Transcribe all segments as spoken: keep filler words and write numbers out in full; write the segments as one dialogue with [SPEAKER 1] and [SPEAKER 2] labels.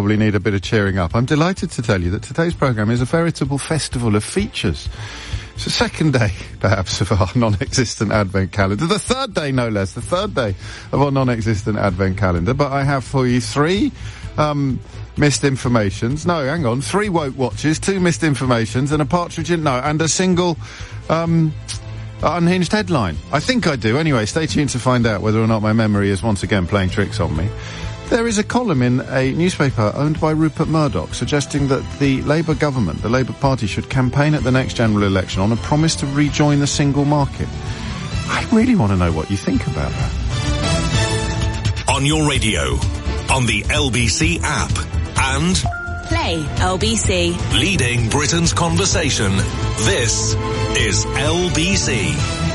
[SPEAKER 1] probably need a bit of cheering up. I'm delighted to tell you that today's programme is a veritable festival of features. It's the second day, perhaps, of our non-existent Advent calendar. The third day, no less. The third day of our non-existent Advent calendar. But I have for you three um, missed informations. No, hang on. Three woke watches, two missed informations, and a partridge in... No, and a single um, unhinged headline. I think I do. Anyway, stay tuned to find out whether or not my memory is once again playing tricks on me. There is a column in a newspaper owned by Rupert Murdoch suggesting that the Labour government, the Labour Party, should campaign at the next general election on a promise to rejoin the single market. I really want to know what you think about that.
[SPEAKER 2] On your radio, on the L B C app, and...
[SPEAKER 3] Play L B C.
[SPEAKER 2] Leading Britain's conversation. This is L B C.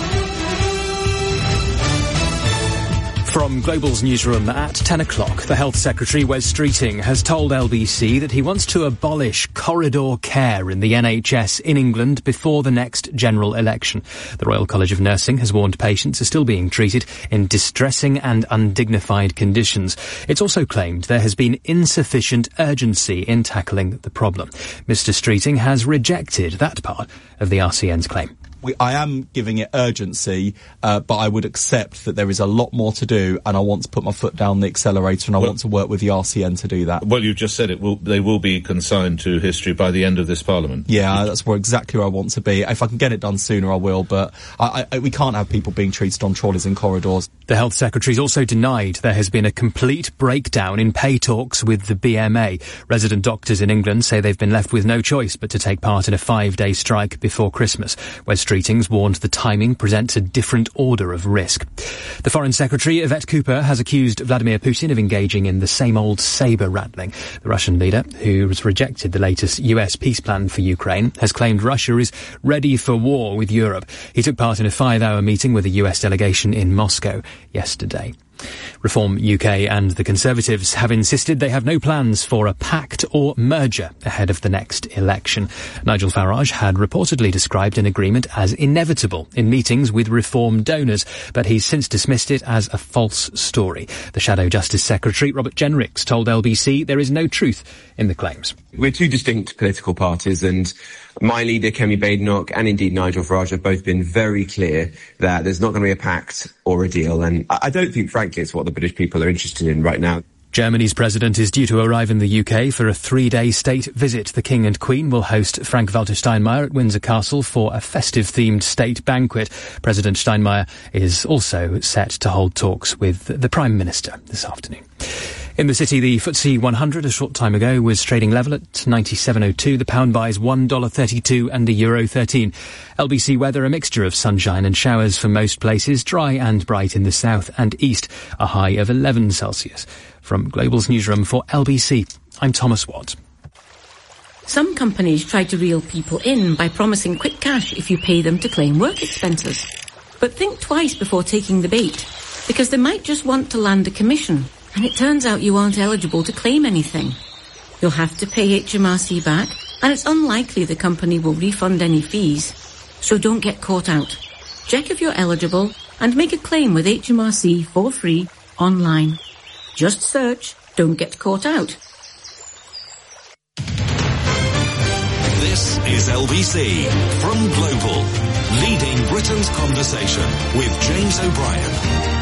[SPEAKER 4] From Global's newsroom at ten o'clock, the Health Secretary, Wes Streeting, has told L B C that he wants to abolish corridor care in the N H S in England before the next general election. The Royal College of Nursing has warned patients are still being treated in distressing and undignified conditions. It's also claimed there has been insufficient urgency in tackling the problem. Mister Streeting has rejected that part of the R C N's claim.
[SPEAKER 5] We, I am giving it urgency, uh, but I would accept that there is a lot more to do, and I want to put my foot down the accelerator, and I well, want to work with the R C N to do that.
[SPEAKER 6] Well, you've just said it. Will, they will be consigned to history by the end of this Parliament.
[SPEAKER 5] Yeah, that's where exactly where I want to be. If I can get it done sooner, I will, but I, I, we can't have people being treated on trolleys in corridors.
[SPEAKER 4] The Health Secretary's also denied there has been a complete breakdown in pay talks with the B M A. Resident doctors in England say they've been left with no choice but to take part in a five-day strike before Christmas. Wes Streetings warned the timing presents a different order of risk. The Foreign Secretary, Yvette Cooper, has accused Vladimir Putin of engaging in the same old sabre-rattling. The Russian leader, who has rejected the latest U S peace plan for Ukraine, has claimed Russia is ready for war with Europe. He took part in a five-hour meeting with a U S delegation in Moscow yesterday. Reform U K and the Conservatives have insisted they have no plans for a pact or merger ahead of the next election. Nigel Farage had reportedly described an agreement as inevitable in meetings with Reform donors, but he's since dismissed it as a false story. The Shadow Justice Secretary, Robert Jenricks, told L B C there is no truth in the claims.
[SPEAKER 7] We're two distinct political parties, and my leader, Kemi Badenoch, and indeed Nigel Farage have both been very clear that there's not going to be a pact or a deal, and I don't think, frankly, it's what the British people are interested in right now.
[SPEAKER 4] Germany's president is due to arrive in the U K for a three-day state visit. The King and Queen will host Frank-Walter Steinmeier at Windsor Castle for a festive-themed state banquet. President Steinmeier is also set to hold talks with the Prime Minister this afternoon. In the city, the F T S E one hundred a short time ago was trading level at ninety-seven oh two. The pound buys one dollar thirty-two and a euro thirteen. L B C weather, a mixture of sunshine and showers for most places, dry and bright in the south and east, a high of eleven Celsius. From Global's newsroom for L B C, I'm Thomas Watt.
[SPEAKER 8] Some companies try to reel people in by promising quick cash if you pay them to claim work expenses. But think twice before taking the bait, because they might just want to land a commission, and it turns out you aren't eligible to claim anything. You'll have to pay H M R C back, and it's unlikely the company will refund any fees. So don't get caught out. Check if you're eligible and make a claim with H M R C for free online. Just search Don't Get Caught Out.
[SPEAKER 2] This is L B C from Global, leading Britain's conversation with James O'Brien.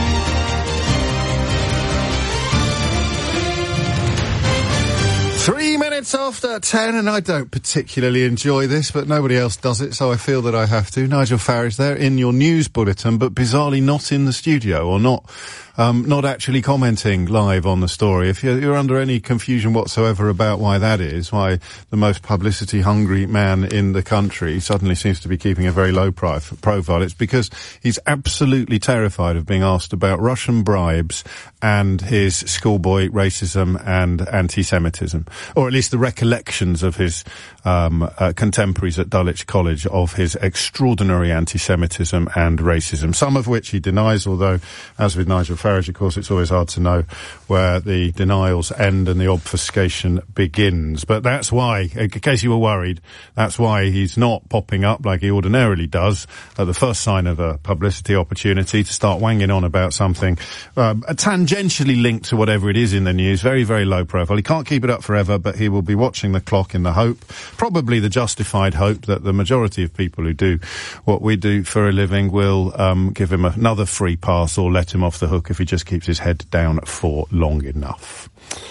[SPEAKER 1] Three minutes after ten, and I don't particularly enjoy this, but nobody else does it, so I feel that I have to. Nigel Farage there in your news bulletin, but bizarrely not in the studio, or not um, not actually commenting live on the story. If you're, you're under any confusion whatsoever about why that is, why the most publicity-hungry man in the country suddenly seems to be keeping a very low prof- profile, it's because he's absolutely terrified of being asked about Russian bribes and his schoolboy racism and anti-Semitism. Or at least the recollections of his um, uh, contemporaries at Dulwich College of his extraordinary anti-Semitism and racism, some of which he denies, although, as with Nigel Farage, of course, it's always hard to know where the denials end and the obfuscation begins. But that's why, in case you were worried, that's why he's not popping up like he ordinarily does at the first sign of a publicity opportunity to start wanging on about something um, tangentially linked to whatever it is in the news. Very, very low profile. He can't keep it up forever, but he will be watching the clock in the hope, probably the justified hope, that the majority of people who do what we do for a living will um, give him another free pass or let him off the hook if he just keeps his head down for long enough.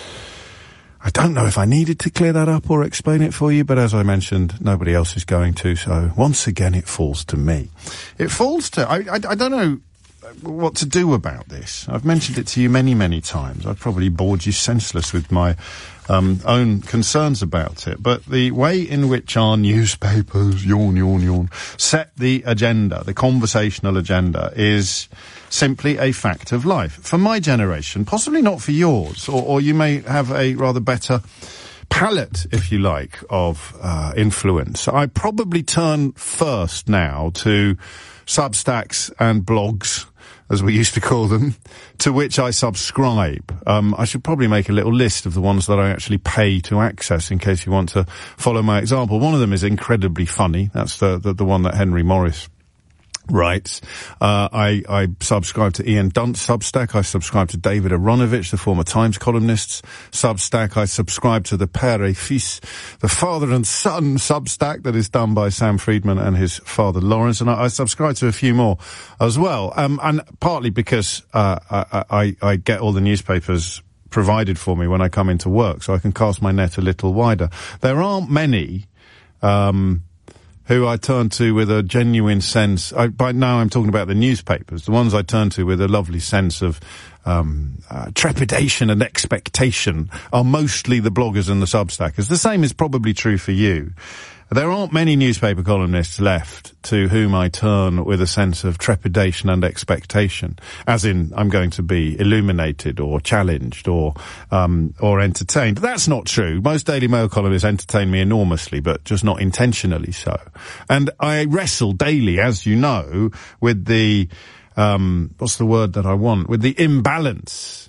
[SPEAKER 1] I don't know if I needed to clear that up or explain it for you, but as I mentioned, nobody else is going to, so once again it falls to me. It falls to... I, I, I don't know what to do about this. I've mentioned it to you many, many times. I've probably bored you senseless with my um, own concerns about it. But the way in which our newspapers, yawn, yawn, yawn, set the agenda, the conversational agenda, is simply a fact of life. For my generation, possibly not for yours, or, or you may have a rather better palette, if you like, of uh, influence. I probably turn first now to Substacks and blogs, as we used to call them, to which I subscribe. Um, I should probably make a little list of the ones that I actually pay to access in case you want to follow my example. One of them is incredibly funny. That's the, the, the one that Henry Morris writes. Uh, I, I subscribe to Ian Dunt's Substack. I subscribe to David Aronovich, the former Times columnist's Substack. I subscribe to the Père et Fils, the father and son Substack that is done by Sam Friedman and his father Lawrence. And I, I subscribe to a few more as well. Um, and partly because, uh, I, I, I get all the newspapers provided for me when I come into work, so I can cast my net a little wider. There aren't many, um, who I turn to with a genuine sense. I, by now I'm talking about the newspapers, the ones I turn to with a lovely sense of um, uh, trepidation and expectation are mostly the bloggers and the Substackers. The same is probably true for you. There aren't many newspaper columnists left to whom I turn with a sense of trepidation and expectation, as in I'm going to be illuminated or challenged or um or entertained. That's not true. Most Daily Mail columnists entertain me enormously, but just not intentionally so. And I wrestle daily, as you know, with the um what's the word that I want? With the imbalance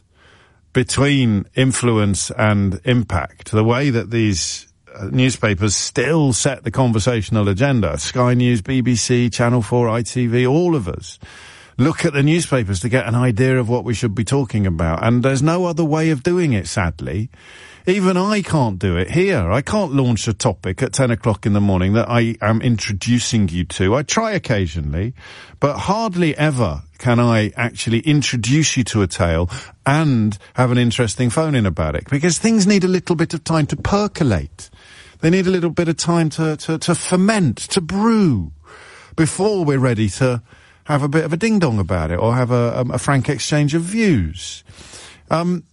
[SPEAKER 1] between influence and impact. The way that these Uh, newspapers still set the conversational agenda. Sky News, B B C, Channel four, I T V, all of us look at the newspapers to get an idea of what we should be talking about. And there's no other way of doing it, sadly. Even I can't do it here. I can't launch a topic at ten o'clock in the morning that I am introducing you to. I try occasionally, but hardly ever can I actually introduce you to a tale and have an interesting phone-in about it, because things need a little bit of time to percolate. They need a little bit of time to, to, to ferment, to brew, before we're ready to have a bit of a ding-dong about it or have a, a, a frank exchange of views. Um,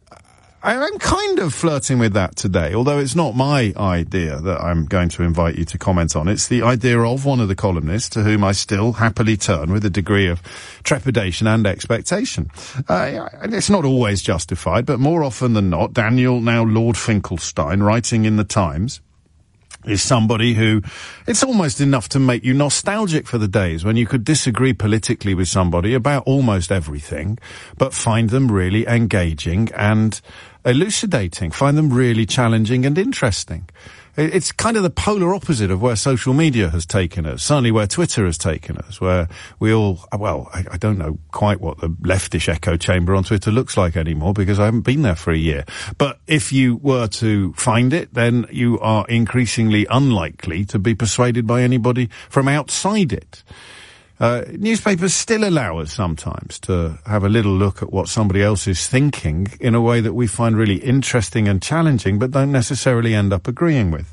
[SPEAKER 1] I'm kind of flirting with that today, although it's not my idea that I'm going to invite you to comment on. It's the idea of one of the columnists to whom I still happily turn with a degree of trepidation and expectation. Uh, it's not always justified, but more often than not, Daniel, now Lord Finkelstein, writing in the Times, is somebody who, it's almost enough to make you nostalgic for the days when you could disagree politically with somebody about almost everything, but find them really engaging and elucidating, find them really challenging and interesting. It's kind of the polar opposite of where social media has taken us, certainly where Twitter has taken us, where we all, well, I, I don't know quite what the leftish echo chamber on Twitter looks like anymore because I haven't been there for a year. But if you were to find it, then you are increasingly unlikely to be persuaded by anybody from outside it. Uh, newspapers still allow us sometimes to have a little look at what somebody else is thinking in a way that we find really interesting and challenging, but don't necessarily end up agreeing with.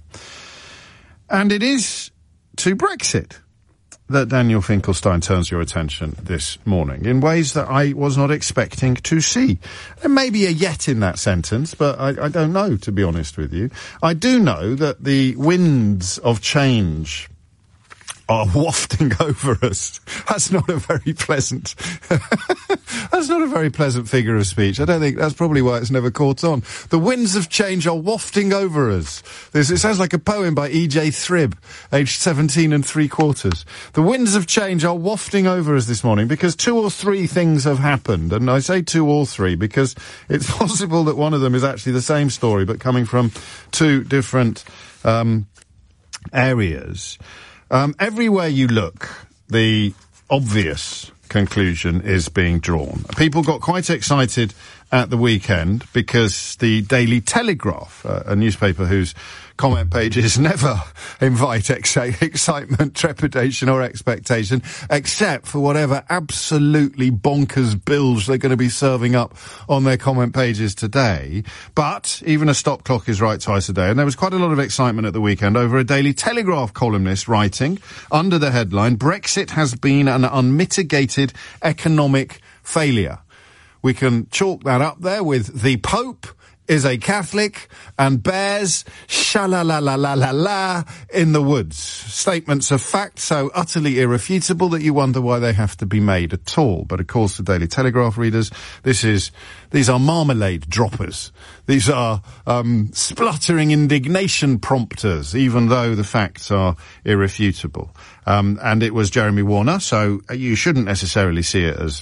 [SPEAKER 1] And it is to Brexit that Daniel Finkelstein turns your attention this morning in ways that I was not expecting to see. There may be a yet in that sentence, but I, I don't know, to be honest with you. I do know that the winds of change are wafting over us. That's not a very pleasant, that's not a very pleasant figure of speech. I don't think that's probably why it's never caught on. The winds of change are wafting over us. This, it sounds like a poem by E J Thrib, aged seventeen and three quarters. The winds of change are wafting over us this morning because two or three things have happened. And I say two or three because it's possible that one of them is actually the same story, but coming from two different, um, areas. Um, everywhere you look, the obvious conclusion is being drawn. People got quite excited at the weekend because the Daily Telegraph, uh, a newspaper whose comment pages never invite ex- excitement, trepidation or expectation, except for whatever absolutely bonkers bills they're going to be serving up on their comment pages today. But even a stop clock is right twice a day, and there was quite a lot of excitement at the weekend over a Daily Telegraph columnist writing under the headline, "Brexit has been an unmitigated economic failure." We can chalk that up there with "the Pope is a Catholic and bears sha-la-la-la-la-la-la in the woods." Statements of fact so utterly irrefutable that you wonder why they have to be made at all. But of course, the Daily Telegraph readers, this is, these are marmalade droppers. These are, um, spluttering indignation prompters, even though the facts are irrefutable. Um, and it was Jeremy Warner, so you shouldn't necessarily see it as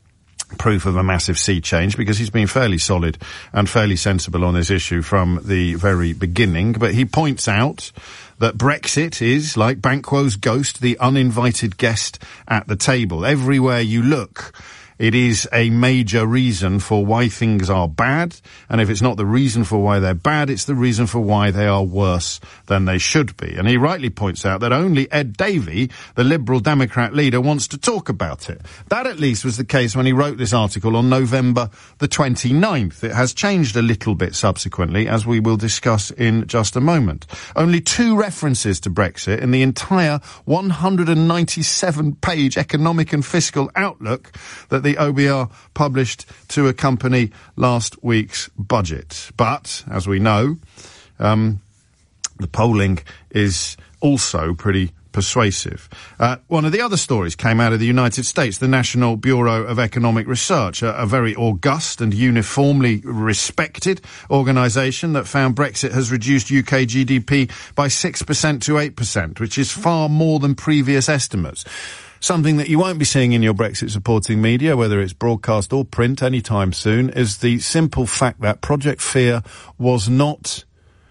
[SPEAKER 1] proof of a massive sea change, because he's been fairly solid and fairly sensible on this issue from the very beginning. But he points out that Brexit is, like Banquo's ghost, the uninvited guest at the table. Everywhere you look, it is a major reason for why things are bad, and if it's not the reason for why they're bad, it's the reason for why they are worse than they should be. And he rightly points out that only Ed Davey, the Liberal Democrat leader, wants to talk about it. That at least was the case when he wrote this article on November the twenty-ninth. It has changed a little bit subsequently, as we will discuss in just a moment. Only two references to Brexit in the entire one hundred ninety-seven page economic and fiscal outlook that the The O B R published to accompany last week's budget. But, as we know, um, the polling is also pretty persuasive. Uh, one of the other stories came out of the United States, the National Bureau of Economic Research, a, a very august and uniformly respected organisation that found Brexit has reduced U K G D P by six percent to eight percent, which is far more than previous estimates. Something that you won't be seeing in your Brexit-supporting media, whether it's broadcast or print anytime soon, is the simple fact that Project Fear was not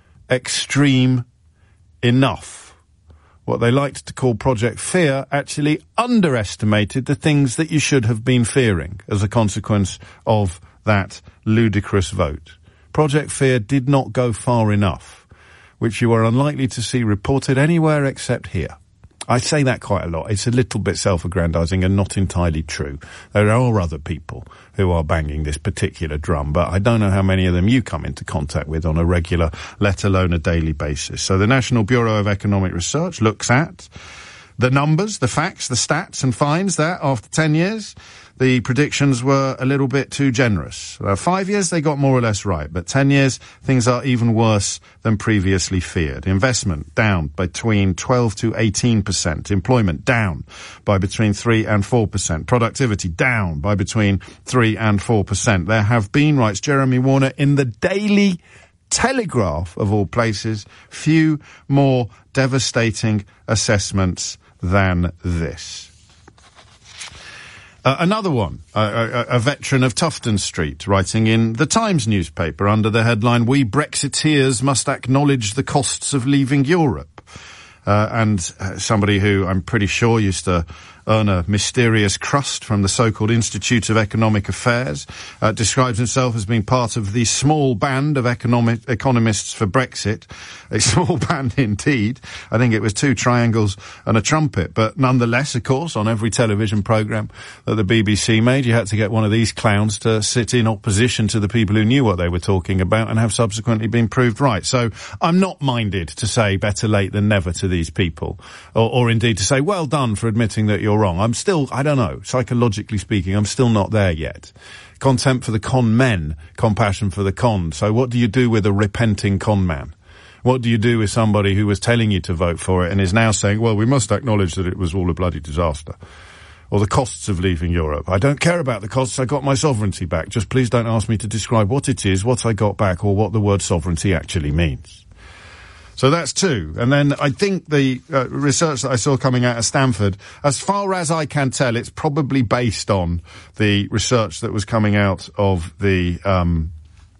[SPEAKER 1] extreme enough. What they liked to call Project Fear actually underestimated the things that you should have been fearing as a consequence of that ludicrous vote. Project Fear did not go far enough, which you are unlikely to see reported anywhere except here. I say that quite a lot. It's a little bit self-aggrandizing and not entirely true. There are other people who are banging this particular drum, but I don't know how many of them you come into contact with on a regular, let alone a daily basis. So the National Bureau of Economic Research looks at the numbers, the facts, the stats, and finds that after ten years, the predictions were a little bit too generous. Uh, five years, they got more or less right, but ten years, things are even worse than previously feared. Investment down between twelve to eighteen percent. Employment down by between three and four percent. Productivity down by between three and four percent. There have been, writes Jeremy Warner, in the Daily Telegraph, of all places, few more devastating assessments than this. Uh, another one, uh, a, a veteran of Tufton Street, writing in the Times newspaper under the headline, "We Brexiteers must acknowledge the costs of leaving Europe." Uh, and uh, somebody who I'm pretty sure used to earn a mysterious crust from the so-called Institute of Economic Affairs, uh, describes himself as being part of the small band of economic economists for Brexit. A small band indeed. I think it was two triangles and a trumpet. But nonetheless, of course, on every television programme that the B B C made, you had to get one of these clowns to sit in opposition to the people who knew what they were talking about and have subsequently been proved right. So I'm not minded to say better late than never to these people, or, or indeed to say well done for admitting that you're wrong. I'm still, I don't know, psychologically speaking, I'm still not there yet. Contempt for the con men, compassion for the con. So what do you do with a repenting con man? What do you do with somebody who was telling you to vote for it and is now saying, well, we must acknowledge that it was all a bloody disaster? Or the costs of leaving Europe. I don't care about the costs. I got my sovereignty back. Just please don't ask me to describe what it is, what I got back, or what the word sovereignty actually means. So that's two. And then I think the uh, research that I saw coming out of Stanford, as far as I can tell, it's probably based on the research that was coming out of the um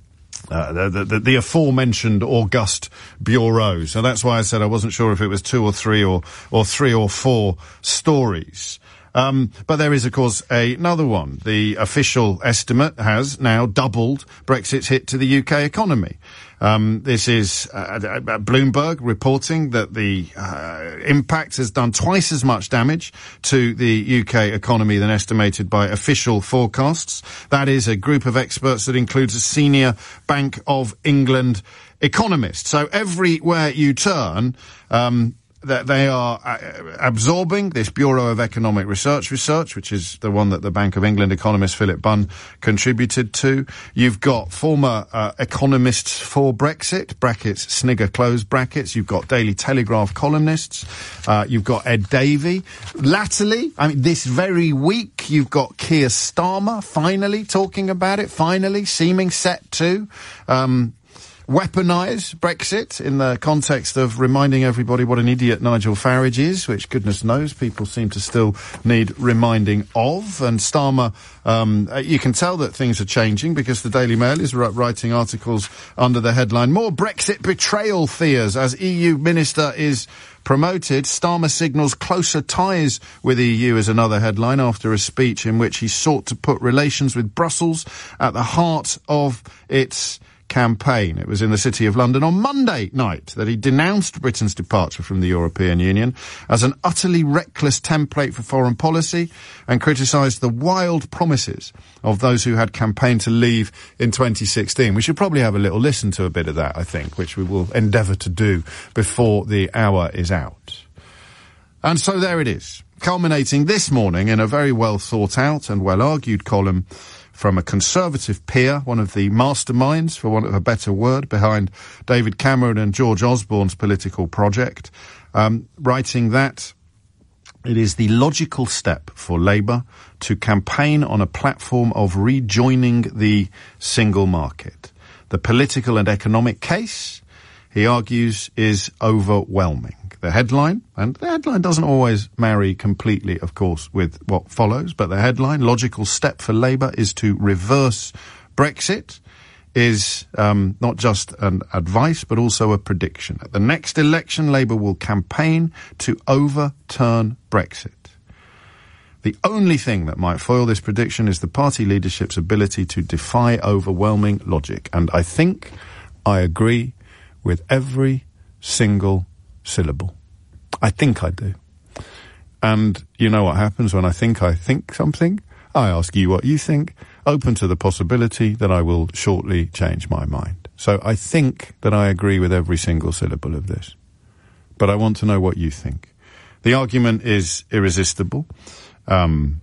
[SPEAKER 1] Uh, the, the, the aforementioned august bureau. So that's why I said I wasn't sure if it was two or three or, or three or four stories. Um, but there is, of course, a, another one. The official estimate has now doubled Brexit's hit to the U K economy. Um, this is uh, uh, Bloomberg reporting that the uh, impact has done twice as much damage to the U K economy than estimated by official forecasts. That is a group of experts that includes a senior Bank of England economist. So everywhere you turn, um, that they are uh, absorbing this Bureau of Economic Research research, which is the one that the Bank of England economist Philip Bunn contributed to. You've got former uh, economists for Brexit, brackets, snigger close brackets. You've got Daily Telegraph columnists. Uh, you've got Ed Davey. Latterly, I mean, this very week, you've got Keir Starmer finally talking about it, finally seeming set to Um weaponise Brexit in the context of reminding everybody what an idiot Nigel Farage is, which goodness knows people seem to still need reminding of. And Starmer, um, you can tell that things are changing because the Daily Mail is writing articles under the headline, "More Brexit betrayal fears as E U minister is promoted. Starmer signals closer ties with E U" is another headline after a speech in which he sought to put relations with Brussels at the heart of its campaign. It was in the City of London on Monday night that he denounced Britain's departure from the European Union as an utterly reckless template for foreign policy and criticised the wild promises of those who had campaigned to leave in twenty sixteen. We should probably have a little listen to a bit of that, I think, which we will endeavour to do before the hour is out. And so there it is, culminating this morning in a very well thought out and well argued column from a Conservative peer, one of the masterminds, for want of a better word, behind David Cameron and George Osborne's political project, um, writing that it is the logical step for Labour to campaign on a platform of rejoining the single market. The political and economic case, he argues, is overwhelming. The headline, and the headline doesn't always marry completely, of course, with what follows, but the headline, logical step for Labour, is to reverse Brexit, is um, not just an advice, but also a prediction. At the next election, Labour will campaign to overturn Brexit. The only thing that might foil this prediction is the party leadership's ability to defy overwhelming logic. And I think I agree with every single syllable. I think I do. And you know what happens when I think I think something? I ask you what you think, open to the possibility that I will shortly change my mind. So I think that I agree with every single syllable of this. But I want to know what you think. The argument is irresistible. Um,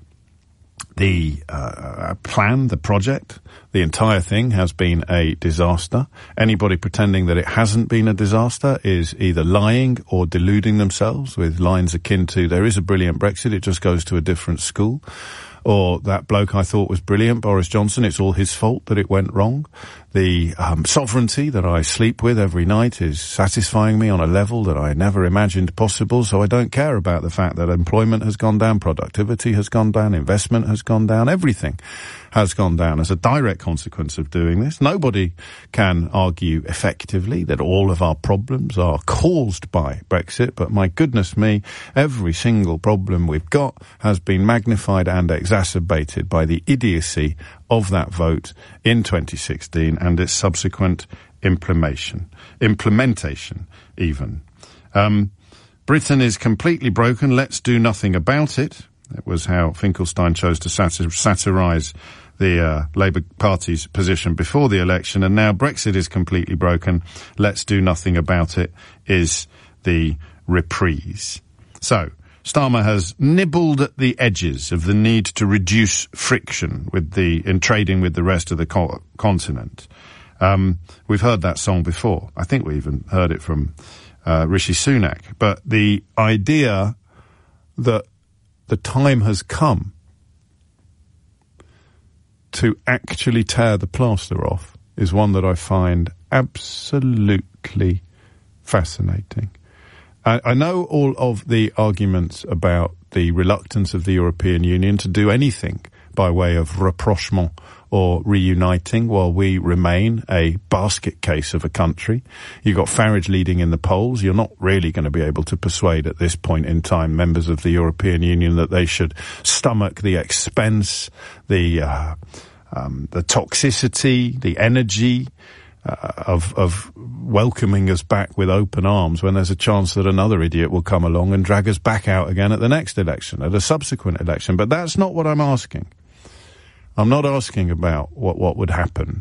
[SPEAKER 1] the uh, plan, the project, the entire thing has been a disaster. Anybody pretending that it hasn't been a disaster is either lying or deluding themselves with lines akin to, there is a brilliant Brexit, it just goes to a different school. Or that bloke I thought was brilliant, Boris Johnson, it's all his fault that it went wrong. The um, sovereignty that I sleep with every night is satisfying me on a level that I never imagined possible, so I don't care about the fact that employment has gone down, productivity has gone down, investment has gone down, everything has gone down as a direct consequence of doing this. Nobody can argue effectively that all of our problems are caused by Brexit, but my goodness me, every single problem we've got has been magnified and exacerbated by the idiocy of that vote in twenty sixteen and its subsequent implementation, implementation even. Um, Britain is completely broken. Let's do nothing about it. That was how Finkelstein chose to satir- satirise the uh, Labour Party's position before the election. And now Brexit is completely broken. Let's do nothing about it is the reprise. So Starmer has nibbled at the edges of the need to reduce friction with the in trading with the rest of the co- continent. Um, we've heard that song before. I think we even heard it from uh, Rishi Sunak. But the idea that the time has come to actually tear the plaster off is one that I find absolutely fascinating. I, I know all of the arguments about the reluctance of the European Union to do anything by way of rapprochement or reuniting while we remain a basket case of a country. You've got Farage leading in the polls. You're not really going to be able to persuade at this point in time members of the European Union that they should stomach the expense, the uh, um, the toxicity, the energy uh, of of welcoming us back with open arms when there's a chance that another idiot will come along and drag us back out again at the next election, at a subsequent election. But that's not what I'm asking. I'm not asking about what, what would happen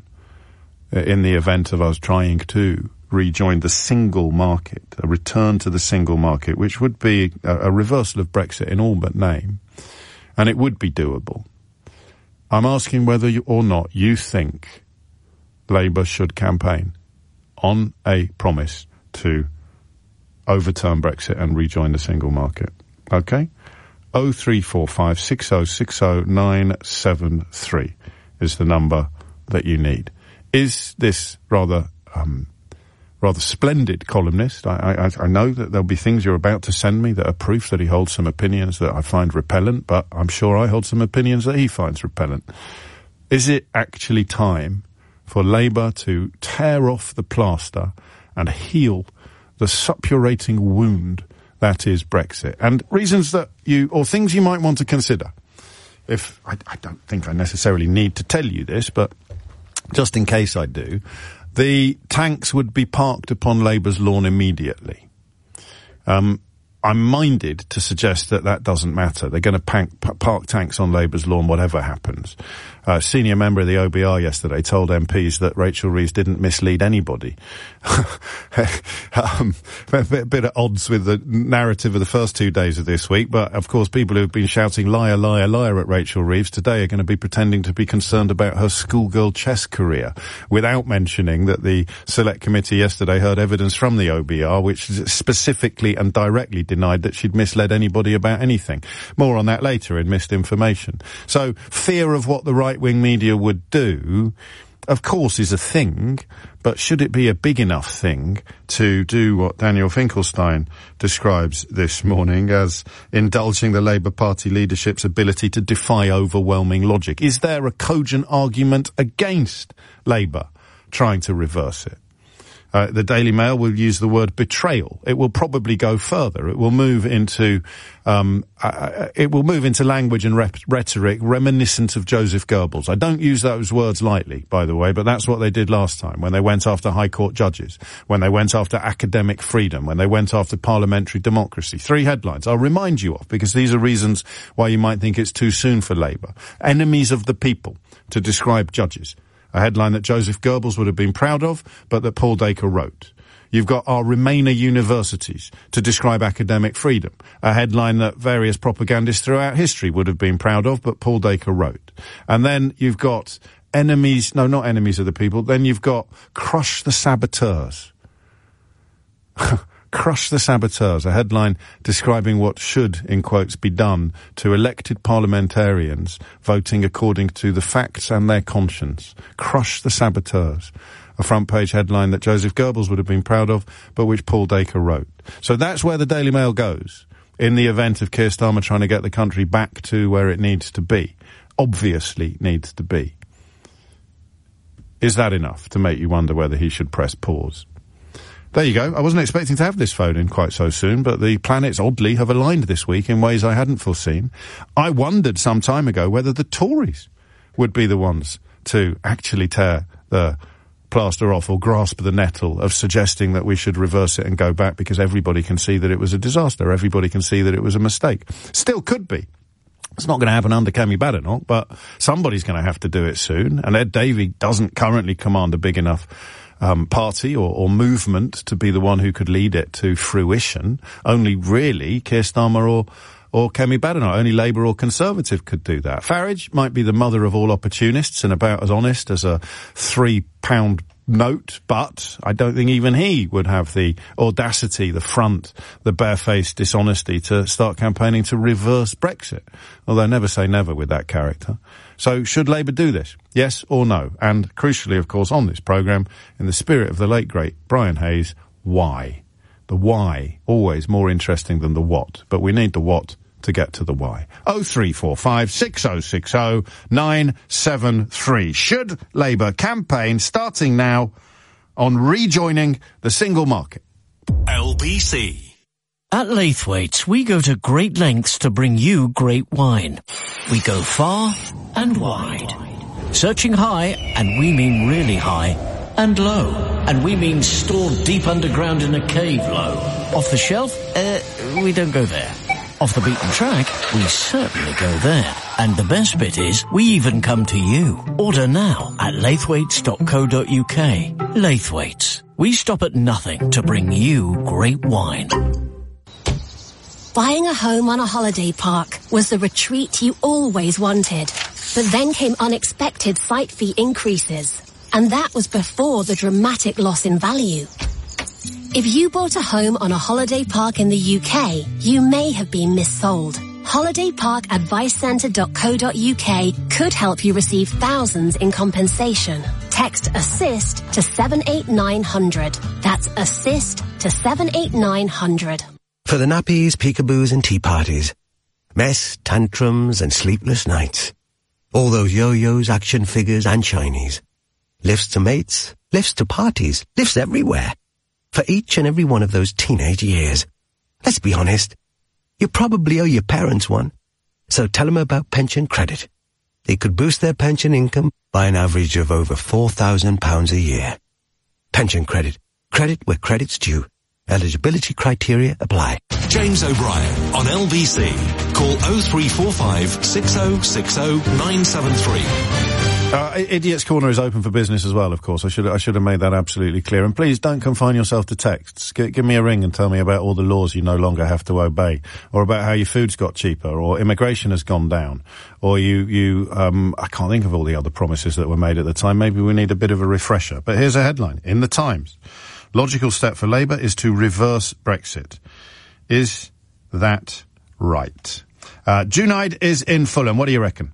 [SPEAKER 1] in the event of us trying to rejoin the single market, a return to the single market, which would be a, a reversal of Brexit in all but name, and it would be doable. I'm asking whether you, or not you think Labour should campaign on a promise to overturn Brexit and rejoin the single market. Okay? oh three four five six oh six oh nine seven three is the number that you need. Is this rather um, rather splendid columnist? I, I, I know that there'll be things you're about to send me that are proof that he holds some opinions that I find repellent, but I'm sure I hold some opinions that he finds repellent. Is it actually time for Labour to tear off the plaster and heal the suppurating wound that is Brexit? And reasons that you, or things you might want to consider. If, I, I don't think I necessarily need to tell you this, but just in case I do, the tanks would be parked upon Labour's lawn immediately. Um, I'm minded to suggest that that doesn't matter. They're going to pank, p- park tanks on Labour's lawn, whatever happens. A senior member of the O B R yesterday told M Ps that Rachel Reeves didn't mislead anybody. um, a bit, bit at odds with the narrative of the first two days of this week, but of course people who've been shouting liar, liar, liar at Rachel Reeves today are going to be pretending to be concerned about her schoolgirl chess career, without mentioning that the Select Committee yesterday heard evidence from the O B R which specifically and directly denied that she'd misled anybody about anything. More on that later in Missed Information. So fear of what the right-wing media would do, of course, is a thing, but should it be a big enough thing to do what Daniel Finkelstein describes this morning as indulging the Labour Party leadership's ability to defy overwhelming logic? Is there a cogent argument against Labour trying to reverse it? Uh, the Daily Mail will use the word betrayal. It will probably go further. It will move into, um, uh, it will move into language and rep- rhetoric reminiscent of Joseph Goebbels. I don't use those words lightly, by the way, but that's what they did last time when they went after High Court judges, when they went after academic freedom, when they went after parliamentary democracy. Three headlines I'll remind you of, because these are reasons why you might think it's too soon for Labour. Enemies of the people, to describe judges. A headline that Joseph Goebbels would have been proud of, but that Paul Dacre wrote. You've got our Remainer universities to describe academic freedom. A headline that various propagandists throughout history would have been proud of, but Paul Dacre wrote. And then you've got enemies, no, not enemies of the people. Then you've got crush the saboteurs. Crush the saboteurs, a headline describing what should, in quotes, be done to elected parliamentarians voting according to the facts and their conscience. Crush the saboteurs. A front page headline that Joseph Goebbels would have been proud of, but which Paul Dacre wrote. So that's where the Daily Mail goes in the event of Keir Starmer trying to get the country back to where it needs to be. Obviously needs to be. Is that enough to make you wonder whether he should press pause? There you go. I wasn't expecting to have this phone in quite so soon, but the planets oddly have aligned this week in ways I hadn't foreseen. I wondered some time ago whether the Tories would be the ones to actually tear the plaster off or grasp the nettle of suggesting that we should reverse it and go back, because everybody can see that it was a disaster. Everybody can see that it was a mistake. Still could be. It's not going to happen under Kemi Badenoch, but somebody's going to have to do it soon. And Ed Davey doesn't currently command a big enough Um, party or, or movement to be the one who could lead it to fruition. Only really Keir Starmer or, or Kemi Badenoch. Only Labour or Conservative could do that. Farage might be the mother of all opportunists and about as honest as a three pound note, but I don't think even he would have the audacity, the front, the barefaced dishonesty to start campaigning to reverse Brexit. Although never say never with that character. So should Labour do this? Yes or no? And crucially, of course, on this programme, in the spirit of the late, great Brian Hayes, why? The why, always more interesting than the what. But we need the what to get to the why. oh three four five, six oh six oh, nine seven three. Should Labour campaign, starting now, on rejoining the single market?
[SPEAKER 2] L B C.
[SPEAKER 9] At Laithwaite's, we go to great lengths to bring you great wine. We go far and wide. Searching high, and we mean really high, and low, and we mean stored deep underground in a cave low. Off the shelf? Uh, we don't go there. Off the beaten track, we certainly go there. And the best bit is, we even come to you. Order now at laithwaites dot co dot uk. Laithwaite's. We stop at nothing to bring you great wine.
[SPEAKER 10] Buying a home on a holiday park was the retreat you always wanted. But then came unexpected site fee increases. And that was before the dramatic loss in value. If you bought a home on a holiday park in the U K, you may have been missold. holiday park advice centre dot co dot uk could help you receive thousands in compensation. Text ASSIST to seven eight nine hundred. That's ASSIST to seven eight nine hundred.
[SPEAKER 11] For the nappies, peekaboos and tea parties. Mess, tantrums and sleepless nights. All those yo-yos, action figures and shinies. Lifts to mates, lifts to parties, lifts everywhere. For each and every one of those teenage years. Let's be honest. You probably owe your parents one. So tell them about pension credit. It could boost their pension income by an average of over four thousand pounds a year. Pension credit. Credit where credit's due. Eligibility criteria apply.
[SPEAKER 2] James O'Brien on L B C. Call oh three four five, six oh six oh, nine seven three.
[SPEAKER 1] Uh, Idiot's Corner is open for business as well, of course. I should I should have made that absolutely clear. And please don't confine yourself to texts. G- give me a ring and tell me about all the laws you no longer have to obey, or about how your food's got cheaper, or immigration has gone down, or you you um I can't think of all the other promises that were made at the time. Maybe we need a bit of a refresher. But here's a headline in the Times: logical step for Labour is to reverse Brexit. Is that right? Uh, Junaid is in Fulham. What do you reckon?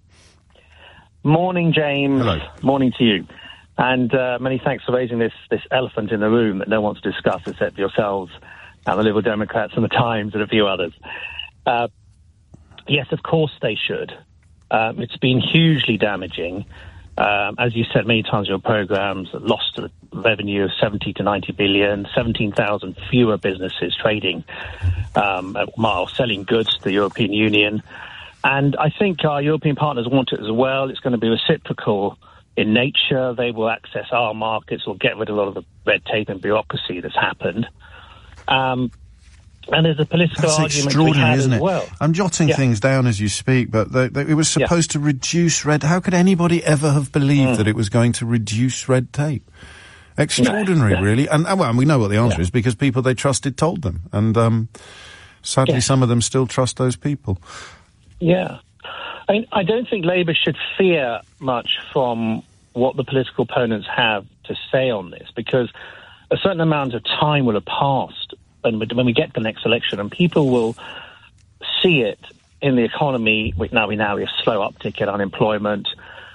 [SPEAKER 12] Morning, James.
[SPEAKER 1] Hello.
[SPEAKER 12] Morning to you. And uh, many thanks for raising this, this elephant in the room that no one wants to discuss except yourselves and the Liberal Democrats and the Times and a few others. Uh, yes, of course they should. Um, it's been hugely damaging. Um, as you said many times in your programmes, lost a revenue of seventy to ninety billion, seventeen thousand fewer businesses trading um, at mile, selling goods to the European Union. And I think our European partners want it as well. It's going to be reciprocal in nature. They will access our markets. We'll get rid of a lot of the red tape and bureaucracy that's happened. Um, and there's a political
[SPEAKER 1] That's
[SPEAKER 12] argument
[SPEAKER 1] extraordinary,
[SPEAKER 12] we had
[SPEAKER 1] isn't
[SPEAKER 12] as
[SPEAKER 1] it?
[SPEAKER 12] well.
[SPEAKER 1] I'm jotting
[SPEAKER 12] Yeah.
[SPEAKER 1] things down as you speak, but they, they, it was supposed
[SPEAKER 12] Yeah.
[SPEAKER 1] to reduce red... How could anybody ever have believed
[SPEAKER 12] Mm.
[SPEAKER 1] that it was going to reduce red tape? Extraordinary,
[SPEAKER 12] No, yeah.
[SPEAKER 1] really. And, well, and we know what the answer
[SPEAKER 12] Yeah.
[SPEAKER 1] is, because people they trusted told them. And um, sadly,
[SPEAKER 12] Yeah.
[SPEAKER 1] some of them still trust those people.
[SPEAKER 12] Yeah. I mean, I don't think Labour should fear much from what the political opponents have to say on this, because a certain amount of time will have passed when we, when we get to the next election, and people will see it in the economy. Now we now we have slow uptick in unemployment,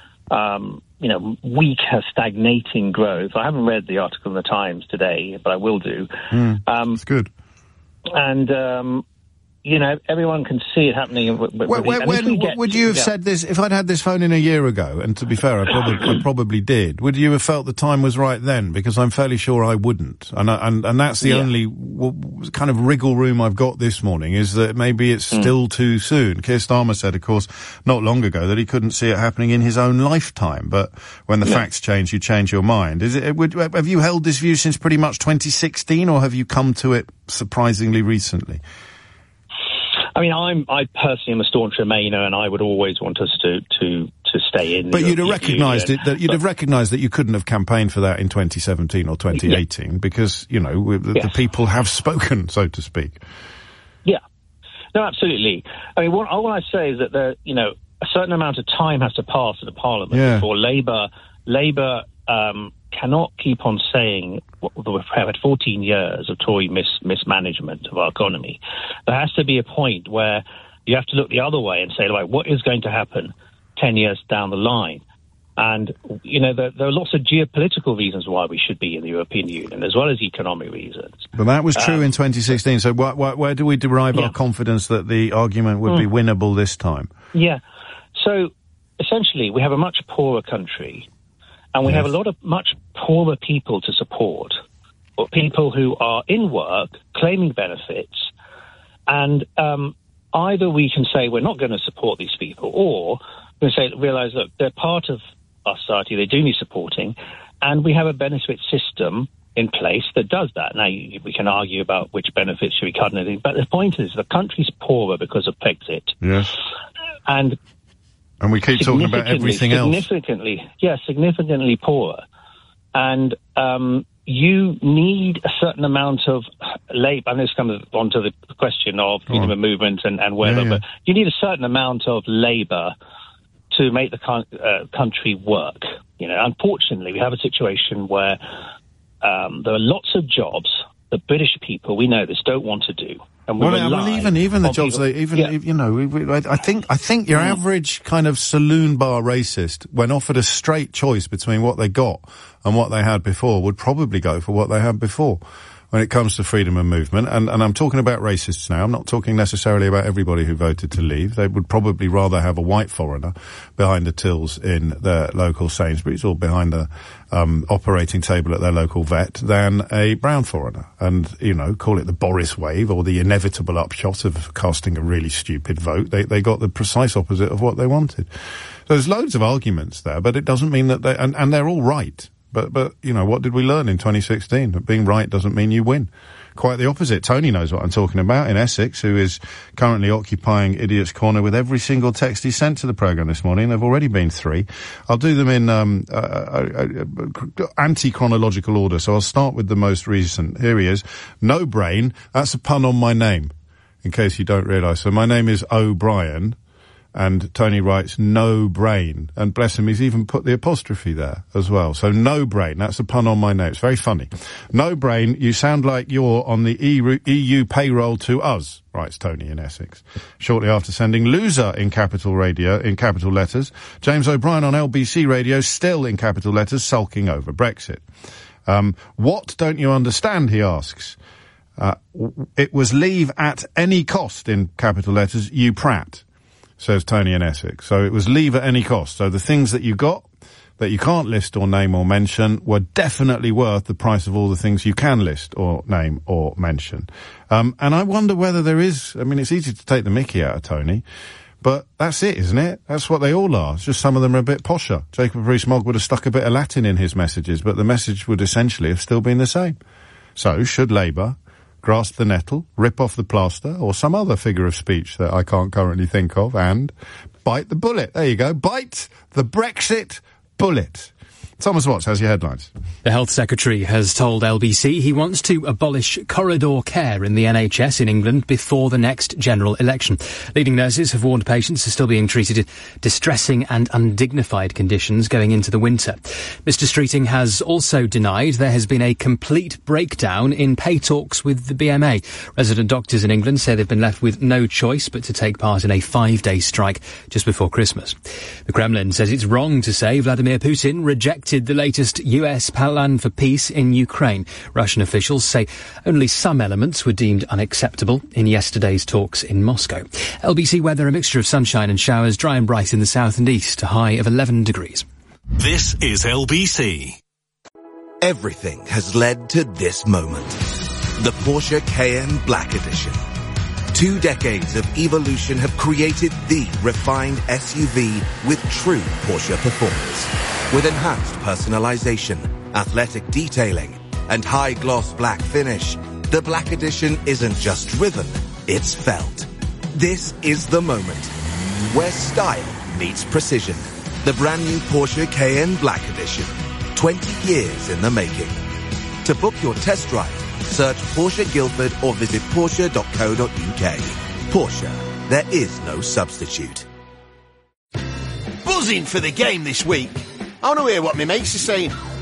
[SPEAKER 12] um, you know, weak, stagnating growth. I haven't read the article in the Times today, but I will do.
[SPEAKER 1] Mm,
[SPEAKER 12] um,
[SPEAKER 1] it's good.
[SPEAKER 12] And um, you know, everyone can see it happening. With, with
[SPEAKER 1] When,
[SPEAKER 12] these- and if
[SPEAKER 1] when,
[SPEAKER 12] we get-
[SPEAKER 1] would you have
[SPEAKER 12] yeah.
[SPEAKER 1] said this, if I'd had this phone in a year ago, and to be fair, I probably, I probably did, would you have felt the time was right then? Because I'm fairly sure I wouldn't. And I, and, and that's the
[SPEAKER 12] Yeah.
[SPEAKER 1] only w- w- kind of wriggle room I've got this morning, is that maybe it's
[SPEAKER 12] Mm.
[SPEAKER 1] still too soon. Keir Starmer said, of course, not long ago, that he couldn't see it happening in his own lifetime. But when the
[SPEAKER 12] Yeah.
[SPEAKER 1] facts change, you change your mind. Is it, would, have you held this view since pretty much twenty sixteen, or have you come to it surprisingly recently?
[SPEAKER 12] I mean, I'm I personally am a staunch Remainer, and I would always want us to to to stay in.
[SPEAKER 1] But
[SPEAKER 12] the
[SPEAKER 1] you'd have
[SPEAKER 12] European
[SPEAKER 1] recognised
[SPEAKER 12] Union.
[SPEAKER 1] it. That you'd
[SPEAKER 12] But-
[SPEAKER 1] have recognised that you couldn't have campaigned for that in twenty seventeen or twenty eighteen, because you know we- the,
[SPEAKER 12] Yes.
[SPEAKER 1] the people have spoken, so to speak.
[SPEAKER 12] Yeah, no, absolutely. I mean, what, all I say is that there, you know, a certain amount of time has to pass at the Parliament
[SPEAKER 1] Yeah.
[SPEAKER 12] before Labour Labour um, cannot keep on saying what we've had fourteen years of Tory mis- mismanagement of our economy. There has to be a point where you have to look the other way and say, like, what is going to happen ten years down the line? And, you know, there, there are lots of geopolitical reasons why we should be in the European Union, as well as economic reasons.
[SPEAKER 1] But that was true
[SPEAKER 12] um,
[SPEAKER 1] in twenty sixteen. So wh- wh- where do we derive
[SPEAKER 12] yeah.
[SPEAKER 1] our confidence that the argument would mm. be winnable this time?
[SPEAKER 12] Yeah. So, essentially, we have a much poorer country, and we yes. have a lot of much poorer people to support, or people who are in work, claiming benefits, and um, either we can say we're not going to support these people, or we can say, realise, look, they're part of our society, they do need supporting, and we have a benefit system in place that does that. Now, you, we can argue about which benefits should be cut and everything, but the point is the country's poorer because of Brexit.
[SPEAKER 1] Yes.
[SPEAKER 12] And
[SPEAKER 1] And we keep talking about everything else.
[SPEAKER 12] Significantly, yeah, significantly poorer. And um, you need a certain amount of labour, and this comes on to the question of freedom of movement and, and whether, yeah, yeah. but you need a certain amount of labour to make the con- uh, country work. You know, unfortunately, we have a situation where um, there are lots of jobs that British people, we know this, don't want to do. And we
[SPEAKER 1] well, well, even even the jobs, they, even yeah. you know, we, we, I think I think your mm. average kind of saloon bar racist, when offered a straight choice between what they got and what they had before, would probably go for what they had before. When it comes to freedom of movement, and, and I'm talking about racists now, I'm not talking necessarily about everybody who voted to leave. They would probably rather have a white foreigner behind the tills in their local Sainsbury's or behind the um, operating table at their local vet than a brown foreigner. And, you know, call it the Boris wave or the inevitable upshot of casting a really stupid vote. They, they got the precise opposite of what they wanted. So there's loads of arguments there, but it doesn't mean that they, and, and they're all right. But, but, you know, what did we learn in twenty sixteen? That being right doesn't mean you win. Quite the opposite. Tony knows what I'm talking about in Essex, who is currently occupying Idiot's Corner with every single text he sent to the programme this morning. There've already been three. I'll do them in um, uh, uh, uh, anti-chronological order, so I'll start with the most recent. Here he is. No brain. That's a pun on my name, in case you don't realise. So my name is O'Brien. And Tony writes, no brain. And bless him, he's even put the apostrophe there as well. So no brain, that's a pun on my name. It's very funny. No brain, you sound like you're on the E U payroll to us, writes Tony in Essex. Shortly after sending loser in capital radio, in capital letters, James O'Brien on L B C Radio, still in capital letters, sulking over Brexit. Um, what don't you understand, he asks. Uh, it was leave at any cost in capital letters, you prat. Says Tony in Essex. So it was leave at any cost. So the things that you got, that you can't list or name or mention, were definitely worth the price of all the things you can list or name or mention. Um, and I wonder whether there is, I mean, it's easy to take the mickey out of Tony, but that's it, isn't it? That's what they all are. It's just some of them are a bit posher. Jacob Rees-Mogg would have stuck a bit of Latin in his messages, but the message would essentially have still been the same. So, should Labour grasp the nettle, rip off the plaster, or some other figure of speech that I can't currently think of, and bite the bullet. There you go. Bite the Brexit bullet. Thomas Watts has your headlines.
[SPEAKER 4] The Health Secretary has told L B C he wants to abolish corridor care in the N H S in England before the next general election. Leading nurses have warned patients are still being treated in distressing and undignified conditions going into the winter. Mister Streeting has also denied there has been a complete breakdown in pay talks with the B M A. Resident doctors in England say they've been left with no choice but to take part in a five-day strike just before Christmas. The Kremlin says it's wrong to say Vladimir Putin rejected the latest U S plan for peace in Ukraine. Russian officials say only some elements were deemed unacceptable in yesterday's talks in Moscow. L B C weather, a mixture of sunshine and showers, dry and bright in the south and east, a high of eleven degrees.
[SPEAKER 2] This is L B C.
[SPEAKER 13] Everything has led to this moment. The Porsche Cayenne Black Edition. Two decades of evolution have created the refined S U V with true Porsche performance. With enhanced personalization, athletic detailing, and high-gloss black finish, the Black Edition isn't just driven, it's felt. This is the moment where style meets precision. The brand new Porsche Cayenne Black Edition. twenty years in the making. To book your test drive, search Porsche Guildford or visit Porsche dot co dot uk. Porsche, there is no substitute.
[SPEAKER 14] Buzzing for the game this week. I want to hear what my mates are saying.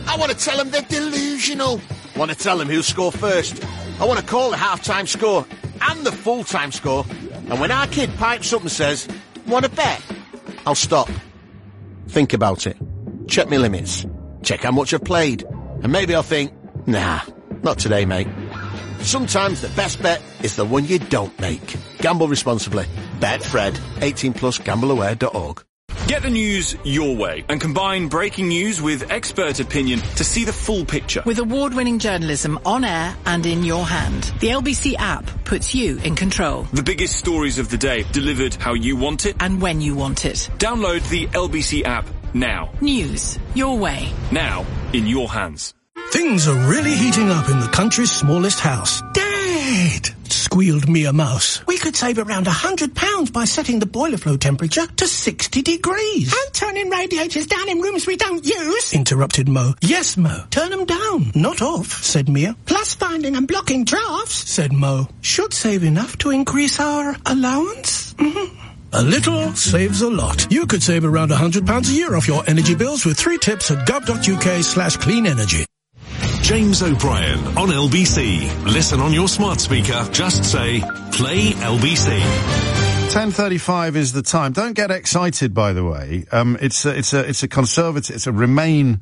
[SPEAKER 14] I want to tell them they're delusional. I want to tell them who'll score first. I want to call the half-time score and the full-time score. And when our kid pipes up and says, want to bet? I'll stop. Think about it. Check my limits. Check how much I've played. And maybe I'll think, nah, not today, mate. Sometimes the best bet is the one you don't make. Gamble responsibly. Betfred. eighteen plus gamble aware dot org.
[SPEAKER 15] Get the news your way and combine breaking news with expert opinion to see the full picture.
[SPEAKER 16] With award-winning journalism on air and in your hand. The L B C app puts you in control.
[SPEAKER 15] The biggest stories of the day delivered how you want it
[SPEAKER 16] and when you want it.
[SPEAKER 15] Download the L B C app now.
[SPEAKER 16] News your way.
[SPEAKER 15] Now in your hands.
[SPEAKER 17] Things are really heating up in the country's smallest house. Dad! Squealed Mia Mouse. We could save around a hundred pounds by setting the boiler flow temperature to sixty degrees.
[SPEAKER 18] And turning radiators down in rooms we don't use.
[SPEAKER 17] Interrupted Mo. Yes, Mo. Turn them down, not off, said Mia.
[SPEAKER 18] Plus finding and blocking drafts,
[SPEAKER 17] said Mo. Should save enough to increase our allowance? Mm-hmm. A little saves a lot. You could save around a hundred pounds a year off your energy bills with three tips at gov.uk slash clean energy.
[SPEAKER 2] James O'Brien on L B C. Listen on your smart speaker. Just say, play L B C.
[SPEAKER 1] ten thirty-five is the time. Don't get excited, by the way. Um, it's a, it's a, it's a conservative, it's a Remain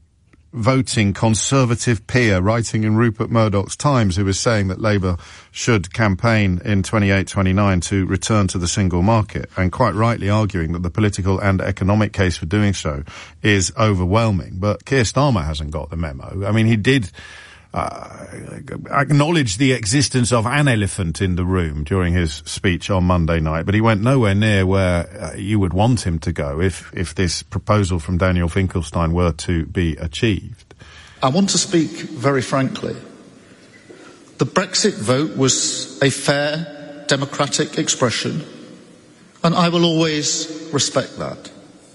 [SPEAKER 1] voting Conservative peer writing in Rupert Murdoch's Times who was saying that Labour should campaign in twenty-eight twenty-nine to return to the single market, and quite rightly arguing that the political and economic case for doing so is overwhelming. But Keir Starmer hasn't got the memo. I mean, he did uh, acknowledge the existence of an elephant in the room during his speech on Monday night, but he went nowhere near where uh, you would want him to go if, if this proposal from Daniel Finkelstein were to be achieved.
[SPEAKER 19] I want to speak very frankly. The Brexit vote was a fair, democratic expression, and I will always respect that.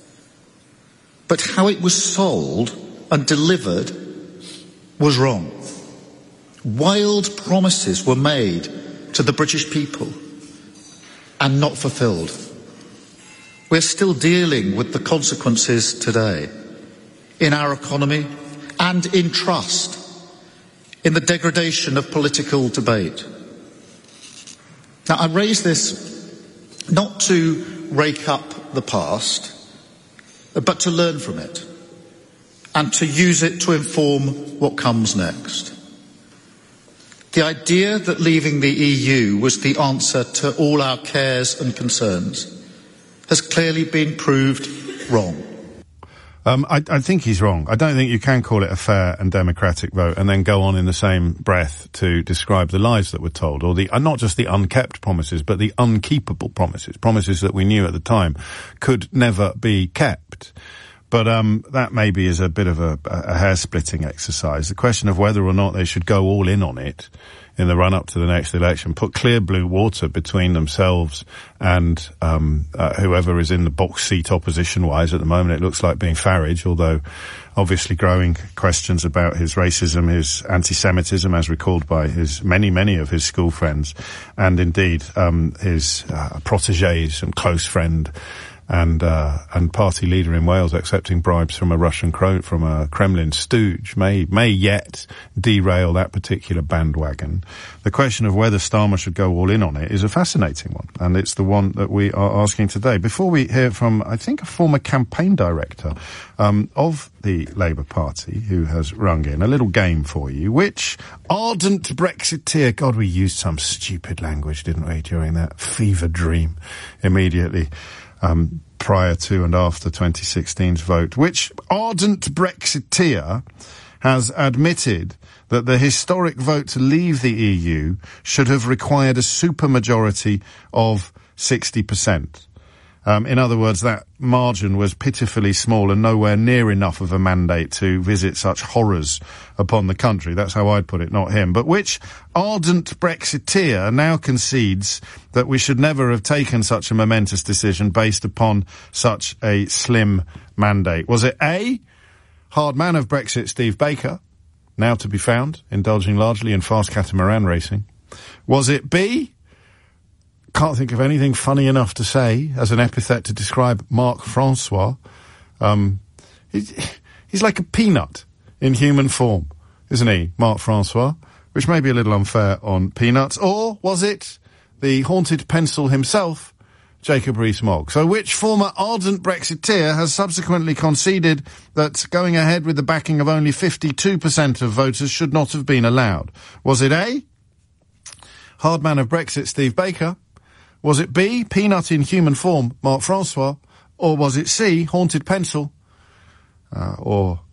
[SPEAKER 19] But how it was sold and delivered was wrong. Wild promises were made to the British people and not fulfilled. We're still dealing with the consequences today in our economy and in trust, in the degradation of political debate. Now, I raise this not to rake up the past, but to learn from it and to use it to inform what comes next. The idea that leaving the E U was the answer to all our cares and concerns has clearly been proved wrong.
[SPEAKER 1] Um, I, I think he's wrong. I don't think you can call it a fair and democratic vote and then go on in the same breath to describe the lies that were told, or the, uh, not just the unkept promises, but the unkeepable promises, promises that we knew at the time could never be kept. But um, that maybe is a bit of a, a hair-splitting exercise. The question of whether or not they should go all in on it in the run-up to the next election, put clear blue water between themselves and um, uh, whoever is in the box seat opposition-wise. At the moment, it looks like being Farage, although obviously growing questions about his racism, his anti-Semitism, as recalled by his many, many of his school friends, and indeed um, his uh, protégés and close friend and uh, and party leader in Wales accepting bribes from a Russian cro- from a Kremlin stooge may may yet derail that particular bandwagon. The question of whether Starmer should go all in on it is a fascinating one, and it's the one that we are asking today. Before we hear from, I think, a former campaign director um, of the Labour Party who has rung in, a little game for you. Which ardent Brexiteer, God, we used some stupid language, didn't we, during that fever dream immediately Um, prior to and after twenty sixteen's vote, which ardent Brexiteer has admitted that the historic vote to leave the E U should have required a supermajority of sixty percent. Um, in other words, that margin was pitifully small and nowhere near enough of a mandate to visit such horrors upon the country. That's how I'd put it, not him. But which ardent Brexiteer now concedes that we should never have taken such a momentous decision based upon such a slim mandate? Was it A, hard man of Brexit Steve Baker, now to be found, indulging largely in fast catamaran racing? Was it B, can't think of anything funny enough to say as an epithet to describe Marc Francois. Um, he's, he's like a peanut. in human form, isn't he, Mark Francois? Which may be a little unfair on Peanuts. Or was it the haunted pencil himself, Jacob Rees-Mogg? So which former ardent Brexiteer has subsequently conceded that going ahead with the backing of only fifty-two percent of voters should not have been allowed? Was it A, hard man of Brexit Steve Baker? Was it B, peanut in human form Mark Francois? Or was it C, haunted pencil, uh, or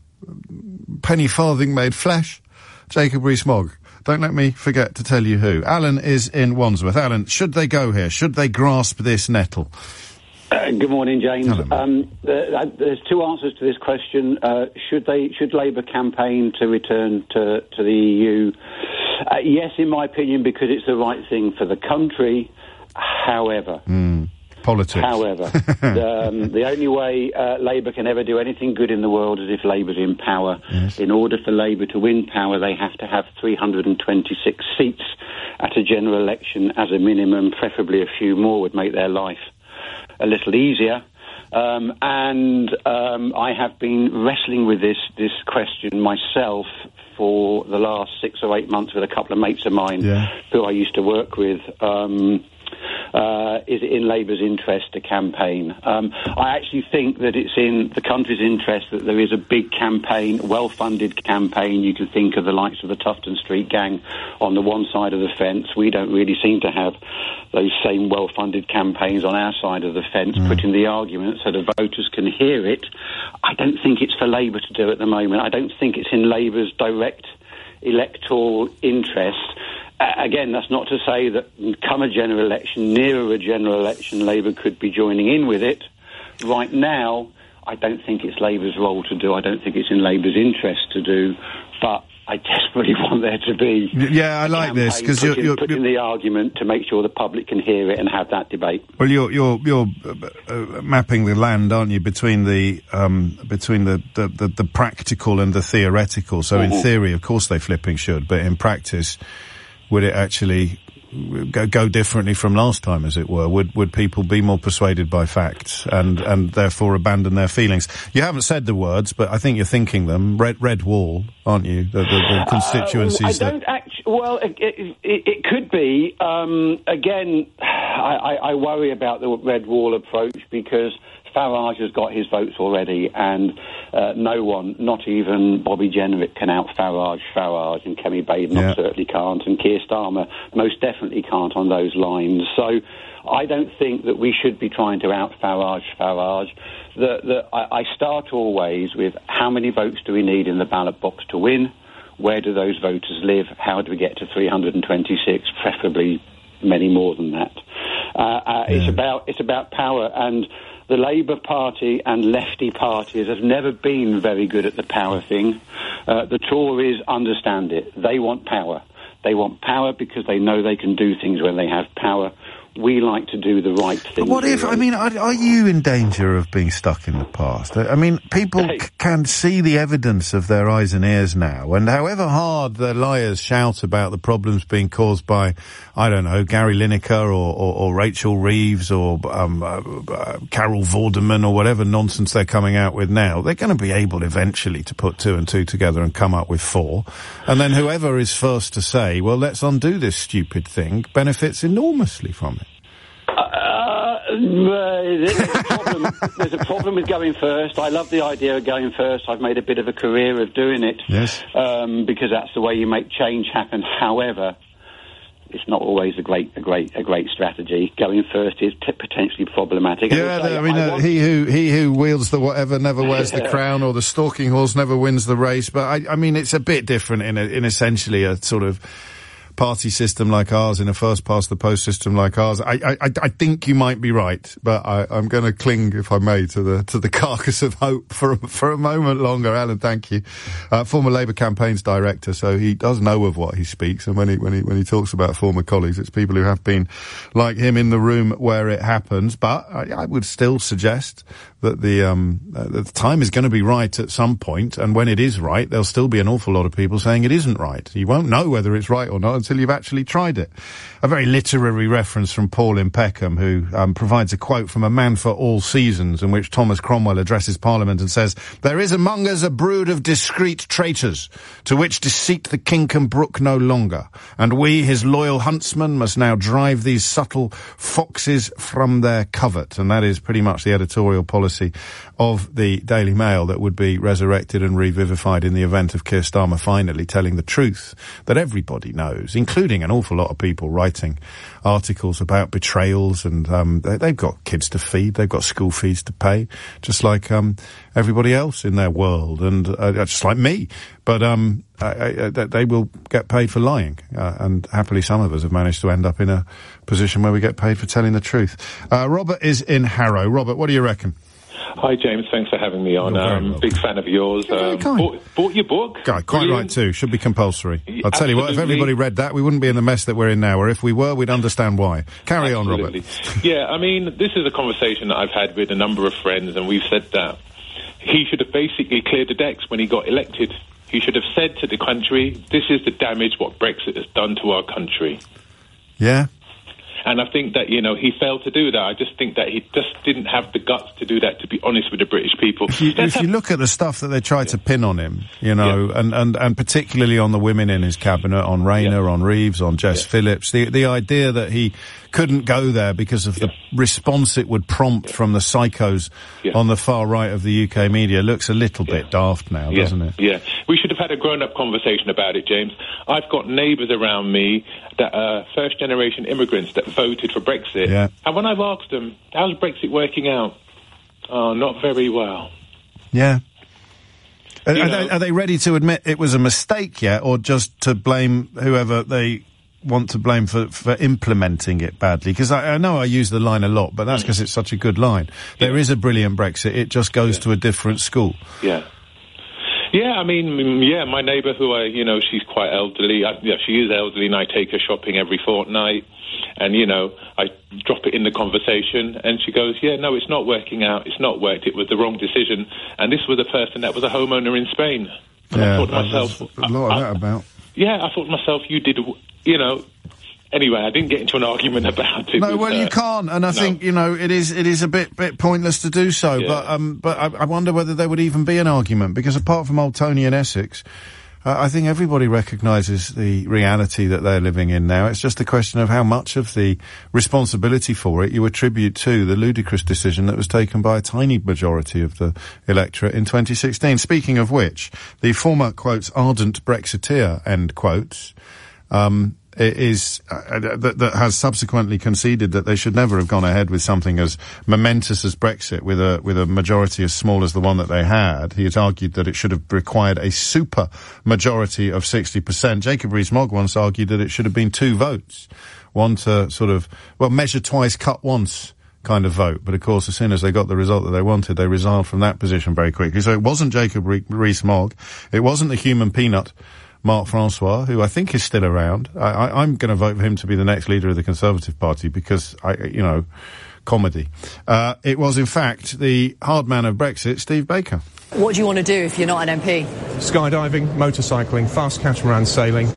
[SPEAKER 1] penny farthing made flesh, Jacob Rees-Mogg? Don't let me forget to tell you who. Alan is in Wandsworth. Alan, should they go here? Should they grasp this nettle?
[SPEAKER 20] Uh, good morning, James.
[SPEAKER 1] Hello.
[SPEAKER 20] Um, uh, there's two answers to this question. Uh, should they? Should Labour campaign to return to, to the E U? Uh, yes, in my opinion, because it's the right thing for the country. However...
[SPEAKER 1] Mm. Politics.
[SPEAKER 20] However, the, um, the only way uh, Labour can ever do anything good in the world is if Labour's in power.
[SPEAKER 1] Yes.
[SPEAKER 20] In order for Labour to win power, they have to have three hundred twenty-six seats at a general election as a minimum. Preferably a few more would make their life a little easier. Um, and um, I have been wrestling with this, this question myself for the last six or eight months with a couple of mates of mine
[SPEAKER 1] yeah.
[SPEAKER 20] who I used to work with. Um, Uh, is it in Labour's interest to campaign? Um, I actually think that it's in the country's interest that there is a big campaign, well-funded campaign. You can think of the likes of the Tufton Street Gang on the one side of the fence. We don't really seem to have those same well-funded campaigns on our side of the fence, mm. putting the argument so the voters can hear it. I don't think it's for Labour to do at the moment. I don't think it's in Labour's direct electoral interest. Uh, again, that's not to say that come a general election, nearer a general election, Labour could be joining in with it. Right now, I don't think it's Labour's role to do. I don't think it's in Labour's interest to do. But I desperately want there to be...
[SPEAKER 1] Yeah, I like this, because you're... you're
[SPEAKER 20] putting the argument to make sure the public can hear it and have that debate.
[SPEAKER 1] Well, you're you're you're uh, uh, mapping the land, aren't you, between the um, between the, the, the, the practical and the theoretical. So mm-hmm. in theory, of course, they flipping should, but in practice... would it actually go, go differently from last time, as it were? Would would people be more persuaded by facts and, and therefore abandon their feelings? You haven't said the words, but I think you're thinking them. Red Red Wall, aren't you? The, the, the constituencies
[SPEAKER 20] uh, I don't
[SPEAKER 1] that...
[SPEAKER 20] actually... Well, it, it, it could be. Um, again, I, I, I worry about the Red Wall approach because Farage has got his votes already, and uh, no one, not even Bobby Jenrick, can out Farage Farage, and Kemi Badenoch yeah. certainly can't, and Keir Starmer most definitely can't on those lines. So I don't think that we should be trying to out Farage Farage. The, the, I, I start always with how many votes do we need in the ballot box to win? Where do those voters live? How do we get to three hundred twenty-six? Preferably many more than that. Uh, uh, yeah. It's about it's about power, and the Labour Party and lefty parties have never been very good at the power thing. Uh, the Tories understand it. They want power. They want power because they know they can do things when they have power. We like to do the right thing.
[SPEAKER 1] But what if, I mean, are, are you in danger of being stuck in the past? I mean, people hey. c- can see the evidence of their eyes and ears now, and however hard the liars shout about the problems being caused by, I don't know, Gary Lineker or, or, or Rachel Reeves or um, uh, uh, Carol Vorderman or whatever nonsense they're coming out with now, they're going to be able eventually to put two and two together and come up with four. And then whoever is first to say, well, let's undo this stupid thing, benefits enormously from it.
[SPEAKER 20] Uh, there's, a problem, there's a problem with going first. I love the idea of going first. I've made a bit of a career of doing it.
[SPEAKER 1] Yes.
[SPEAKER 20] Um, because that's the way you make change happen. However, it's not always a great, a great, a great strategy. Going first is t- potentially problematic.
[SPEAKER 1] Yeah, I, I mean, I uh, he who he who wields the whatever never wears the crown, or the stalking horse never wins the race. But I, I mean, it's a bit different in a, in essentially a sort of party system like ours, in a first past the post system like ours. I, I, I think you might be right, but I, I'm going to cling, if I may, to the to the carcass of hope for a, for a moment longer. Alan, thank you. Uh, former Labour campaigns director, so he does know of what he speaks, and when he when he when he talks about former colleagues, it's people who have been like him in the room where it happens. But I, I would still suggest that the um uh, the time is going to be right at some point, and when it is right, there'll still be an awful lot of people saying it isn't right. You won't know whether it's right or not until until you've actually tried it. A very literary reference from Paul in Peckham, who um, provides a quote from A Man for All Seasons, in which Thomas Cromwell addresses Parliament and says, "There is among us a brood of discreet traitors, to which deceit the king can brook no longer, and we, his loyal huntsmen, must now drive these subtle foxes from their covert." And that is pretty much the editorial policy of the Daily Mail that would be resurrected and revivified in the event of Keir Starmer finally telling the truth that everybody knows, including an awful lot of people writing articles about betrayals, and um, they, they've got kids to feed, they've got school fees to pay, just like um, everybody else in their world, and uh, just like me. But um, I, I, they will get paid for lying, uh, and happily some of us have managed to end up in a position where we get paid for telling the truth. Uh, Robert is in Harrow. Robert, what do you reckon?
[SPEAKER 21] Hi, James. Thanks for having me on. Um, big fan of yours. Um, bought, bought your book.
[SPEAKER 1] Guy, quite
[SPEAKER 21] Brilliant.
[SPEAKER 1] Right, too. Should be compulsory. I'll tell you what, if
[SPEAKER 21] Absolutely.
[SPEAKER 1] everybody read that, we wouldn't be in the mess that we're in now, or if we were, we'd understand why. Carry
[SPEAKER 21] Absolutely.
[SPEAKER 1] on, Robert.
[SPEAKER 21] Yeah, I mean, this is a conversation that I've had with a number of friends, and we've said that he should have basically cleared the decks when he got elected. He should have said to the country, this is the damage what Brexit has done to our country.
[SPEAKER 1] Yeah.
[SPEAKER 21] And I think that, you know, he failed to do that. I just think that he just didn't have the guts to do that, to be honest with the British people.
[SPEAKER 1] If you, if you look at the stuff that they tried to pin on him, you know, yeah. and, and, and particularly on the women in his cabinet, on Rayner, yeah. on Reeves, on Jess yeah. Phillips, the, the idea that he couldn't go there because of the yeah. response it would prompt yeah. from the psychos yeah. on the far right of the U K media looks a little yeah. bit daft now,
[SPEAKER 21] yeah.
[SPEAKER 1] doesn't it?
[SPEAKER 21] Yeah. We should have had a grown-up conversation about it, James. I've got neighbours around me that are first-generation immigrants that voted for Brexit.
[SPEAKER 1] Yeah.
[SPEAKER 21] And when I've asked them, how's Brexit working out? Oh, not very well.
[SPEAKER 1] Yeah. Are,
[SPEAKER 21] You
[SPEAKER 1] are,
[SPEAKER 21] know-
[SPEAKER 1] they, are they ready to admit it was a mistake yet, or just to blame whoever they want to blame for, for implementing it badly? Because I, I know I use the line a lot, but that's because it's such a good line. There is a brilliant Brexit, it just goes to a different school.
[SPEAKER 21] Yeah. Yeah, I mean, mm, yeah, my neighbour who I, you know, she's quite elderly. I, yeah, she is elderly, and I take her shopping every fortnight. And, you know, I drop it in the conversation, and she goes, yeah, no, it's not working out. It's not worked. It was the wrong decision. And this was a person that was a homeowner in Spain. And
[SPEAKER 1] Yeah,
[SPEAKER 21] I thought to myself,
[SPEAKER 1] there's a lot of that about.
[SPEAKER 21] yeah, I thought to myself, you did, you know. Anyway, I didn't get into an argument about it.
[SPEAKER 1] No,
[SPEAKER 21] with,
[SPEAKER 1] well, you
[SPEAKER 21] uh,
[SPEAKER 1] can't, and I
[SPEAKER 21] no.
[SPEAKER 1] think, you know, it is it is a bit bit pointless to do so,
[SPEAKER 21] Yeah.
[SPEAKER 1] but um, but I, I wonder whether there would even be an argument, because apart from old Tony in Essex, uh, I think everybody recognises the reality that they're living in now. It's just a question of how much of the responsibility for it you attribute to the ludicrous decision that was taken by a tiny majority of the electorate in twenty sixteen. Speaking of which, the former, quotes, ardent Brexiteer, end quotes, um, is uh, that, that has subsequently conceded that they should never have gone ahead with something as momentous as Brexit with a with a majority as small as the one that they had. He has argued that it should have required a super majority of sixty percent. Jacob Rees-Mogg once argued that it should have been two votes, one to sort of, well, measure twice, cut once kind of vote. But of course, as soon as they got the result that they wanted, they resigned from that position very quickly. So it wasn't Jacob Re- Rees-Mogg, it wasn't the human peanut Mark Francois, who I think is still around. I, I, I'm going to vote for him to be the next leader of the Conservative Party because, I, you know, comedy. Uh, it was, in fact, the hard man of Brexit, Steve Baker.
[SPEAKER 22] What do you want to do if you're not an M P?
[SPEAKER 23] Skydiving, motorcycling, fast catamaran sailing.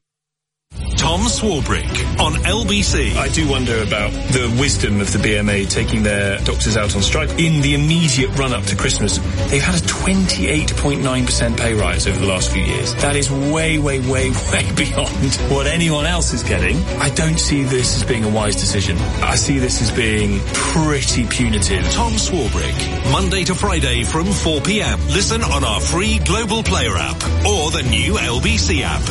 [SPEAKER 2] Tom Swarbrick on L B C.
[SPEAKER 15] I do wonder about the wisdom of the B M A taking their doctors out on strike. In the immediate run-up to Christmas, they've had a twenty-eight point nine percent pay rise over the last few years. That is way, way, way, way beyond what anyone else is getting. I don't see this as being a wise decision. I see this as being pretty punitive.
[SPEAKER 2] Tom Swarbrick, Monday to Friday from four p.m. Listen on our free Global Player app or the new L B C app.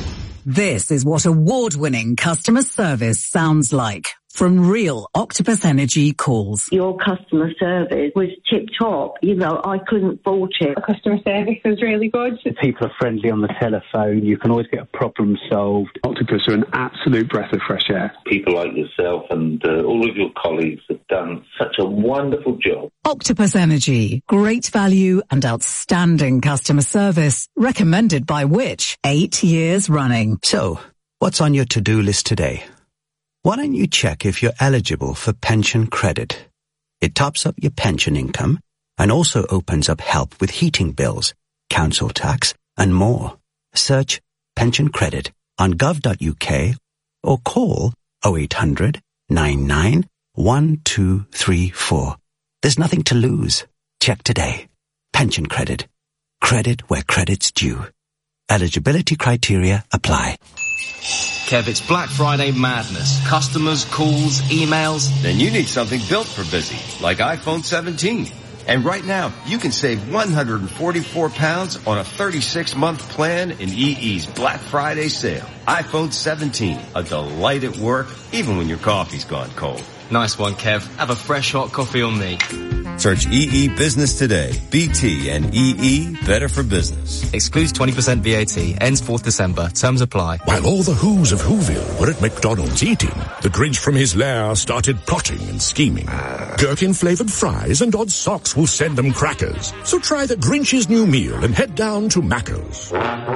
[SPEAKER 24] This is what award-winning customer service sounds like from real Octopus Energy calls.
[SPEAKER 25] Your customer service was tip-top. You know, I couldn't fault it.
[SPEAKER 26] The customer service was really good.
[SPEAKER 27] People are friendly on the telephone. You can always get a problem solved.
[SPEAKER 28] Octopus are an absolute breath of fresh air.
[SPEAKER 29] People like yourself and uh, all of your colleagues have done such a wonderful job.
[SPEAKER 24] Octopus Energy. Great value and outstanding customer service. Recommended by Which? Eight years running.
[SPEAKER 11] So, what's on your to-do list today? Why don't you check if you're eligible for pension credit? It tops up your pension income and also opens up help with heating bills, council tax, and more. Search pension credit on gov dot U K
[SPEAKER 3] or call oh eight hundred, nine nine, one two three four. There's nothing to lose. Check today. Pension credit. Credit where credit's due. Eligibility criteria apply.
[SPEAKER 4] Kev, it's Black Friday madness. Customers, calls, emails.
[SPEAKER 5] Then you need something built for busy, like iPhone seventeen. And right now, you can save one hundred forty-four pounds on a thirty-six month plan in E E's Black Friday sale. iPhone seventeen, a delight at work, even when your coffee's gone cold.
[SPEAKER 4] Nice one, Kev. Have a fresh hot coffee on me.
[SPEAKER 5] Search E E Business today. B T and E E, better for business.
[SPEAKER 4] Excludes twenty percent V A T. Ends fourth December. Terms apply.
[SPEAKER 6] While all the Whos of Whoville were at McDonald's eating, the Grinch from his lair started plotting and scheming. Gherkin-flavored fries and odd socks will send them crackers. So try the Grinch's new meal and head down to Macca's.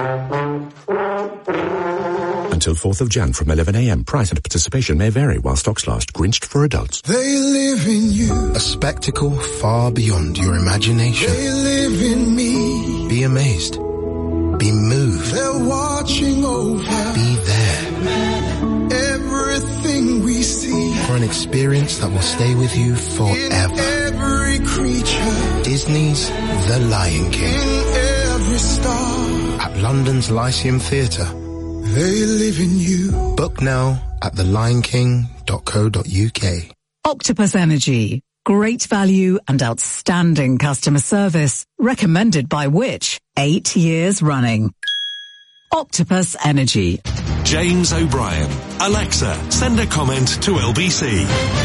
[SPEAKER 6] Until fourth of January from eleven a.m. Price and participation may vary while stocks last. Grinched for adults.
[SPEAKER 7] They live in you. A spectacle far beyond your imagination. They live in me. Be amazed. Be moved. They're watching over. Be there. Everything we see. For an experience that will stay with you forever. In every creature. Disney's The Lion King. In every star. At London's Lyceum Theatre. They live in you. Book now at the lion king dot co dot uk.
[SPEAKER 24] Octopus Energy. Great value and outstanding customer service. Recommended by Which? Eight years running. Octopus Energy.
[SPEAKER 2] James O'Brien. Alexa, send a comment to L B C.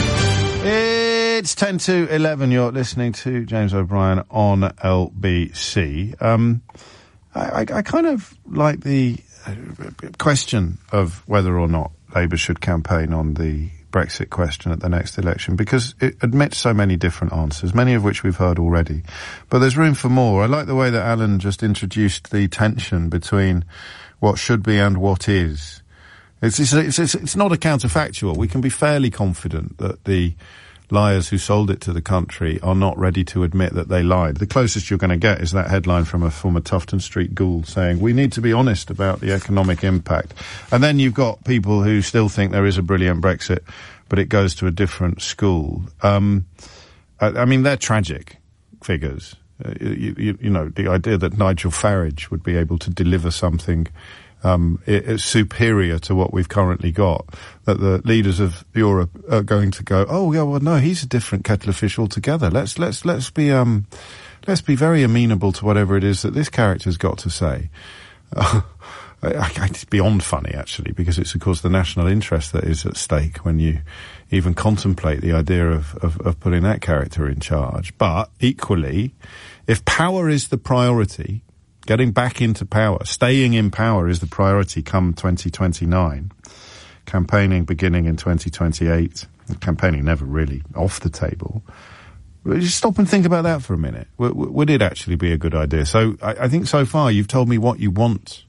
[SPEAKER 1] It's ten to eleven. You're listening to James O'Brien on L B C. Um, I, I, I kind of like the question of whether or not Labour should campaign on the Brexit question at the next election, because it admits so many different answers, many of which we've heard already. But there's room for more. I like the way that Alan just introduced the tension between what should be and what is. It's, it's, it's, it's not a counterfactual. We can be fairly confident that the liars who sold it to the country are not ready to admit that they lied. The closest you're going to get is that headline from a former Tufton Street ghoul saying, we need to be honest about the economic impact. And then you've got people who still think there is a brilliant Brexit, but it goes to a different school. Um, I, I mean, they're tragic figures. Uh, you, you, you know, the idea that Nigel Farage would be able to deliver something Um, it, it's superior to what we've currently got, that the leaders of Europe are going to go, oh yeah, well no, he's a different kettle of fish altogether. Let's, let's, let's be, um, let's be very amenable to whatever it is that this character's got to say. Uh, I, I, it's beyond funny actually, because it's of course the national interest that is at stake when you even contemplate the idea of, of, of putting that character in charge. But equally, if power is the priority, getting back into power, staying in power is the priority come twenty twenty-nine. Campaigning beginning in twenty twenty-eight. Campaigning never really off the table. Just stop and think about that for a minute. W- w- would it actually be a good idea? So I, I think so far you've told me what you want.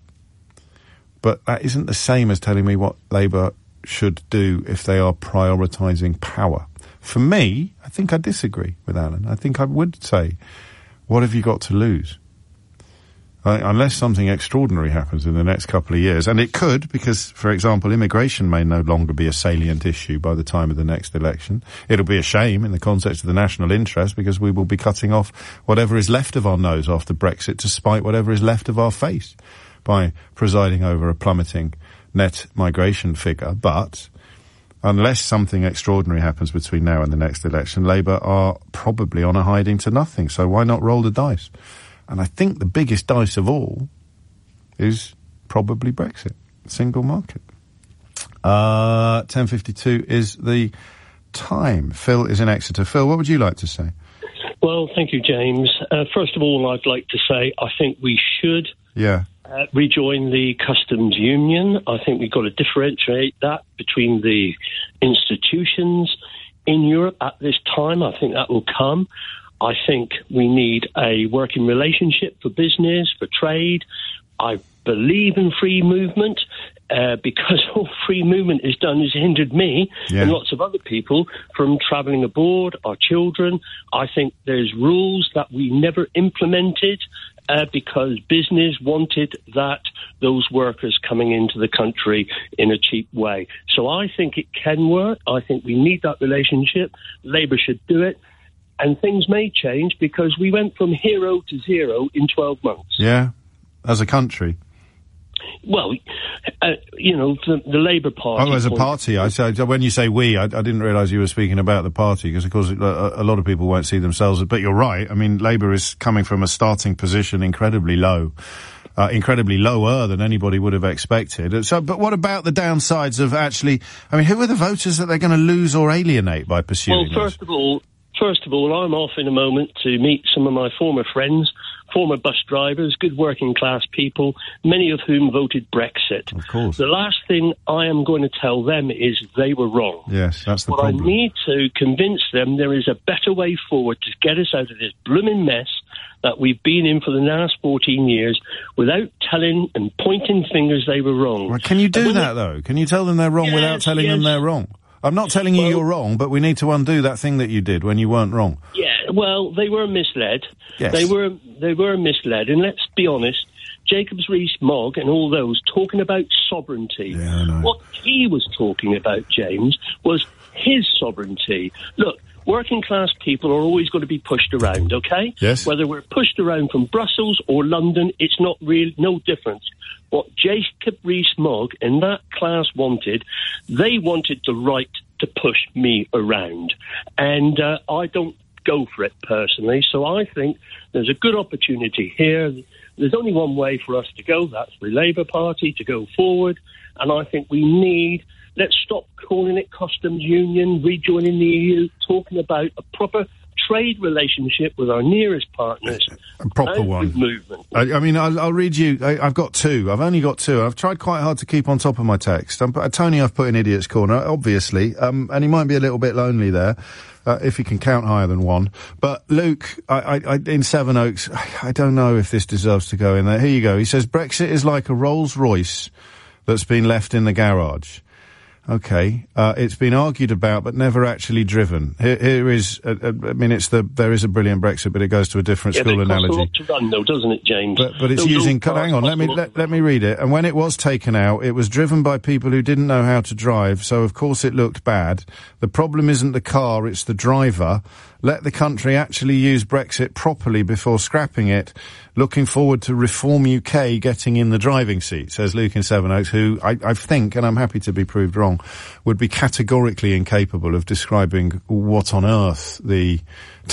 [SPEAKER 1] But that isn't the same as telling me what Labour should do if they are prioritising power. For me, I think I disagree with Alan. I think I would say, what have you got to lose? Uh, unless something extraordinary happens in the next couple of years, and it could, because, for example, immigration may no longer be a salient issue by the time of the next election. It'll be a shame in the context of the national interest, because we will be cutting off whatever is left of our nose after Brexit to spite whatever is left of our face by presiding over a plummeting net migration figure. But unless something extraordinary happens between now and the next election, Labour are probably on a hiding to nothing. So why not roll the dice? And I think the biggest dice of all is probably Brexit, single market. Uh, ten fifty-two is the time. Phil is in Exeter. Phil, what would you like to say?
[SPEAKER 8] Well, thank you, James. Uh, first of all, I'd like to say I think we should
[SPEAKER 1] yeah.
[SPEAKER 8] uh, rejoin the customs union. I think we've got to differentiate that between the institutions in Europe at this time. I think that will come. I think we need a working relationship for business, for trade. I believe in free movement uh, because all free movement has done is hindered me yeah. and lots of other people from travelling abroad, our children. I think there's rules that we never implemented uh, because business wanted that those workers coming into the country in a cheap way. So I think it can work. I think we need that relationship. Labour should do it. And things may change because we went from hero to zero in twelve months.
[SPEAKER 1] Yeah, as a country.
[SPEAKER 8] Well, uh, you know, the, the Labour Party...
[SPEAKER 1] Oh, as a party. I said, when you say we, I, I didn't realise you were speaking about the party, because, of course, a, a lot of people won't see themselves... But you're right. I mean, Labour is coming from a starting position incredibly low, uh, incredibly lower than anybody would have expected. So, but what about the downsides of actually... I mean, who are the voters that they're going to lose or alienate by pursuing
[SPEAKER 8] Well, first this? of all... First of all, I'm off in a moment to meet some of my former friends, former bus drivers, good working class people, many of whom voted Brexit.
[SPEAKER 1] Of course.
[SPEAKER 8] The last thing I am going to tell them is they were wrong.
[SPEAKER 1] Yes, that's the
[SPEAKER 8] but
[SPEAKER 1] problem.
[SPEAKER 8] I need to convince them there is a better way forward to get us out of this blooming mess that we've been in for the last fourteen years without telling and pointing fingers they were wrong.
[SPEAKER 1] Well, can you do that, they... though? Can you tell them they're wrong
[SPEAKER 8] yes,
[SPEAKER 1] without telling
[SPEAKER 8] yes.
[SPEAKER 1] them they're wrong? I'm not telling you
[SPEAKER 8] well,
[SPEAKER 1] you're wrong, but we need to undo that thing that you did when you weren't wrong.
[SPEAKER 8] Yeah, well, they were misled.
[SPEAKER 1] Yes.
[SPEAKER 8] They were they were misled, and let's be honest, Jacobs Rees-Mogg and all those talking about sovereignty.
[SPEAKER 1] Yeah, I know.
[SPEAKER 8] What he was talking about, James, was his sovereignty. Look, working class people are always going to be pushed around, okay?
[SPEAKER 1] Yes.
[SPEAKER 8] Whether we're pushed around from Brussels or London, it's not real, no difference. What Jacob Rees-Mogg and that class wanted, they wanted the right to push me around. And uh, I don't go for it personally, so I think there's a good opportunity here. There's only one way for us to go, that's the Labour Party, to go forward. And I think we need, let's stop calling it customs union, rejoining the E U, talking about a proper trade relationship with our nearest partners.
[SPEAKER 1] A proper one.
[SPEAKER 8] Movement.
[SPEAKER 1] I, I mean, I'll, I'll read you. I, I've got two. I've only got two. I've tried quite hard to keep on top of my text. Um, but Tony, I've put in Idiot's Corner, obviously, um, and he might be a little bit lonely there, uh, if he can count higher than one. But Luke, I, I, I, in Sevenoaks, I, I don't know if this deserves to go in there. Here you go. He says, Brexit is like a Rolls Royce that's been left in the garage. Okay, uh, it's been argued about but never actually driven. Here, here is, uh, uh, I mean, it's the there is a brilliant Brexit, but it goes to a different
[SPEAKER 8] yeah,
[SPEAKER 1] school
[SPEAKER 8] but it costs
[SPEAKER 1] analogy.
[SPEAKER 8] a lot to run, though, doesn't it, James?
[SPEAKER 1] But, but it's
[SPEAKER 8] Those
[SPEAKER 1] using. Hang on, let me let, let me read it. And when it was taken out, it was driven by people who didn't know how to drive, so of course it looked bad. The problem isn't the car; it's the driver. Let the country actually use Brexit properly before scrapping it. Looking forward to Reform U K getting in the driving seat, says Luke in Sevenoaks, who I, I think, and I'm happy to be proved wrong, would be categorically incapable of describing what on earth the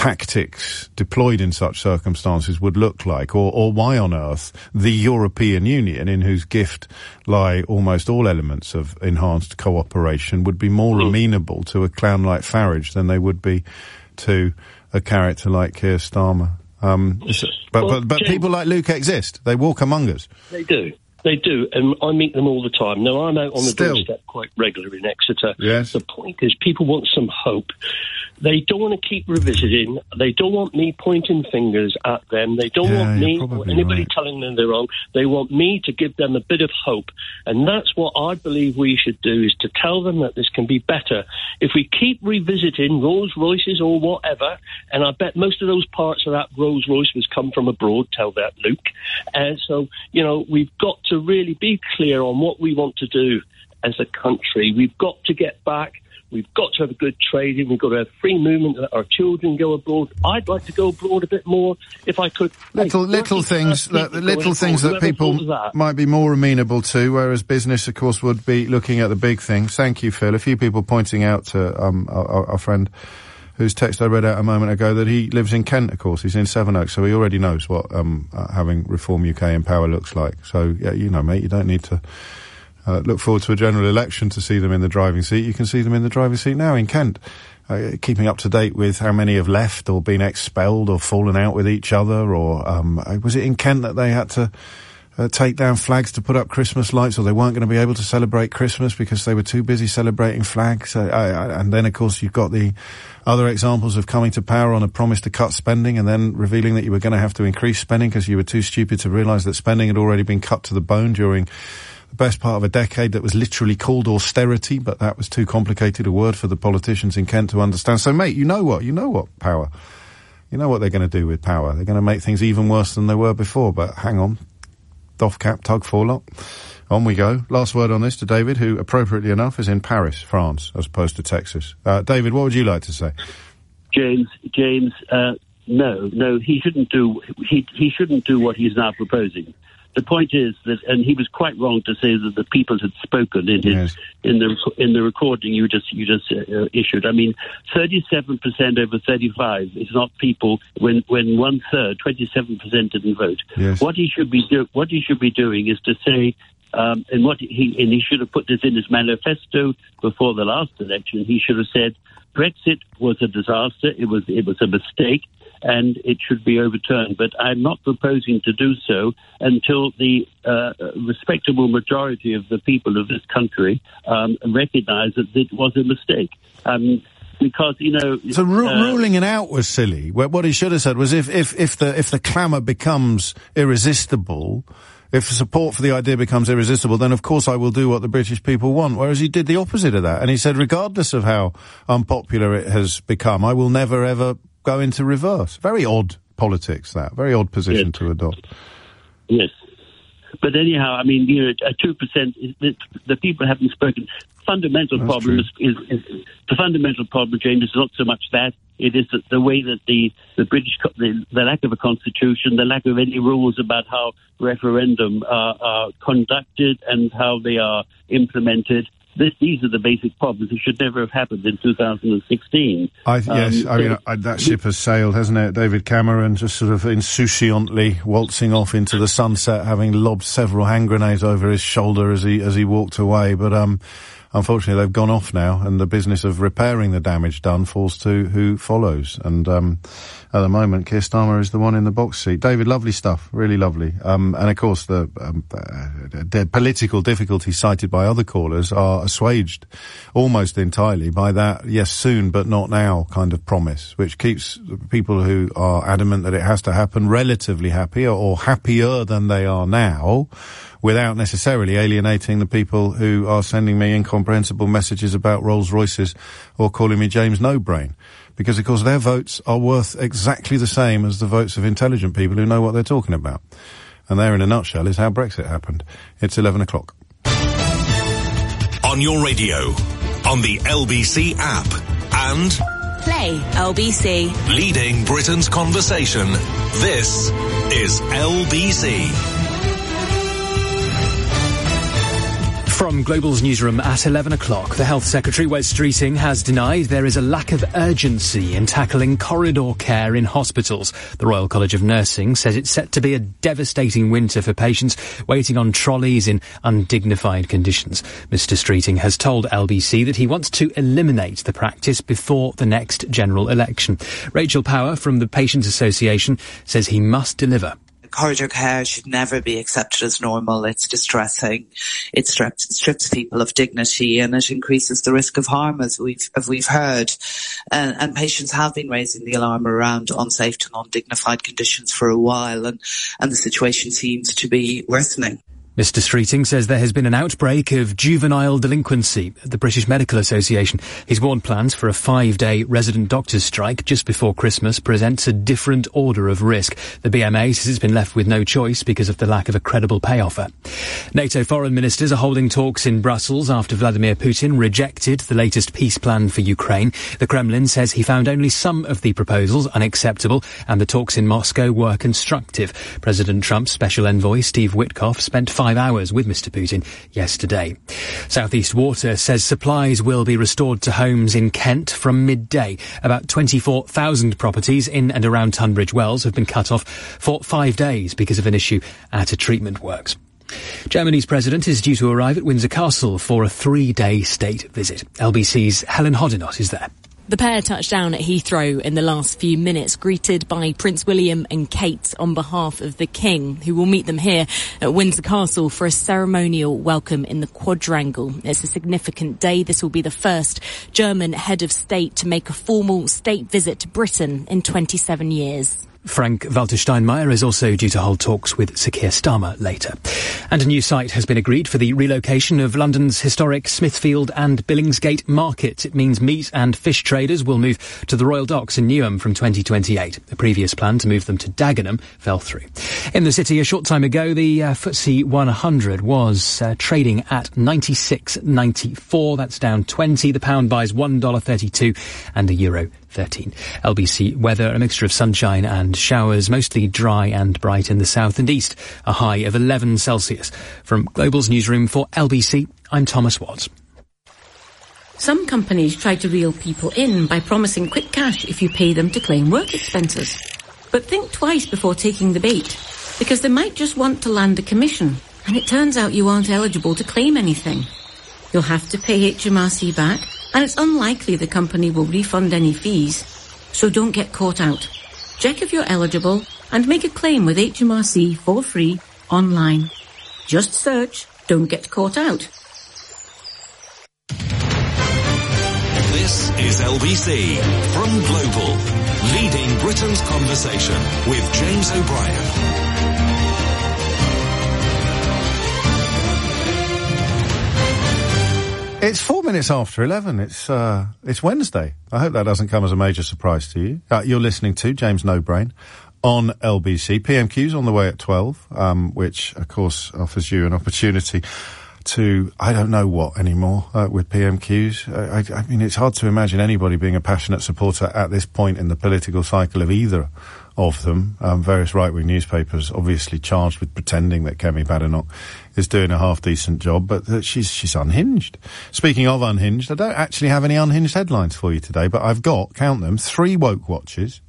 [SPEAKER 1] tactics deployed in such circumstances would look like, or, or why on earth the European Union, in whose gift lie almost all elements of enhanced cooperation, would be more mm. amenable to a clown like Farage than they would be to a character like Keir Starmer. Um, but
[SPEAKER 8] well,
[SPEAKER 1] but, but
[SPEAKER 8] James,
[SPEAKER 1] people like Luke exist. They walk among us.
[SPEAKER 8] They do. They do. And I meet them all the time. Now, I'm out on the
[SPEAKER 1] Still.
[SPEAKER 8] doorstep quite regularly in Exeter.
[SPEAKER 1] Yes.
[SPEAKER 8] The point is people want some hope. They don't want to keep revisiting. They don't want me pointing fingers at them. They don't
[SPEAKER 1] Yeah,
[SPEAKER 8] want me
[SPEAKER 1] you're
[SPEAKER 8] or
[SPEAKER 1] probably
[SPEAKER 8] anybody
[SPEAKER 1] right.
[SPEAKER 8] telling them they're wrong. They want me to give them a bit of hope. And that's what I believe we should do, is to tell them that this can be better. If we keep revisiting Rolls Royces or whatever, and I bet most of those parts of that Rolls Royce was come from abroad, tell that, Luke. And so, you know, we've got to really be clear on what we want to do as a country. We've got to get back. We've got to have a good trading. We've got to have free movement. That our children go abroad. I'd like to go abroad a bit more if I could.
[SPEAKER 1] Little
[SPEAKER 8] hey,
[SPEAKER 1] little things that little things that people
[SPEAKER 8] that?
[SPEAKER 1] might be more amenable to, whereas business, of course, would be looking at the big things. Thank you, Phil. A few people pointing out to um, our, our friend whose text I read out a moment ago that he lives in Kent, of course. He's in Sevenoaks, so he already knows what um, uh, having Reform U K in power looks like. So, yeah, you know, mate, you don't need to uh, look forward to a general election to see them in the driving seat. You can see them in the driving seat now in Kent. Uh, keeping up to date with how many have left or been expelled or fallen out with each other, or um, was it in Kent that they had to uh, take down flags to put up Christmas lights, or they weren't going to be able to celebrate Christmas because they were too busy celebrating flags? Uh, uh, and then, of course, you've got the other examples of coming to power on a promise to cut spending and then revealing that you were going to have to increase spending because you were too stupid to realise that spending had already been cut to the bone during the best part of a decade that was literally called austerity, but that was too complicated a word for the politicians in Kent to understand. So, mate, you know what? You know what power You know what they're going to do with power. They're going to make things even worse than they were before. But hang on. Doff cap, tug forelock. On we go. Last word on this to David, who, appropriately enough, is in Paris, France, as opposed to Texas. Uh, David, what would you like to say?
[SPEAKER 9] James, James, uh, no, no, he shouldn't do, he, he shouldn't do what he's now proposing. The point is that, and he was quite wrong to say that the people had spoken in his, yes. in the in the recording you just you just uh, issued. I mean, thirty-seven percent over thirty-five is not people when when one third, twenty-seven percent didn't vote.
[SPEAKER 1] Yes.
[SPEAKER 9] What he should be do, what he should be doing is to say, um, and what he and he should have put this in his manifesto before the last election. He should have said Brexit was a disaster. It was it was a mistake. And it should be overturned. But I'm not proposing to do so until the uh, respectable majority of the people of this country um, recognise that it was a mistake. Um, because, you know...
[SPEAKER 1] So ru-
[SPEAKER 9] uh,
[SPEAKER 1] ruling it out was silly. What he should have said was if, if, if the, if the clamour becomes irresistible... If support for the idea becomes irresistible, then of course I will do what the British people want. Whereas he did the opposite of that. And he said, regardless of how unpopular it has become, I will never ever go into reverse. Very odd politics, that. Very odd position
[SPEAKER 9] yes.
[SPEAKER 1] to adopt.
[SPEAKER 9] Yes. But anyhow, I mean, you know, a two percent, the, the people haven't spoken. Fundamental
[SPEAKER 1] That's
[SPEAKER 9] problem is, is, is, the fundamental problem, James, is not so much that. It is that the way that the, the British, the, the lack of a constitution, the lack of any rules about how referendum are, are conducted and how they are implemented. This, these are the basic problems. It should never have happened in two thousand sixteen.
[SPEAKER 1] I, yes,
[SPEAKER 9] um,
[SPEAKER 1] I mean, I, that ship has sailed, hasn't it? David Cameron just sort of insouciantly waltzing off into the sunset, having lobbed several hand grenades over his shoulder as he, as he walked away. But, um, unfortunately, they've gone off now, and the business of repairing the damage done falls to who follows. And um, at the moment, Keir Starmer is the one in the box seat. David, lovely stuff, really lovely. Um, and of course, the, um, uh, the political difficulties cited by other callers are assuaged almost entirely by that yes, soon but not now kind of promise, which keeps people who are adamant that it has to happen relatively happier or happier than they are now, without necessarily alienating the people who are sending me incomprehensible messages about Rolls Royces or calling me James No-Brain. Because, of course, their votes are worth exactly the same as the votes of intelligent people who know what they're talking about. And there, in a nutshell, is how Brexit happened. It's eleven o'clock.
[SPEAKER 2] On your radio, on the L B C app, and...
[SPEAKER 10] Play L B C.
[SPEAKER 2] Leading Britain's conversation. This is L B C.
[SPEAKER 12] From Global's newsroom at eleven o'clock, the Health Secretary, Wes Streeting, has denied there is a lack of urgency in tackling corridor care in hospitals. The Royal College of Nursing says it's set to be a devastating winter for patients waiting on trolleys in undignified conditions. Mister Streeting has told L B C that he wants to eliminate the practice before the next general election. Rachel Power from the Patients Association says he must deliver.
[SPEAKER 13] Corridor care should never be accepted as normal. It's distressing. It strips, strips people of dignity, and it increases the risk of harm, as we've, as we've heard. And, and patients have been raising the alarm around unsafe and undignified conditions for a while, and, and the situation seems to be worsening.
[SPEAKER 12] Mister Streeting says there has been an outbreak of juvenile delinquency at the British Medical Association. He's warned plans for a five-day resident doctors' strike just before Christmas presents a different order of risk. The B M A says it's been left with no choice because of the lack of a credible pay offer. NATO foreign ministers are holding talks in Brussels after Vladimir Putin rejected the latest peace plan for Ukraine. The Kremlin says he found only some of the proposals unacceptable, and the talks in Moscow were constructive. President Trump's special envoy, Steve Witkoff, spent five Five hours with Mister Putin yesterday. South East Water says supplies will be restored to homes in Kent from midday. About twenty-four thousand properties in and around Tunbridge Wells have been cut off for five days because of an issue at a treatment works. Germany's president is due to arrive at Windsor Castle for a three-day state visit. L B C's Helen Hodinott is there.
[SPEAKER 14] The pair touched down at Heathrow in the last few minutes, greeted by Prince William and Kate on behalf of the King, who will meet them here at Windsor Castle for a ceremonial welcome in the quadrangle. It's a significant day. This will be the first German head of state to make a formal state visit to Britain in twenty-seven years.
[SPEAKER 12] Frank-Walter Steinmeier is also due to hold talks with Sir Keir Starmer later. And a new site has been agreed for the relocation of London's historic Smithfield and Billingsgate Market. It means meat and fish traders will move to the Royal Docks in Newham from twenty twenty-eight. A previous plan to move them to Dagenham fell through. In the city a short time ago, the uh, F T S E one hundred was uh, trading at ninety-six ninety-four. That's down twenty. The pound buys one dollar thirty-two and a euro thirteen. L B C weather, a mixture of sunshine and showers, mostly dry and bright in the south and east. A high of eleven Celsius. From Global's newsroom for L B C, I'm Thomas Watts.
[SPEAKER 15] Some companies try to reel people in by promising quick cash if you pay them to claim work expenses. But think twice before taking the bait, because they might just want to land a commission, and it turns out you aren't eligible to claim anything. You'll have to pay H M R C back, and it's unlikely the company will refund any fees. So don't get caught out. Check if you're eligible and make a claim with H M R C for free online. Just search "Don't Get Caught Out."
[SPEAKER 2] This is L B C from Global, leading Britain's conversation with James O'Brien.
[SPEAKER 1] It's four minutes after eleven. It's uh, it's Wednesday. I hope that doesn't come as a major surprise to you. Uh, you're listening to James No Brain on L B C. P M Q's on the way at twelve, um, which, of course, offers you an opportunity to, I don't know what anymore, uh, with P M Qs. Uh, I, I mean, it's hard to imagine anybody being a passionate supporter at this point in the political cycle of either of them. Um, various right-wing newspapers obviously charged with pretending that Kemi Badenoch is doing a half-decent job, but that she's, she's unhinged. Speaking of unhinged, I don't actually have any unhinged headlines for you today, but I've got, count them, three woke watches,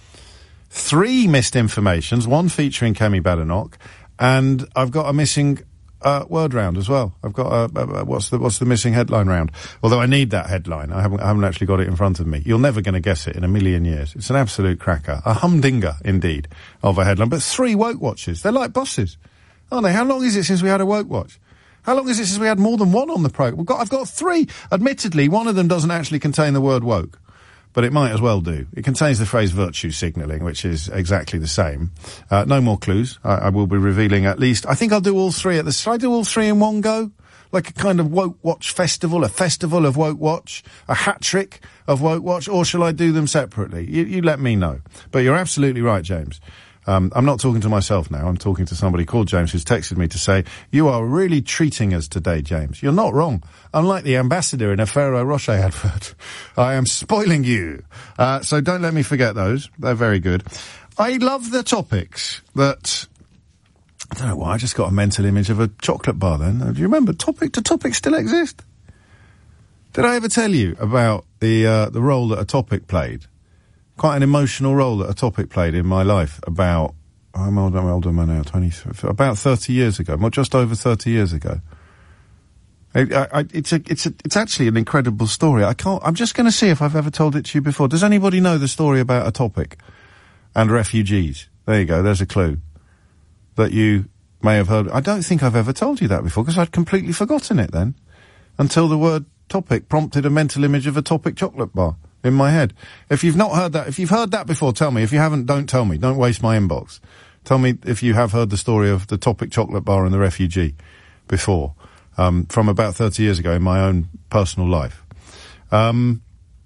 [SPEAKER 1] three missed informations, one featuring Kemi Badenoch, and I've got a missing Uh, word round as well. I've got a, a, a what's the what's the missing headline round? Although I need that headline, I haven't I haven't actually got it in front of me. You're never going to guess it in a million years. It's an absolute cracker, a humdinger indeed of a headline. But three woke watches. They're like bosses, aren't they? How long is it since we had a woke watch? How long is it since we had more than one on the program? We've got I've got three. Admittedly, one of them doesn't actually contain the word woke, but it might as well do. It contains the phrase virtue signalling, which is exactly the same. Uh, no more clues. I, I will be revealing at least, I think I'll do all three at the, should I do all three in one go? Like a kind of woke watch festival, a festival of woke watch, a hat trick of woke watch, or shall I do them separately? You, you let me know. But you're absolutely right, James. Um, I'm not talking to myself now. I'm talking to somebody called James who's texted me to say, you are really treating us today, James. You're not wrong. Unlike the ambassador in a Ferrero Rocher advert, I am spoiling you. Uh, so don't let me forget those. They're very good. I love the topics that, I don't know why, I just got a mental image of a chocolate bar then. Do you remember? Topic to Topic still exist? Did I ever tell you about the, uh, the role that a topic played? Quite an emotional role that a topic played in my life about, I'm older, I'm older man now, twenty, about thirty years ago, well, just over thirty years ago. I, I, it's a, it's a, it's actually an incredible story. I can't, I'm just going to see if I've ever told it to you before. Does anybody know the story about a topic and refugees? There you go, there's a clue that you may have heard. I don't think I've ever told you that before because I'd completely forgotten it then until the word topic prompted a mental image of a topic chocolate bar in my head. If you've not heard that, if you've heard that before, tell me. If you haven't, don't tell me. Don't waste my inbox. Tell me if you have heard the story of the topic chocolate bar and the refugee before, um, from about thirty years ago in my own personal life. Um,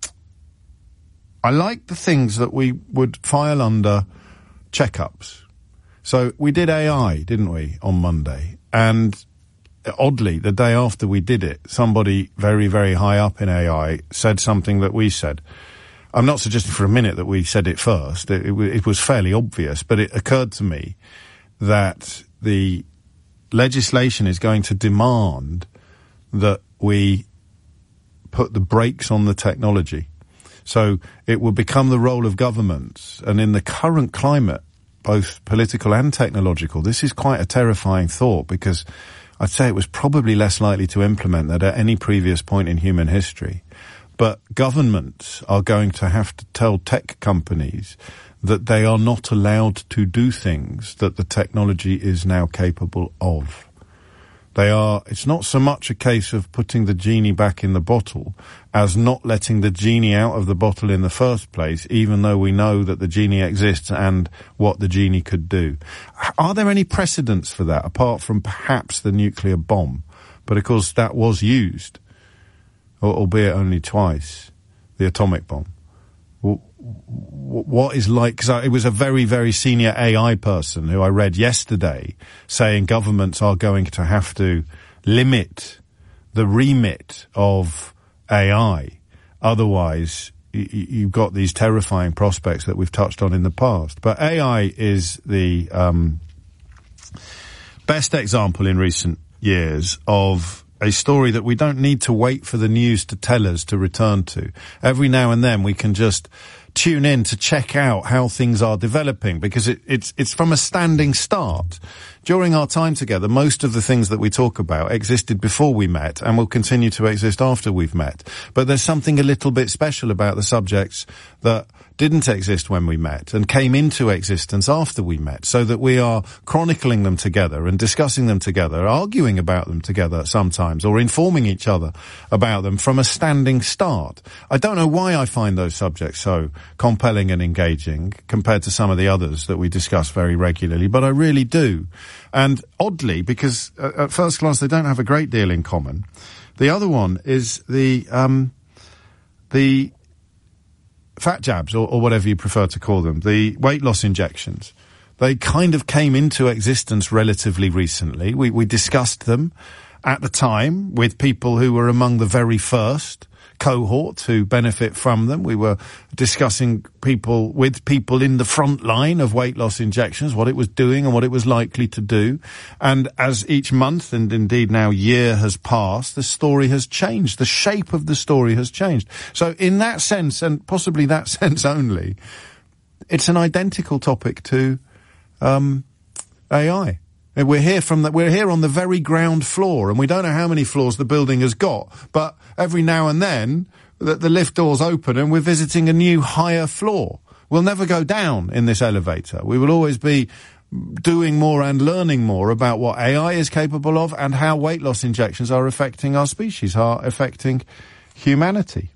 [SPEAKER 1] I like the things that we would file under checkups. So we did A I, didn't we, on Monday? And oddly, the day after we did it, somebody very, very high up in A I said something that we said. I'm not suggesting for a minute that we said it first. It, it, it was fairly obvious, but it occurred to me that the legislation is going to demand that we put the brakes on the technology. So it will become the role of governments, and in the current climate, both political and technological, this is quite a terrifying thought because I'd say it was probably less likely to implement that at any previous point in human history. But governments are going to have to tell tech companies that they are not allowed to do things that the technology is now capable of. They are, it's not so much a case of putting the genie back in the bottle as not letting the genie out of the bottle in the first place, even though we know that the genie exists and what the genie could do. Are there any precedents for that, apart from perhaps the nuclear bomb? But of course that was used, albeit only twice, the atomic bomb. What is like, because it was a very, very senior A I person who I read yesterday saying governments are going to have to limit the remit of A I. Otherwise, y- you've got these terrifying prospects that we've touched on in the past. But A I is the um, best example in recent years of a story that we don't need to wait for the news to tell us to return to. Every now and then we can just tune in to check out how things are developing, because it, it's it's from a standing start. During our time together, most of the things that we talk about existed before we met and will continue to exist after we've met. But there's something a little bit special about the subjects that didn't exist when we met and came into existence after we met, so that we are chronicling them together and discussing them together, arguing about them together sometimes, or informing each other about them from a standing start. I don't know why I find those subjects so compelling and engaging compared to some of the others that we discuss very regularly, but I really do. And oddly, because at first glance they don't have a great deal in common, the other one is the um the fat jabs, or, or whatever you prefer to call them, the weight loss injections. They kind of came into existence relatively recently. We, we discussed them at the time with people who were among the very first cohort who benefit from them. We were discussing people with people in the front line of weight loss injections, what it was doing and what it was likely to do. And as each month and indeed now year has passed, the story has changed. The shape of the story has changed. So in that sense, and possibly that sense only, it's an identical topic to um A I. We're here from the, we're here on the very ground floor, and we don't know how many floors the building has got, but every now and then the, the lift doors open and we're visiting a new higher floor. We'll never go down in this elevator. We will always be doing more and learning more about what A I is capable of and how weight loss injections are affecting our species, are affecting humanity.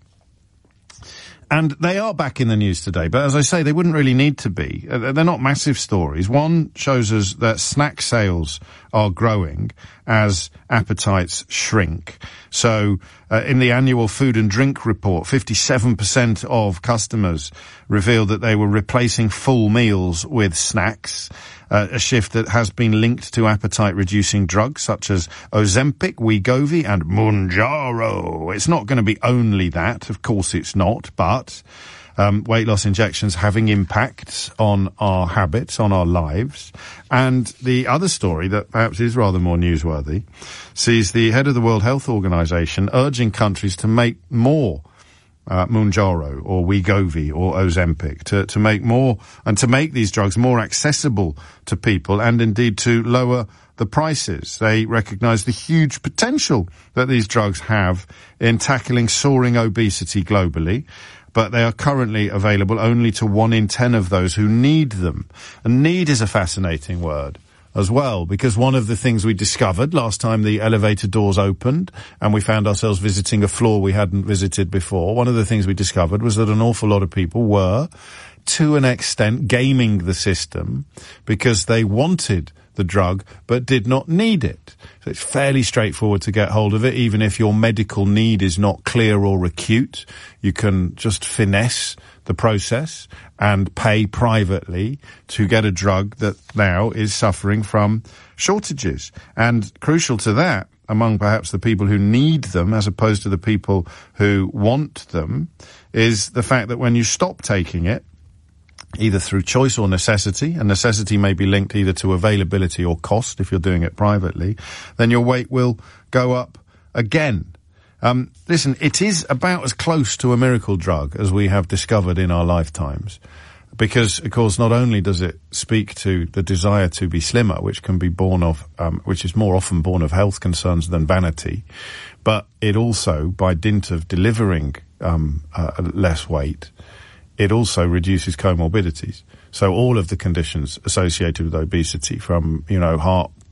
[SPEAKER 1] And they are back in the news today, but as I say, they wouldn't really need to be. They're not massive stories. One shows us that snack sales are growing as appetites shrink. So uh, in the annual food and drink report, fifty-seven percent of customers revealed that they were replacing full meals with snacks. Uh, a shift that has been linked to appetite-reducing drugs such as Ozempic, Wegovy, and Mounjaro. It's not going to be only that, of course it's not, but um, weight loss injections having impacts on our habits, on our lives. And the other story that perhaps is rather more newsworthy sees the head of the World Health Organization urging countries to make more Uh, Mounjaro or Wegovy or Ozempic, to, to make more and to make these drugs more accessible to people and indeed to lower the prices. They recognize the huge potential that these drugs have in tackling soaring obesity globally, but they are currently available only to one in ten of those who need them. And need is a fascinating word as well, because one of the things we discovered last time the elevator doors opened and we found ourselves visiting a floor we hadn't visited before, one of the things we discovered was that an awful lot of people were, to an extent, gaming the system because they wanted the drug but did not need it. So it's fairly straightforward to get hold of it, even if your medical need is not clear or acute. You can just finesse the process and pay privately to get a drug that now is suffering from shortages. And crucial to that, among perhaps the people who need them as opposed to the people who want them, is the fact that when you stop taking it, either through choice or necessity, and necessity may be linked either to availability or cost if you're doing it privately, then your weight will go up again. Um, listen, it is about as close to a miracle drug as we have discovered in our lifetimes. Because, of course, not only does it speak to the desire to be slimmer, which can be born of, um, which is more often born of health concerns than vanity, but it also, by dint of delivering um, uh, less weight, it also reduces comorbidities. So all of the conditions associated with obesity, from, you know, heart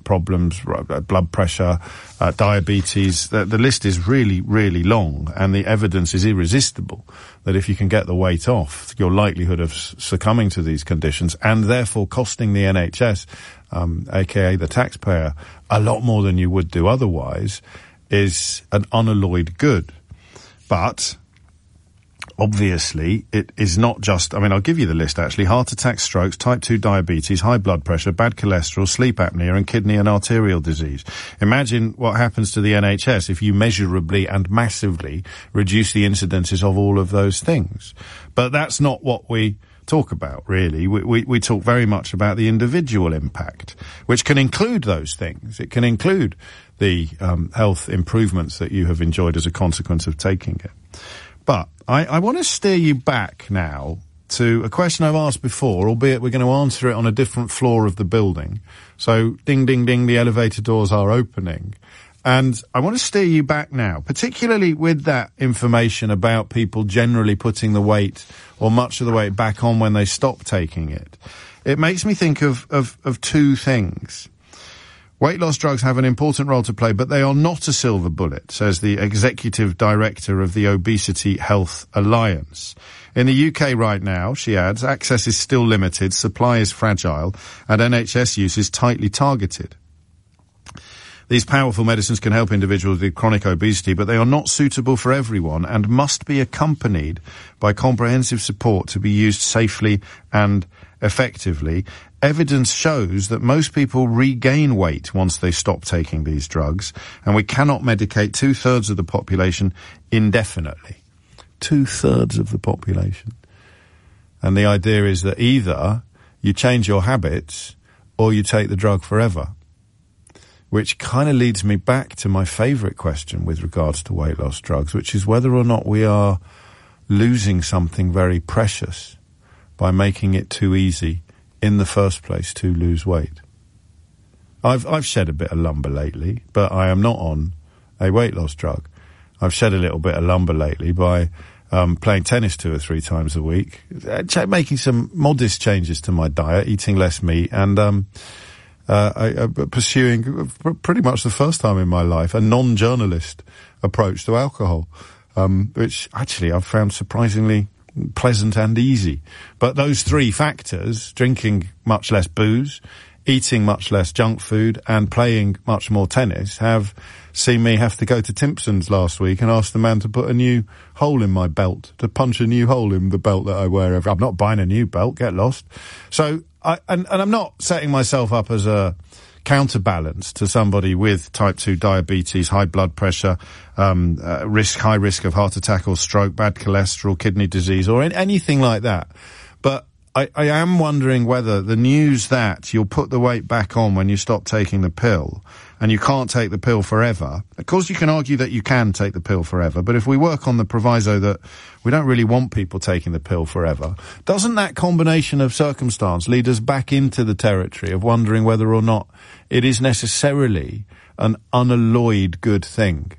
[SPEAKER 1] problems, uh, blood pressure, uh, diabetes. The, the list is really, really long, and the evidence is irresistible that if you can get the weight off, your likelihood of s- succumbing to these conditions, and therefore costing the N H S, um, aka the taxpayer, a lot more than you would do otherwise, is an unalloyed good. But obviously, it is not just, I mean, I'll give you the list actually: heart attacks, strokes, type two diabetes, high blood pressure, bad cholesterol, sleep apnea, and kidney and arterial disease. Imagine what happens to the N H S if you measurably and massively reduce the incidences of all of those things. But that's not what we talk about, really. We, we, we talk very much about the individual impact, which can include those things. It can include the um, health improvements that you have enjoyed as a consequence of taking it. But I, I want to steer you back now to a question I've asked before, albeit we're going to answer it on a different floor of the building. So, ding, ding, ding, the elevator doors are opening. And I want to steer you back now, particularly with that information about people generally putting the weight or much of the weight back on when they stop taking it. It makes me think of, of, of two things. Weight loss drugs have an important role to play, but they are not a silver bullet, says the executive director of the Obesity Health Alliance. In the U K right now, she adds, access is still limited, supply is fragile, and N H S use is tightly targeted. These powerful medicines can help individuals with chronic obesity, but they are not suitable for everyone and must be accompanied by comprehensive support to be used safely and effectively. Evidence shows that most people regain weight once they stop taking these drugs, and we cannot medicate two-thirds of the population indefinitely. Two-thirds of the population. And the idea is that either you change your habits or you take the drug forever. Which kind of leads me back to my favourite question with regards to weight loss drugs, which is whether or not we are losing something very precious by making it too easy in the first place to lose weight. I've I've shed a bit of lumber lately, but I am not on a weight loss drug. I've shed a little bit of lumber lately by um, playing tennis two or three times a week, making some modest changes to my diet, eating less meat, and um, uh, I, I, pursuing, pretty much the first time in my life, a non-journalist approach to alcohol, um, which actually I've found surprisingly pleasant and easy. But those three factors, drinking much less booze, eating much less junk food, and playing much more tennis, have seen me have to go to Timpson's last week and ask the man to put a new hole in my belt, to punch a new hole in the belt that I wear every... I'm not buying a new belt, get lost. So, I, and, and I'm not setting myself up as a counterbalance to somebody with type two diabetes, high blood pressure, um, uh, risk, high risk of heart attack or stroke, bad cholesterol, kidney disease, or anything like that. But I, I am wondering whether the news that you'll put the weight back on when you stop taking the pill, and you can't take the pill forever. Of course, you can argue that you can take the pill forever, but if we work on the proviso that we don't really want people taking the pill forever, doesn't that combination of circumstance lead us back into the territory of wondering whether or not it is necessarily an unalloyed good thing?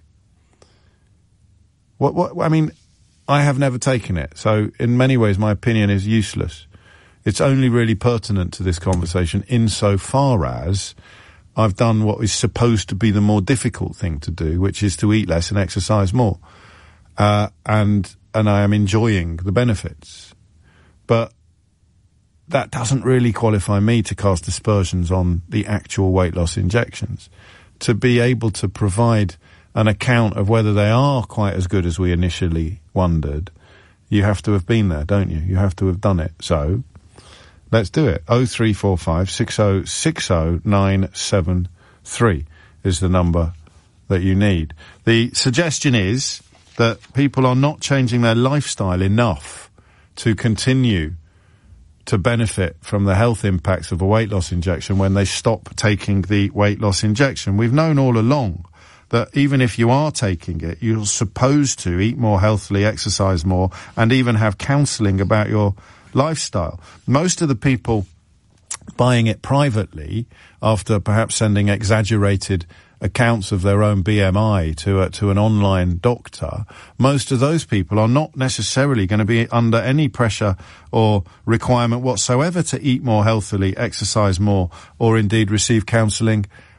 [SPEAKER 1] What, what, I mean, I have never taken it, so in many ways my opinion is useless. It's only really pertinent to this conversation insofar as I've done what is supposed to be the more difficult thing to do, which is to eat less and exercise more. Uh, and, and I am enjoying the benefits. But that doesn't really qualify me to cast aspersions on the actual weight loss injections. To be able to provide an account of whether they are quite as good as we initially wondered, you have to have been there, don't you? You have to have done it. So let's do it. oh three four five, six oh six oh, nine seven three is the number that you need. The suggestion is that people are not changing their lifestyle enough to continue to benefit from the health impacts of a weight loss injection when they stop taking the weight loss injection. We've known all along that even if you are taking it, you're supposed to eat more healthily, exercise more, and even have counselling about your lifestyle. Most of the people buying it privately, after perhaps sending exaggerated accounts of their own B M I to a, to an online doctor, most of those people are not necessarily going to be under any pressure or requirement whatsoever to eat more healthily, exercise more, or indeed receive counselling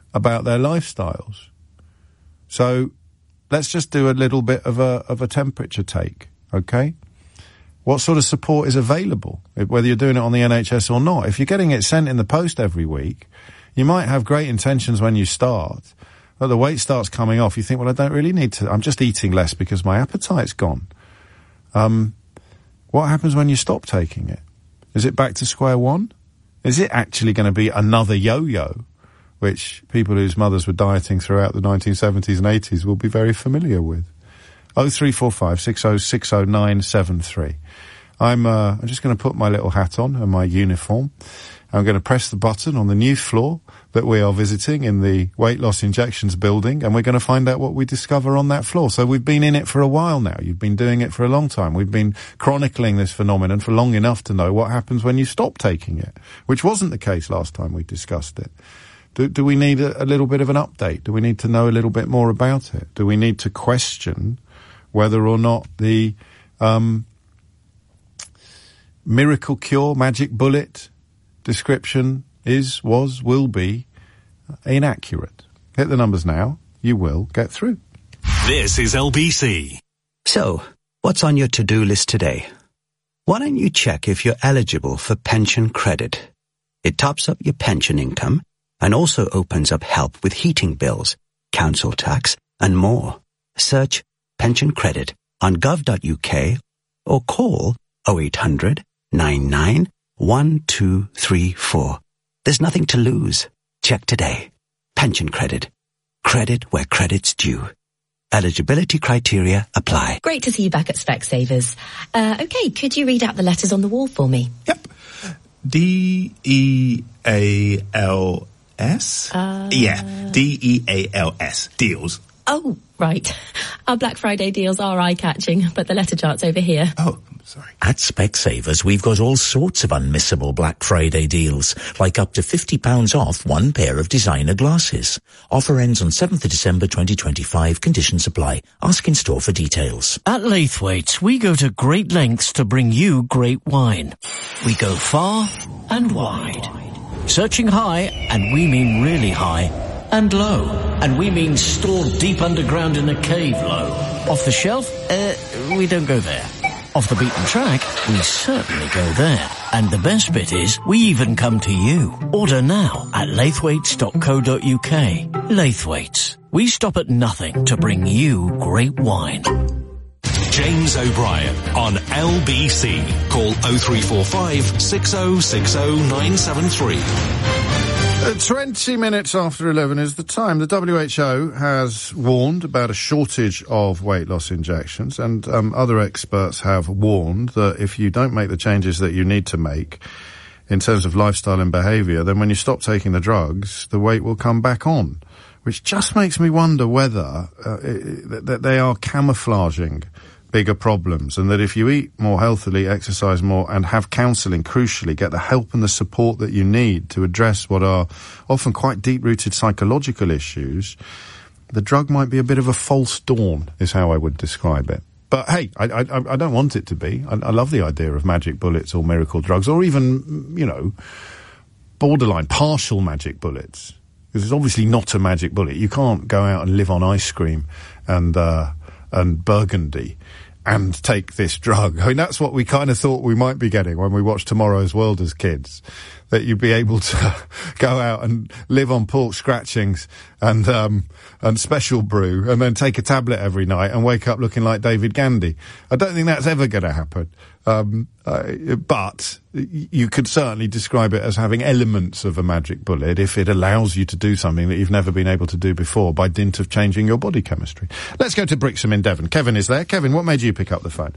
[SPEAKER 1] about their lifestyles. So let's just do a little bit of a of a temperature take, okay? What sort of support is available, whether you're doing it on the N H S or not? If you're getting it sent in the post every week, you might have great intentions when you start, but the weight starts coming off. You think, well, I don't really need to. I'm just eating less because my appetite's gone. Um, what happens when you stop taking it? Is it back to square one? Is it actually going to be another yo-yo, which people whose mothers were dieting throughout the nineteen seventies and eighties will be very familiar with? oh three four five, six oh six oh nine seven three. I'm, uh, I'm just going to put my little hat on and my uniform. I'm going to press the button on the new floor that we are visiting in the weight loss injections building, and we're going to find out what we discover on that floor. So we've been in it for a while now. You've been doing it for a long time. We've been chronicling this phenomenon for long enough to know what happens when you stop taking it, which wasn't the case last time we discussed it. Do, do we need a, a little bit of an update? Do we need to know a little bit more about it? Do we need to question whether or not the um, miracle cure, magic bullet description is, was, will be inaccurate? Hit the numbers now. You will get through.
[SPEAKER 2] This is L B C.
[SPEAKER 3] So, what's on your to-do list today? Why don't you check if you're eligible for pension credit? It tops up your pension income and also opens up help with heating bills, council tax, and more. Search pension credit on gov dot U K or call oh eight hundred, nine nine, one two three four. There's nothing to lose. Check today. Pension credit. Credit where credit's due. Eligibility criteria apply.
[SPEAKER 16] Great to see you back at Specsavers. Uh, okay, could you read out the letters on the wall for me?
[SPEAKER 17] Yep. D E A L S?
[SPEAKER 16] Uh...
[SPEAKER 17] Yeah, D E A L S. Deals.
[SPEAKER 16] Oh, right. Our Black Friday deals are eye-catching, but the letter chart's over here.
[SPEAKER 17] Oh, sorry.
[SPEAKER 18] At Specsavers, we've got all sorts of unmissable Black Friday deals, like up to fifty pounds off one pair of designer glasses. Offer ends on seventh of December twenty twenty-five. Conditions apply. Ask in store for details.
[SPEAKER 19] At Laithwaite's, we go to great lengths to bring you great wine. We go far and wide. Searching high, and we mean really high. And low, and we mean stored deep underground in a cave low. Off the shelf, uh, we don't go there. Off the beaten track, we certainly go there. And the best bit is, we even come to you. Order now at laithwaites dot co dot U K. Laithwaite's. We stop at nothing to bring you great wine.
[SPEAKER 2] James O'Brien on L B C. Call oh three four five, six oh six oh nine seven three.
[SPEAKER 1] Uh, twenty minutes after eleven is the time. The W H O has warned about a shortage of weight loss injections, and um, other experts have warned that if you don't make the changes that you need to make in terms of lifestyle and behaviour, then when you stop taking the drugs, the weight will come back on, which just makes me wonder whether uh, it, that they are camouflaging bigger problems, and that if you eat more healthily, exercise more, and have counselling, crucially, get the help and the support that you need to address what are often quite deep-rooted psychological issues, the drug might be a bit of a false dawn, is how I would describe it. But hey, I, I, I don't want it to be. I, I love the idea of magic bullets or miracle drugs, or even, you know, borderline, partial magic bullets. Because it's obviously not a magic bullet. You can't go out and live on ice cream and, uh, and Burgundy and take this drug. I mean, that's what we kind of thought we might be getting when we watched Tomorrow's World as kids. That you'd be able to go out and live on pork scratchings and, um, and special brew, and then take a tablet every night and wake up looking like David Gandy. I don't think that's ever going to happen. Um, uh, but you could certainly describe it as having elements of a magic bullet if it allows you to do something that you've never been able to do before by dint of changing your body chemistry. Let's go to Brixham in Devon. Kevin is there. Kevin, what made you pick up the phone?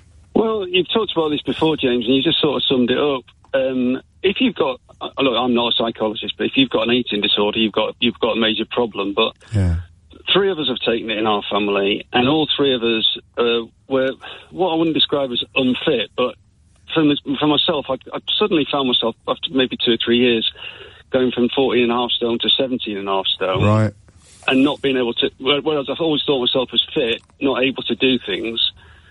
[SPEAKER 20] Well, you've talked about this before, James, and you just sort of summed it up. Um, if you've got, uh, look, I'm not a psychologist, but if you've got an eating disorder, you've got you've got a major problem. But
[SPEAKER 1] yeah.
[SPEAKER 20] Three of us have taken it in our family, and all three of us uh, were what I wouldn't describe as unfit. But for, for myself, I, I suddenly found myself after maybe two or three years going from fourteen and a half stone to seventeen and a half stone,
[SPEAKER 1] right?
[SPEAKER 20] And not being able to. Whereas I've always thought myself as fit, not able to do things.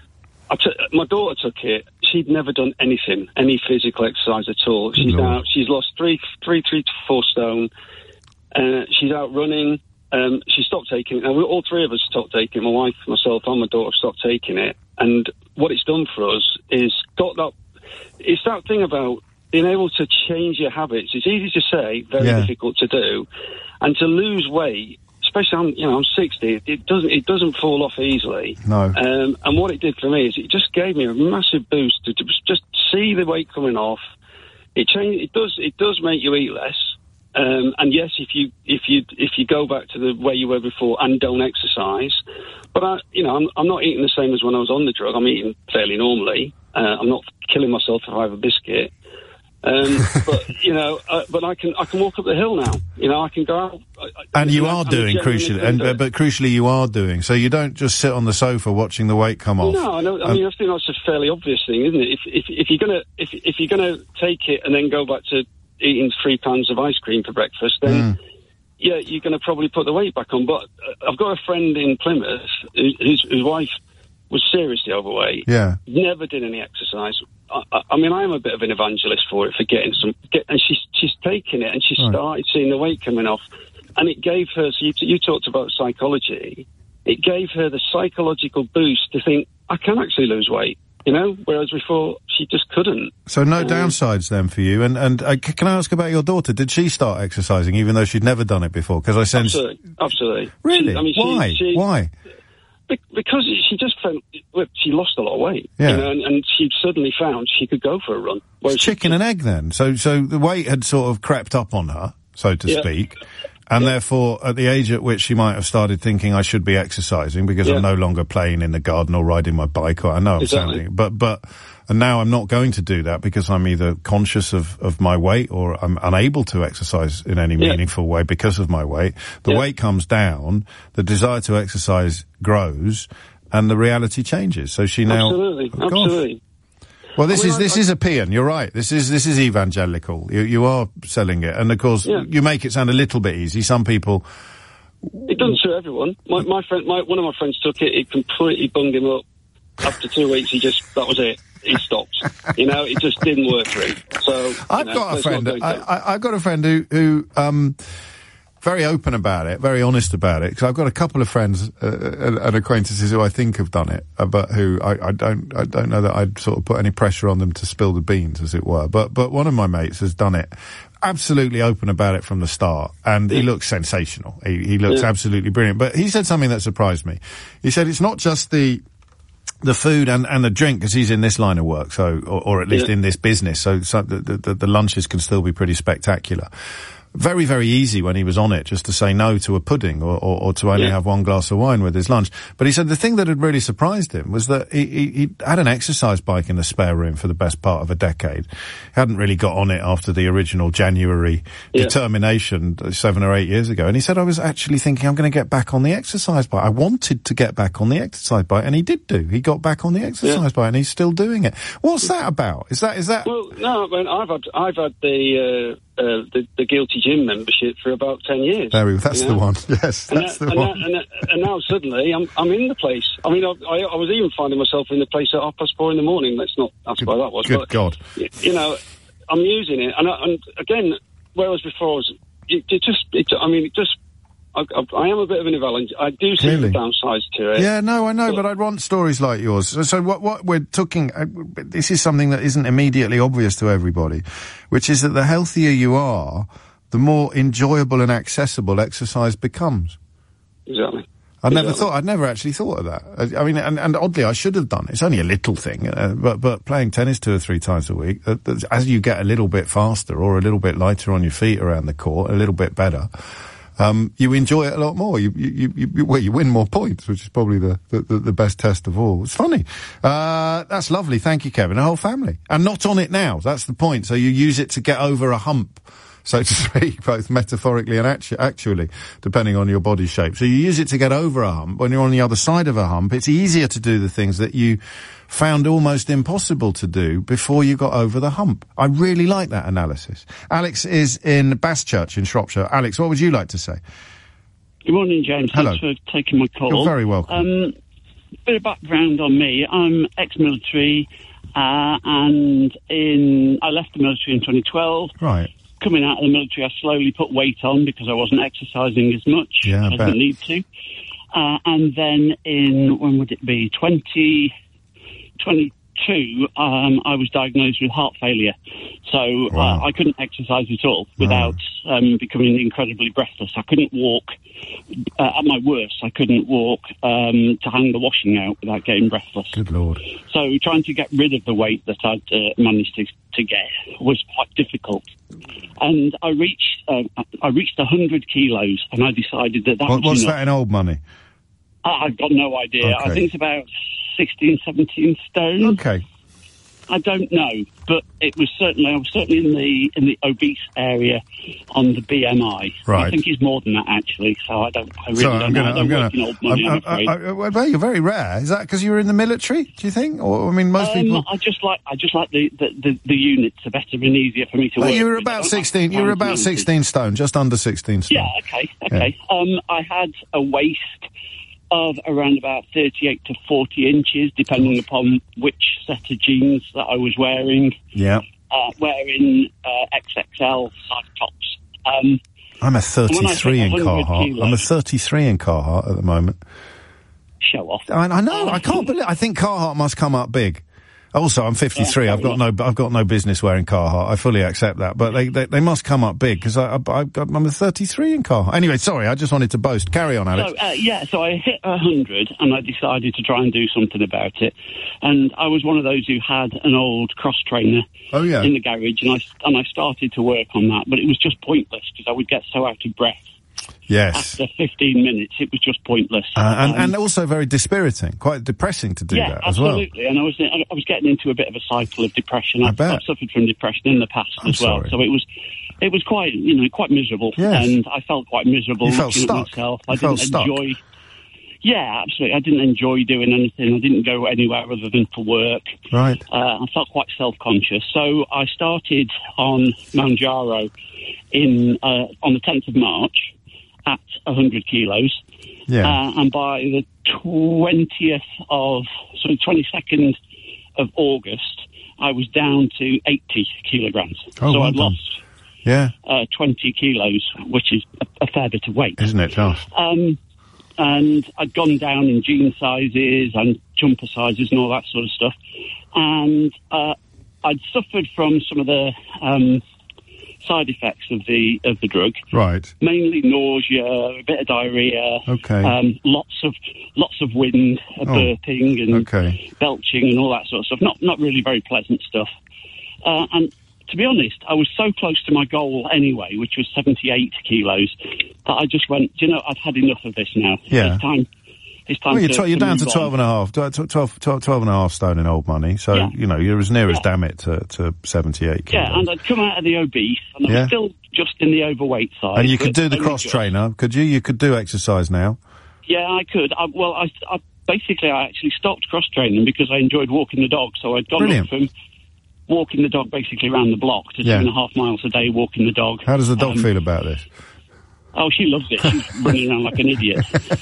[SPEAKER 20] I t- my daughter took it. She'd never done anything, any physical exercise at all. She's
[SPEAKER 1] no.
[SPEAKER 20] now she's lost three, three, three to four stone. Uh, she's out running. Um, she stopped taking it. Now, we, all three of us stopped taking it. My wife, myself, and my daughter stopped taking it. And what it's done for us is got that. It's that thing about being able to change your habits. It's easy to say, very
[SPEAKER 1] Yeah.
[SPEAKER 20] difficult to do, and to lose weight. Especially, I'm, you know, I'm sixty. It doesn't, it doesn't fall off easily.
[SPEAKER 1] No.
[SPEAKER 20] Um, and what it did for me is it just gave me a massive boost to, to just see the weight coming off. It changed. It does. It does make you eat less. Um, and yes, if you if you if you go back to the way you were before and don't exercise, but I, you know, I'm, I'm not eating the same as when I was on the drug. I'm eating fairly normally. Uh, I'm not killing myself if I have a biscuit. Um, but you know, uh, but I can I can walk up the hill now. You know, I can go out. I,
[SPEAKER 1] And you
[SPEAKER 20] know,
[SPEAKER 1] are
[SPEAKER 20] I'm
[SPEAKER 1] doing
[SPEAKER 20] genuinely
[SPEAKER 1] crucially,
[SPEAKER 20] can
[SPEAKER 1] and
[SPEAKER 20] do
[SPEAKER 1] uh,
[SPEAKER 20] it.
[SPEAKER 1] but crucially, you are doing. So you don't just sit on the sofa watching the weight come off.
[SPEAKER 20] No, I know. I
[SPEAKER 1] Um,
[SPEAKER 20] mean, I think that's a fairly obvious thing, isn't it? If if, if you're gonna if if you're gonna take it and then go back to eating three pounds of ice cream for breakfast, then
[SPEAKER 1] Mm.
[SPEAKER 20] yeah, you're going to probably put the weight back on. But uh, I've got a friend in Plymouth who, whose, whose wife was seriously overweight.
[SPEAKER 1] Yeah.
[SPEAKER 20] Never did any exercise. I, I, I mean, I am a bit of an evangelist for it, for getting some, get, and she's she's taken it and she
[SPEAKER 1] Right.
[SPEAKER 20] started seeing the weight coming off, and it gave her. So you, you talked about psychology. It gave her the psychological boost to think I can actually lose weight. You know, whereas before she just couldn't.
[SPEAKER 1] So no
[SPEAKER 20] Um,
[SPEAKER 1] downsides then for you. And and uh, c- can I ask about your daughter? Did she start exercising even though she'd never done it before? Because I sense
[SPEAKER 20] Absolutely, absolutely.
[SPEAKER 1] really.
[SPEAKER 20] She, I mean, she,
[SPEAKER 1] Why?
[SPEAKER 20] She,
[SPEAKER 1] Why?
[SPEAKER 20] Be- Because she just felt, well, she lost a lot of weight,
[SPEAKER 1] Yeah.
[SPEAKER 20] you know, and, and she suddenly found she could go for a run.
[SPEAKER 1] It's chicken and egg then. So so the weight had sort of crept up on her, so to
[SPEAKER 20] Yeah.
[SPEAKER 1] speak. And therefore, at the age at which she might have started thinking I should be exercising because
[SPEAKER 20] Yeah.
[SPEAKER 1] I'm no longer playing in the garden or riding my bike, or I know I'm
[SPEAKER 20] Exactly.
[SPEAKER 1] sounding, but but and now I'm not going to do that because I'm either conscious of of my weight or I'm unable to exercise in any
[SPEAKER 20] Yeah.
[SPEAKER 1] meaningful way because of my weight. The
[SPEAKER 20] Yeah.
[SPEAKER 1] weight comes down, the desire to exercise grows, and the reality changes. So she now
[SPEAKER 20] Absolutely,
[SPEAKER 1] Oh, gosh.
[SPEAKER 20] absolutely.
[SPEAKER 1] Well, this
[SPEAKER 20] I mean,
[SPEAKER 1] is
[SPEAKER 20] I-
[SPEAKER 1] this
[SPEAKER 20] I-
[SPEAKER 1] is a paean. You're right. This is this is evangelical. You you are selling it, and of course
[SPEAKER 20] Yeah.
[SPEAKER 1] you make it sound a little bit easy. Some people,
[SPEAKER 20] It doesn't suit everyone. My, my friend, my, one of my friends took it. It completely bunged him up. After two weeks, he just that was it. He stopped. You know, it just didn't work for him. So you
[SPEAKER 1] I've
[SPEAKER 20] know,
[SPEAKER 1] got a
[SPEAKER 20] let's
[SPEAKER 1] friend.
[SPEAKER 20] not go
[SPEAKER 1] I,
[SPEAKER 20] down.
[SPEAKER 1] I, I've got a friend who who um very open about it, very honest about it. Because I've got a couple of friends uh, and, and acquaintances who I think have done it, uh, but who I, I don't I don't know that I'd sort of put any pressure on them to spill the beans, as it were. But but one of my mates has done it. Absolutely open about it from the start, and he looks sensational. He, he looks
[SPEAKER 20] Yeah.
[SPEAKER 1] absolutely brilliant. But he said something that surprised me. He said it's not just the the food and, and the drink, because he's in this line of work, so or, or at least
[SPEAKER 20] Yeah.
[SPEAKER 1] in this business, so, so the, the, the lunches can still be pretty spectacular. Very, very easy when he was on it just to say no to a pudding or, or, or to only
[SPEAKER 20] Yeah.
[SPEAKER 1] have one glass of wine with his lunch. But he said the thing that had really surprised him was that he, he, he had an exercise bike in the spare room for the best part of a decade. He hadn't really got on it after the original January
[SPEAKER 20] Yeah.
[SPEAKER 1] determination uh, seven or eight years ago. And he said, I was actually thinking I'm going to get back on the exercise bike. I wanted to get back on the exercise bike, and he did do. He got back on the exercise
[SPEAKER 20] Yeah.
[SPEAKER 1] bike, and he's still doing it. What's that about? Is that, is that...
[SPEAKER 20] Well, no, I mean, I've had I've had the uh, uh, the, the guilty gym membership for about ten years.
[SPEAKER 1] There we, that's
[SPEAKER 20] you
[SPEAKER 1] the
[SPEAKER 20] know?
[SPEAKER 1] one. Yes,
[SPEAKER 20] And,
[SPEAKER 1] that's
[SPEAKER 20] that,
[SPEAKER 1] the
[SPEAKER 20] and,
[SPEAKER 1] one.
[SPEAKER 20] that, and, that, and now suddenly I'm I'm in the place. I mean, I, I, I was even finding myself in the place at half past four in the morning. Let's not ask why that was.
[SPEAKER 1] Good
[SPEAKER 20] but,
[SPEAKER 1] God.
[SPEAKER 20] y- You know, I'm using it, and, I, and again, whereas before I was, it, it just, it, I mean, it just. I, I, I am a bit of an evangelist. I do see
[SPEAKER 1] Clearly.
[SPEAKER 20] the downsides to it.
[SPEAKER 1] Yeah, no, I know, but I'd want stories like yours. So, so what, what we're talking, uh, this is something that isn't immediately obvious to everybody, which is that the healthier you are, the more enjoyable and accessible exercise becomes.
[SPEAKER 20] Exactly.
[SPEAKER 1] I never
[SPEAKER 20] Exactly.
[SPEAKER 1] thought, I'd never actually thought of that. I, I mean, and, and oddly, I should have done it. It's only a little thing, uh, but, but playing tennis two or three times a week, uh, uh, as you get a little bit faster or a little bit lighter on your feet around the court, a little bit better, um, you enjoy it a lot more. You, you, you, you, well, you win more points, which is probably the, the, the best test of all. It's funny. Uh, that's lovely. Thank you, Kevin. The whole family. And not on it now. That's the point. So you use it to get over a hump, so to speak, both metaphorically and actu- actually, depending on your body shape. So you use it to get over a hump. When you're on the other side of a hump, it's easier to do the things that you found almost impossible to do before you got over the hump. I really like that analysis. Alex is in Baschurch in Shropshire. Alex, what would you like to say?
[SPEAKER 11] Good morning, James.
[SPEAKER 1] Hello.
[SPEAKER 11] Thanks for taking my call.
[SPEAKER 1] You're very welcome.
[SPEAKER 11] Um, bit of background on me. I'm ex-military, uh, and in I left the military in twenty twelve.
[SPEAKER 1] Right.
[SPEAKER 11] coming out of the military, I slowly put weight on because I wasn't exercising as much
[SPEAKER 1] Yeah, I
[SPEAKER 11] as I
[SPEAKER 1] bet.
[SPEAKER 11] didn't need to. Uh, and then in, when would it be, twenty twenty-two, um, I was diagnosed with heart failure. So
[SPEAKER 1] Wow.
[SPEAKER 11] uh, I couldn't exercise at all without um, becoming incredibly breathless. I couldn't walk. Uh, at my worst, I couldn't walk um, to hang the washing out without getting breathless.
[SPEAKER 1] Good Lord.
[SPEAKER 11] So trying to get rid of the weight that I'd uh, managed to, to get was quite difficult. And I reached uh, I reached one hundred kilos, and I decided that that
[SPEAKER 1] What,
[SPEAKER 11] was
[SPEAKER 1] what's
[SPEAKER 11] enough.
[SPEAKER 1] that in old money?
[SPEAKER 11] I- I've got no idea. I
[SPEAKER 1] Okay.
[SPEAKER 11] think it's about sixteen, seventeen stone.
[SPEAKER 1] Okay.
[SPEAKER 11] I don't know, but it was certainly I was certainly in the in the obese area on the B M I.
[SPEAKER 1] Right.
[SPEAKER 11] I think it's more than that actually. So I don't. I really
[SPEAKER 1] So
[SPEAKER 11] don't
[SPEAKER 1] I'm
[SPEAKER 11] know.
[SPEAKER 1] gonna,
[SPEAKER 11] I don't
[SPEAKER 1] I'm gonna,
[SPEAKER 11] work in old money, I'm,
[SPEAKER 1] I'm-
[SPEAKER 11] afraid.
[SPEAKER 1] I- I- I- well, you're very rare. Is that because you were in the military? Do you think? Or I mean, most
[SPEAKER 11] Um,
[SPEAKER 1] people.
[SPEAKER 11] I just like I just like the, the, the, the units are better and easier for me to
[SPEAKER 1] Well,
[SPEAKER 11] work.
[SPEAKER 1] you were
[SPEAKER 11] with. I
[SPEAKER 1] about
[SPEAKER 11] don't like
[SPEAKER 1] sixteen. You were
[SPEAKER 11] fancy
[SPEAKER 1] about
[SPEAKER 11] mountains.
[SPEAKER 1] sixteen stone, just under sixteen stone.
[SPEAKER 11] Yeah, okay, okay. Um, I had a waist of around about thirty-eight to forty inches, depending upon which set of jeans that I was wearing.
[SPEAKER 1] Yeah.
[SPEAKER 11] Uh, wearing uh, X X L size tops. Um,
[SPEAKER 1] I'm a
[SPEAKER 11] when I
[SPEAKER 1] thirty-three
[SPEAKER 11] say
[SPEAKER 1] in
[SPEAKER 11] one hundred
[SPEAKER 1] Carhartt.
[SPEAKER 11] kilos-
[SPEAKER 1] I'm a thirty-three in Carhartt at the moment.
[SPEAKER 11] Show off.
[SPEAKER 1] I, I know. I can't believe. I think Carhartt must come up big. Also, I'm fifty-three.
[SPEAKER 11] Yeah,
[SPEAKER 1] I've got no. I've got no business wearing Carhartt. I fully accept that. But they they, they must come up big because I, I, I I'm a thirty-three in Carhartt. Anyway, sorry. I just wanted to boast. Carry on, Alex.
[SPEAKER 11] So, uh, yeah, so I hit one hundred and I decided to try and do something about it. And I was one of those who had an old cross trainer
[SPEAKER 1] Oh, yeah.
[SPEAKER 11] in the garage, and I, and I started to work on that, but it was just pointless because I would get so out of breath.
[SPEAKER 1] Yes.
[SPEAKER 11] After fifteen minutes, it was just pointless.
[SPEAKER 1] Uh, and,
[SPEAKER 11] Um,
[SPEAKER 1] and also very dispiriting, quite depressing to do
[SPEAKER 11] yeah,
[SPEAKER 1] that as well.
[SPEAKER 11] absolutely. And I was I was getting into a bit of a cycle of depression.
[SPEAKER 1] I
[SPEAKER 11] I've,
[SPEAKER 1] bet.
[SPEAKER 11] I've suffered from depression in the past
[SPEAKER 1] I'm
[SPEAKER 11] as well,
[SPEAKER 1] sorry.
[SPEAKER 11] so it was it was quite you know quite miserable,
[SPEAKER 1] Yes.
[SPEAKER 11] and I felt quite miserable.
[SPEAKER 1] You felt
[SPEAKER 11] looking at
[SPEAKER 1] stuck.
[SPEAKER 11] myself.
[SPEAKER 1] You
[SPEAKER 11] I
[SPEAKER 1] felt
[SPEAKER 11] didn't
[SPEAKER 1] stuck.
[SPEAKER 11] enjoy. Yeah, absolutely. I didn't enjoy doing anything. I didn't go anywhere other than for work.
[SPEAKER 1] Right.
[SPEAKER 11] Uh, I felt quite self-conscious. So I started on Manjaro in uh, on the tenth of March at one hundred kilos.
[SPEAKER 1] Yeah.
[SPEAKER 11] Uh, and by the twentieth of, so the twenty-second of August, I was down to eighty kilograms.
[SPEAKER 1] Oh,
[SPEAKER 11] so
[SPEAKER 1] well
[SPEAKER 11] I'd
[SPEAKER 1] done.
[SPEAKER 11] lost
[SPEAKER 1] Yeah.
[SPEAKER 11] uh, twenty kilos, which is a, a fair bit of weight.
[SPEAKER 1] Isn't it just?
[SPEAKER 11] Um, and I'd gone down in jean sizes and jumper sizes and all that sort of stuff. And uh, I'd suffered from some of the um, side effects of the of the drug.
[SPEAKER 1] Right.
[SPEAKER 11] Mainly nausea, a bit of diarrhea.
[SPEAKER 1] Okay.
[SPEAKER 11] Um, lots of lots of wind, uh,
[SPEAKER 1] Oh,
[SPEAKER 11] burping and
[SPEAKER 1] okay.
[SPEAKER 11] belching and all that sort of stuff. Not not really very pleasant stuff. Uh, and to be honest, I was so close to my goal anyway, which was seventy-eight kilos, that I just went, do you know, I've had enough of this now.
[SPEAKER 1] Yeah.
[SPEAKER 11] It's time. It's time
[SPEAKER 1] Well, you're,
[SPEAKER 11] to,
[SPEAKER 1] tw- you're
[SPEAKER 11] to
[SPEAKER 1] down to
[SPEAKER 11] move
[SPEAKER 1] twelve
[SPEAKER 11] on.
[SPEAKER 1] and a half, tw- twelve, twelve, twelve and a half stone in old money. So,
[SPEAKER 11] Yeah.
[SPEAKER 1] you know, you're as near as
[SPEAKER 11] Yeah.
[SPEAKER 1] damn it to, to seventy-eight kilos.
[SPEAKER 11] Yeah, and I'd come out of the obese, and I
[SPEAKER 1] Yeah.
[SPEAKER 11] was still just in the overweight side.
[SPEAKER 1] And you could
[SPEAKER 11] but
[SPEAKER 1] do the
[SPEAKER 11] only
[SPEAKER 1] cross
[SPEAKER 11] just.
[SPEAKER 1] trainer, could you? You could do exercise now.
[SPEAKER 11] Yeah, I could. I, well, I, I basically I actually stopped cross training because I enjoyed walking the dog. So I'd gone
[SPEAKER 1] Brilliant.
[SPEAKER 11] up from walking the dog basically around the block to
[SPEAKER 1] Yeah.
[SPEAKER 11] two and a half miles a day walking the dog.
[SPEAKER 1] How does the dog
[SPEAKER 11] Um,
[SPEAKER 1] feel about this?
[SPEAKER 11] Oh, she loves it. She's running around like an idiot.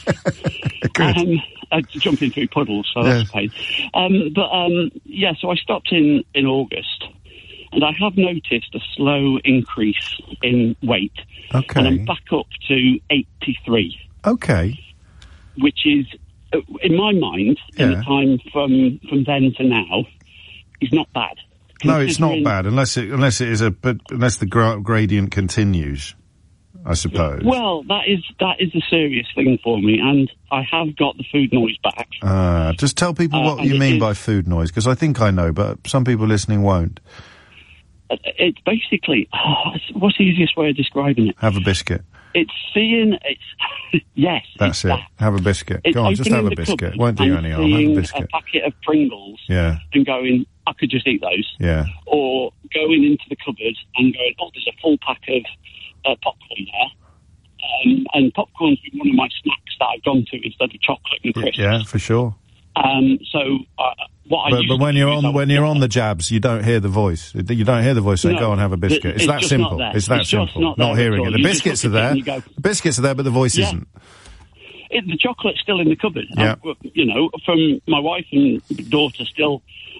[SPEAKER 1] Good.
[SPEAKER 11] Um, uh, jumping through puddles, so
[SPEAKER 1] Yeah.
[SPEAKER 11] that's a pain. Um, but um, yeah, so I stopped in in August, and I have noticed a slow increase in weight.
[SPEAKER 1] Okay.
[SPEAKER 11] And I'm back up to eighty-three.
[SPEAKER 1] Okay.
[SPEAKER 11] Which is, uh, in my mind, in
[SPEAKER 1] Yeah.
[SPEAKER 11] the time from from then to now, is not bad.
[SPEAKER 1] No, it's not
[SPEAKER 11] Considering-
[SPEAKER 1] bad unless it unless it is a but unless the gra- gradient continues, I suppose.
[SPEAKER 11] Well, that is that is a serious thing for me, and I have got the food noise back.
[SPEAKER 1] Uh, just tell people
[SPEAKER 11] Uh,
[SPEAKER 1] what
[SPEAKER 11] and
[SPEAKER 1] you
[SPEAKER 11] it
[SPEAKER 1] mean
[SPEAKER 11] is-
[SPEAKER 1] by food noise, because I think I know, but some people listening won't.
[SPEAKER 11] Uh, It's basically what's the easiest way of describing it?
[SPEAKER 1] Have a biscuit.
[SPEAKER 11] It's seeing it's yes.
[SPEAKER 1] That's
[SPEAKER 11] it's
[SPEAKER 1] it.
[SPEAKER 11] that.
[SPEAKER 1] Have a biscuit.
[SPEAKER 11] It's
[SPEAKER 1] Go on, just
[SPEAKER 11] opening
[SPEAKER 1] have a
[SPEAKER 11] the
[SPEAKER 1] biscuit.
[SPEAKER 11] cupboard
[SPEAKER 1] Won't do you
[SPEAKER 11] and
[SPEAKER 1] any harm. Have a
[SPEAKER 11] seeing
[SPEAKER 1] biscuit.
[SPEAKER 11] a packet of Pringles
[SPEAKER 1] Yeah.
[SPEAKER 11] and going, I could just eat those.
[SPEAKER 1] Yeah.
[SPEAKER 11] Or going into the cupboard and going, oh, there's a full pack of uh, popcorn there. Um, and popcorn's been one of my snacks that I've gone to instead of chocolate and crisps.
[SPEAKER 1] Yeah, for sure.
[SPEAKER 11] Um, so uh, what I
[SPEAKER 1] But,
[SPEAKER 11] used
[SPEAKER 1] but when
[SPEAKER 11] to
[SPEAKER 1] you're
[SPEAKER 11] do is I
[SPEAKER 1] on
[SPEAKER 11] would
[SPEAKER 1] when you're on the jabs, you don't hear the voice. You don't hear the voice saying,
[SPEAKER 11] No,
[SPEAKER 1] "Go and have a biscuit."
[SPEAKER 11] th-
[SPEAKER 1] It's,
[SPEAKER 11] it's
[SPEAKER 1] that
[SPEAKER 11] just
[SPEAKER 1] simple.
[SPEAKER 11] not there.
[SPEAKER 1] It's that
[SPEAKER 11] It's just
[SPEAKER 1] simple.
[SPEAKER 11] not there at
[SPEAKER 1] hearing
[SPEAKER 11] all.
[SPEAKER 1] it. The
[SPEAKER 11] You just
[SPEAKER 1] biscuits are
[SPEAKER 11] look at it
[SPEAKER 1] there.
[SPEAKER 11] and you go-
[SPEAKER 1] The biscuits are there, but the voice
[SPEAKER 11] Yeah.
[SPEAKER 1] isn't.
[SPEAKER 11] It, the chocolate's still in the cupboard.
[SPEAKER 1] Yeah.
[SPEAKER 11] Uh, you know, from my wife and daughter still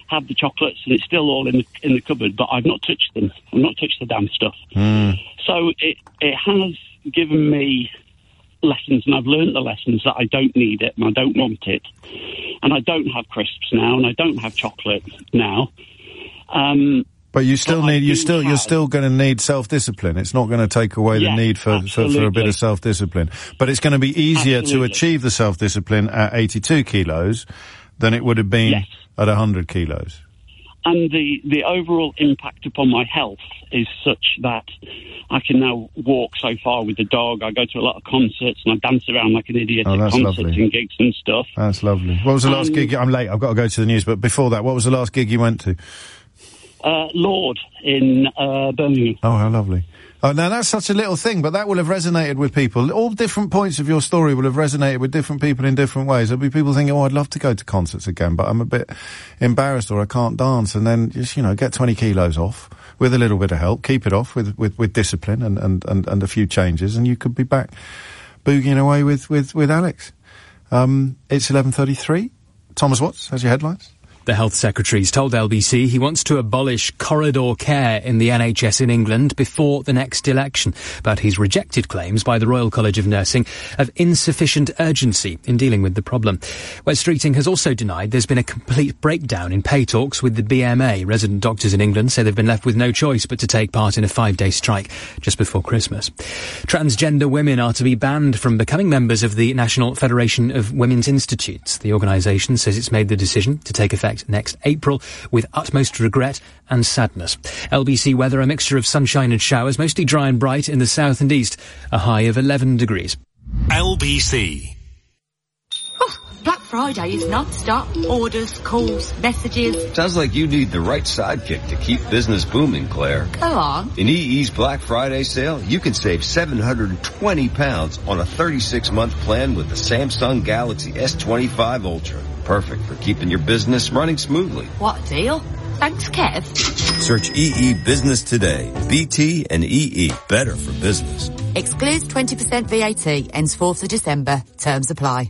[SPEAKER 11] have the chocolates, and it's still all in the in the cupboard, but I've not touched them. I've not touched the damn stuff.
[SPEAKER 1] Mm.
[SPEAKER 11] So it it has given me lessons, and I've learned the lessons that I don't need it and I don't want it, and I don't have crisps now, and I don't have chocolate now. Um,
[SPEAKER 1] but you still
[SPEAKER 11] but
[SPEAKER 1] need, you
[SPEAKER 11] do
[SPEAKER 1] still,
[SPEAKER 11] have,
[SPEAKER 1] you're still going to need self-discipline. It's not going to take away
[SPEAKER 11] yeah,
[SPEAKER 1] the need for, for for a bit of self-discipline. But it's going to be easier
[SPEAKER 11] absolutely.
[SPEAKER 1] to achieve the self-discipline at eighty-two kilos than it would have been
[SPEAKER 11] yes.
[SPEAKER 1] at one hundred kilos.
[SPEAKER 11] And the, the overall impact upon my health is such that I can now walk so far with the dog. I go to a lot of concerts and I dance around like an idiot
[SPEAKER 1] Oh,
[SPEAKER 11] at
[SPEAKER 1] that's
[SPEAKER 11] concerts
[SPEAKER 1] lovely.
[SPEAKER 11] and gigs and stuff.
[SPEAKER 1] That's lovely. What was the last
[SPEAKER 11] Um,
[SPEAKER 1] gig? I'm late. I've got to go to the news. But before that, what was the last gig you went to?
[SPEAKER 11] Uh, Lord in uh, Birmingham.
[SPEAKER 1] Oh, how lovely. Oh, now that's such a little thing, but that will have resonated with people. All different points of your story will have resonated with different people in different ways. There'll be people thinking, oh, I'd love to go to concerts again, but I'm a bit embarrassed or I can't dance. And then just, you know, get twenty kilos off with a little bit of help, keep it off with, with, with discipline and, and, and, and a few changes, and you could be back boogieing away with, with, with Alex. Um, it's eleven thirty-three. Thomas Watts has your headlines.
[SPEAKER 12] The Health Secretary's told L B C he wants to abolish corridor care in the N H S in England before the next election, but he's rejected claims by the Royal College of Nursing of insufficient urgency in dealing with the problem. West Streeting has also denied there's been a complete breakdown in pay talks with the B M A. Resident doctors in England say they've been left with no choice but to take part in a five-day strike just before Christmas. Transgender women are to be banned from becoming members of the National Federation of Women's Institutes. The organisation says it's made the decision to take effect next April with utmost regret and sadness. L B C weather, a mixture of sunshine and showers, mostly dry and bright in the south and east, a high of eleven degrees.
[SPEAKER 2] L B C.
[SPEAKER 15] Black Friday is non-stop. Orders, calls, messages.
[SPEAKER 5] Sounds like you need the right sidekick to keep business booming, Claire.
[SPEAKER 15] Go on.
[SPEAKER 5] In E E's Black Friday sale, you can save seven hundred twenty pounds on a thirty-six month plan with the Samsung Galaxy S twenty-five Ultra. Perfect for keeping your business running smoothly.
[SPEAKER 15] What a deal. Thanks, Kev.
[SPEAKER 5] Search E E Business today. B T and E E, better for business.
[SPEAKER 21] Excludes twenty percent V A T, ends fourth of December. Terms apply.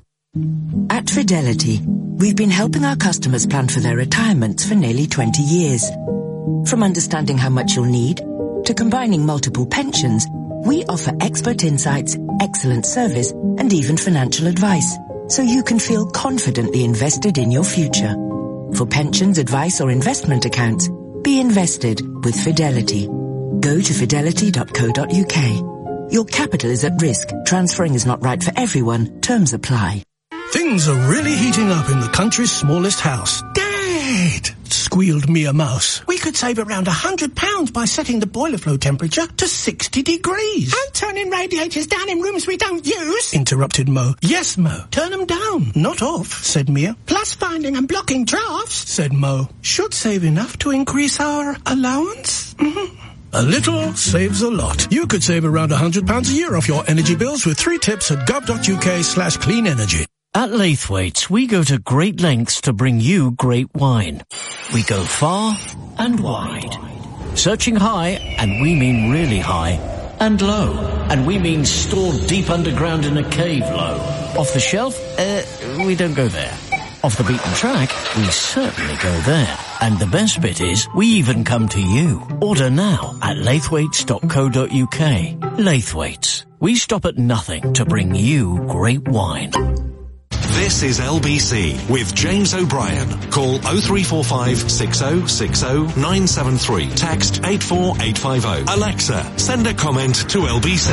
[SPEAKER 22] At Fidelity, we've been helping our customers plan for their retirements for nearly twenty years. From understanding how much you'll need, to combining multiple pensions, we offer expert insights, excellent service, and even financial advice, so you can feel confidently invested in your future. For pensions, advice, or investment accounts, be invested with Fidelity. Go to fidelity dot co dot U K. Your capital is at risk. Transferring is not right for everyone. Terms apply.
[SPEAKER 23] Things are really heating up in the country's smallest house. Dad! Squealed Mia Mouse. We could save around one hundred pounds by setting the boiler flow temperature to sixty degrees.
[SPEAKER 25] And turning radiators down in rooms we don't use.
[SPEAKER 23] Interrupted Mo. Yes, Mo. Turn them down, not off, said Mia.
[SPEAKER 25] Plus finding and blocking drafts,
[SPEAKER 23] said Mo. Should save enough to increase our allowance? Mm-hmm. A little saves a lot. You could save around one hundred pounds a year off your energy bills with three tips at gov.uk slash clean energy.
[SPEAKER 19] At Laithwaite's, we go to great lengths to bring you great wine. We go far and wide. Searching high, and we mean really high, and low, and we mean stored deep underground in a cave low. Off the shelf, uh, we don't go there. Off the beaten track, we certainly go there. And the best bit is, we even come to you. Order now at laithwaites dot co dot uk. Laithwaite's. We stop at nothing to bring you great wine.
[SPEAKER 2] This is L B C with James O'Brien. Call oh three four five, six oh six oh, nine seven three. Text eight four eight five oh. Alexa, send a comment to L B C.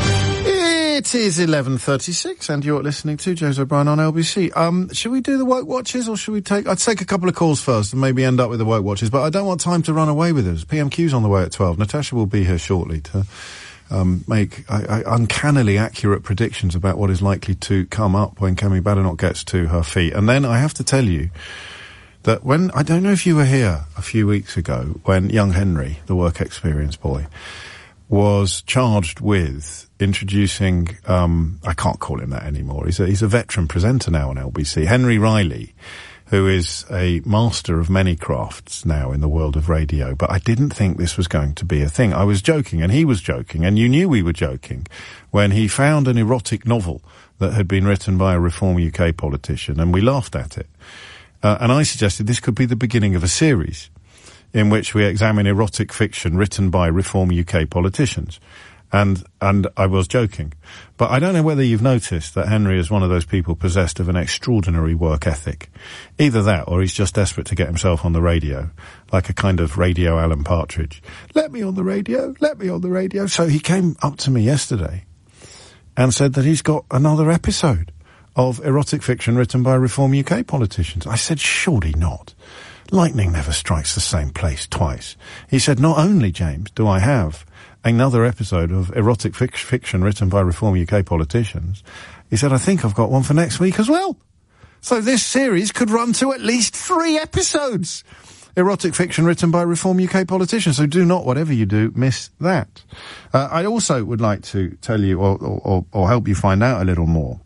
[SPEAKER 1] It is eleven thirty-six and you're listening to James O'Brien on L B C. Um, should we do the woke watches or should we take... I'd take a couple of calls first and maybe end up with the woke watches, but I don't want time to run away with us. P M Q's on the way at twelve. Natasha will be here shortly to... Um, make I, I, uncannily accurate predictions about what is likely to come up when Kemi Badenoch gets to her feet. And then I have to tell you that when, I don't know if you were here a few weeks ago, when young Henry, the work experience boy, was charged with introducing, um, I can't call him that anymore, he's a, he's a veteran presenter now on L B C, Henry Riley, who is a master of many crafts now in the world of radio. But I didn't think this was going to be a thing. I was joking, and he was joking, and you knew we were joking, when he found an erotic novel that had been written by a Reform U K politician, and we laughed at it. Uh, and I suggested this could be the beginning of a series in which we examine erotic fiction written by Reform U K politicians. And, and I was joking. But I don't know whether you've noticed that Henry is one of those people possessed of an extraordinary work ethic. Either that, or he's just desperate to get himself on the radio, like a kind of radio Alan Partridge. Let me on the radio, let me on the radio. So he came up to me yesterday and said that he's got another episode of erotic fiction written by Reform U K politicians. I said, surely not. Lightning never strikes the same place twice. He said, not only, James, do I have another episode of erotic fic- fiction written by Reform U K politicians, he said, I think I've got one for next week as well. So this series could run to at least three episodes. Erotic fiction written by Reform U K politicians. So do not, whatever you do, miss that. Uh, I also would like to tell you, or, or, or help you find out a little more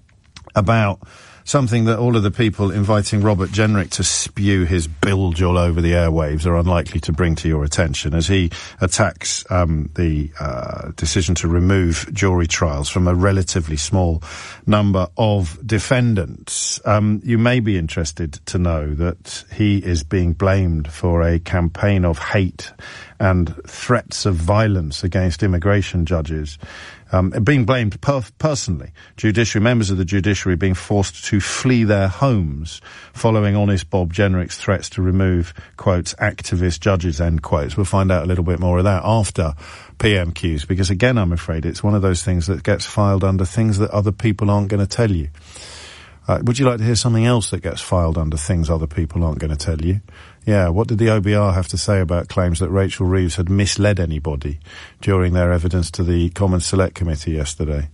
[SPEAKER 1] about something that all of the people inviting Robert Jenrick to spew his bilge all over the airwaves are unlikely to bring to your attention as he attacks um, the uh, decision to remove jury trials from a relatively small number of defendants. Um, you may be interested to know that he is being blamed for a campaign of hate and threats of violence against immigration judges. Um, being blamed per- personally, judiciary members of the judiciary being forced to flee their homes following Honest Bob Jenrick's threats to remove, quotes, activist judges, end quotes. We'll find out a little bit more of that after P M Qs, because again, I'm afraid it's one of those things that gets filed under things that other people aren't going to tell you. Uh, would you like to hear something else that gets filed under things other people aren't going to tell you? Yeah, what did the O B R have to say about claims that Rachel Reeves had misled anybody during their evidence to the Commons Select Committee yesterday?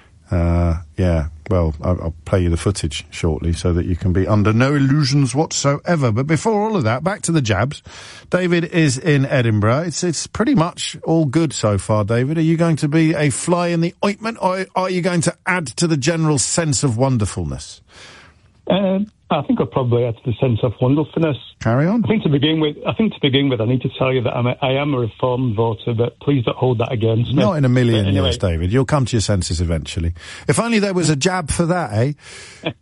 [SPEAKER 1] Uh, yeah, well, I'll, I'll play you the footage shortly so that you can be under no illusions whatsoever. But before all of that, back to the jabs. David is in Edinburgh. It's, it's pretty much all good so far, David. Are you going to be a fly in the ointment, or are you going to add to the general sense of wonderfulness?
[SPEAKER 4] Um, I think I'll probably add to the sense of wonderfulness.
[SPEAKER 1] Carry on.
[SPEAKER 4] I think to begin with, I think to begin with, I need to tell you that I'm a, I am a Reform voter, but please don't hold that against me.
[SPEAKER 1] Not in a million
[SPEAKER 4] anyway.
[SPEAKER 1] years, David. You'll come to your senses eventually. If only there was a jab for that, eh?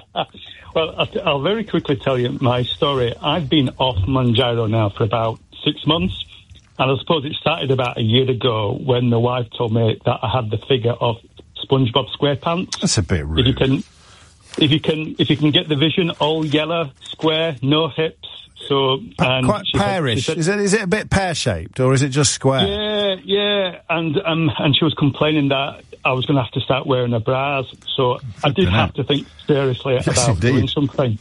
[SPEAKER 4] Well, I'll, I'll very quickly tell you my story. I've been off Mounjaro now for about six months, and I suppose it started about a year ago when the wife told me that I had the figure of SpongeBob SquarePants.
[SPEAKER 1] That's a bit rude.
[SPEAKER 4] If you can, if you can, if you can get the vision, all yellow, square, no hips. So and
[SPEAKER 1] quite
[SPEAKER 4] she
[SPEAKER 1] pearish.
[SPEAKER 4] Said, she said,
[SPEAKER 1] is it is it a bit pear shaped, or is it just square?
[SPEAKER 4] Yeah, yeah. And um, and she was complaining that I was going to have to start wearing a bras. So I did have to think seriously
[SPEAKER 1] yes,
[SPEAKER 4] about
[SPEAKER 1] indeed.
[SPEAKER 4] doing something.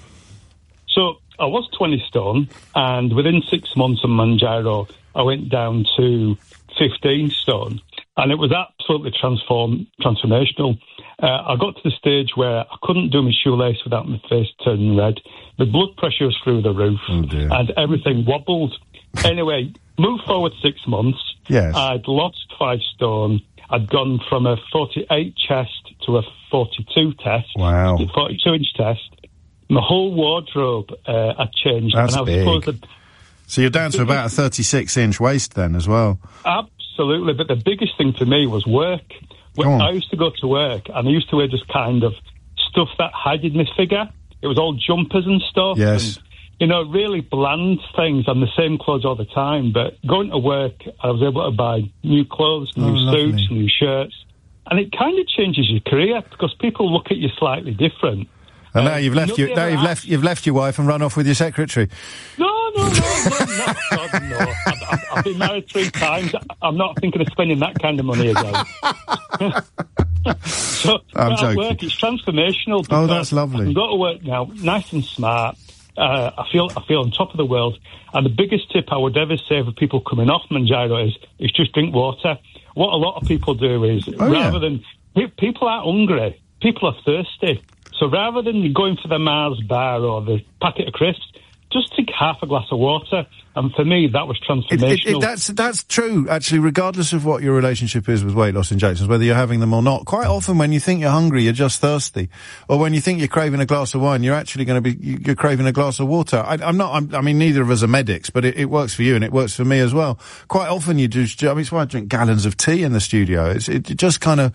[SPEAKER 4] So I was twenty stone, and within six months of Mounjaro, I went down to fifteen stone, and it was absolutely transform transformational. Uh, I got to the stage where I couldn't do my shoelace without my face turning red. The blood pressure was through the roof,
[SPEAKER 1] oh dear.
[SPEAKER 4] and everything wobbled. Anyway, move forward six months.
[SPEAKER 1] Yes.
[SPEAKER 4] I'd lost five stone. I'd gone from a forty-eight chest to a forty-two test.
[SPEAKER 1] Wow.
[SPEAKER 4] forty-two inch test. My whole wardrobe uh, had changed.
[SPEAKER 1] That's
[SPEAKER 4] and I was
[SPEAKER 1] big.
[SPEAKER 4] supposed to,
[SPEAKER 1] So you're down to about a thirty-six inch waist then as well.
[SPEAKER 4] Absolutely, but the biggest thing for me was work. When I used to go to work, and I used to wear just kind of stuff that hid my figure. It was all jumpers and stuff.
[SPEAKER 1] Yes.
[SPEAKER 4] And, you know, really bland things and the same clothes all the time. But going to work, I was able to buy new clothes, new
[SPEAKER 1] oh,
[SPEAKER 4] suits, new shirts. And it kind of changes your career because people look at you slightly different.
[SPEAKER 1] And now
[SPEAKER 4] Uh,
[SPEAKER 1] you've left you, now you've left you've left your wife and run off with your secretary.
[SPEAKER 4] No, no, no, no, not, God, no. I've, I've, I've been married three times. I'm not thinking of spending that kind of money again. so
[SPEAKER 1] I'm
[SPEAKER 4] at
[SPEAKER 1] joking.
[SPEAKER 4] work, it's transformational.
[SPEAKER 1] Oh, that's lovely.
[SPEAKER 4] I can go to work now, nice and smart. Uh, I feel I feel on top of the world. And the biggest tip I would ever say for people coming off Mounjaro is is just drink water. What a lot of people do is
[SPEAKER 1] oh,
[SPEAKER 4] rather
[SPEAKER 1] yeah.
[SPEAKER 4] than pe- people are hungry, people are thirsty. So rather than going for the Mars bar or the packet of crisps, just take half a glass of water. And for me, that was transformational.
[SPEAKER 1] It, it, it, that's that's true, actually, regardless of what your relationship is with weight loss injections, whether you're having them or not. Quite often when you think you're hungry, you're just thirsty. Or when you think you're craving a glass of wine, you're actually going to be, you're craving a glass of water. I, I'm not, I'm, I mean, neither of us are medics, but it, it works for you and it works for me as well. Quite often you do, I mean, it's why I drink gallons of tea in the studio. It's, it just kind of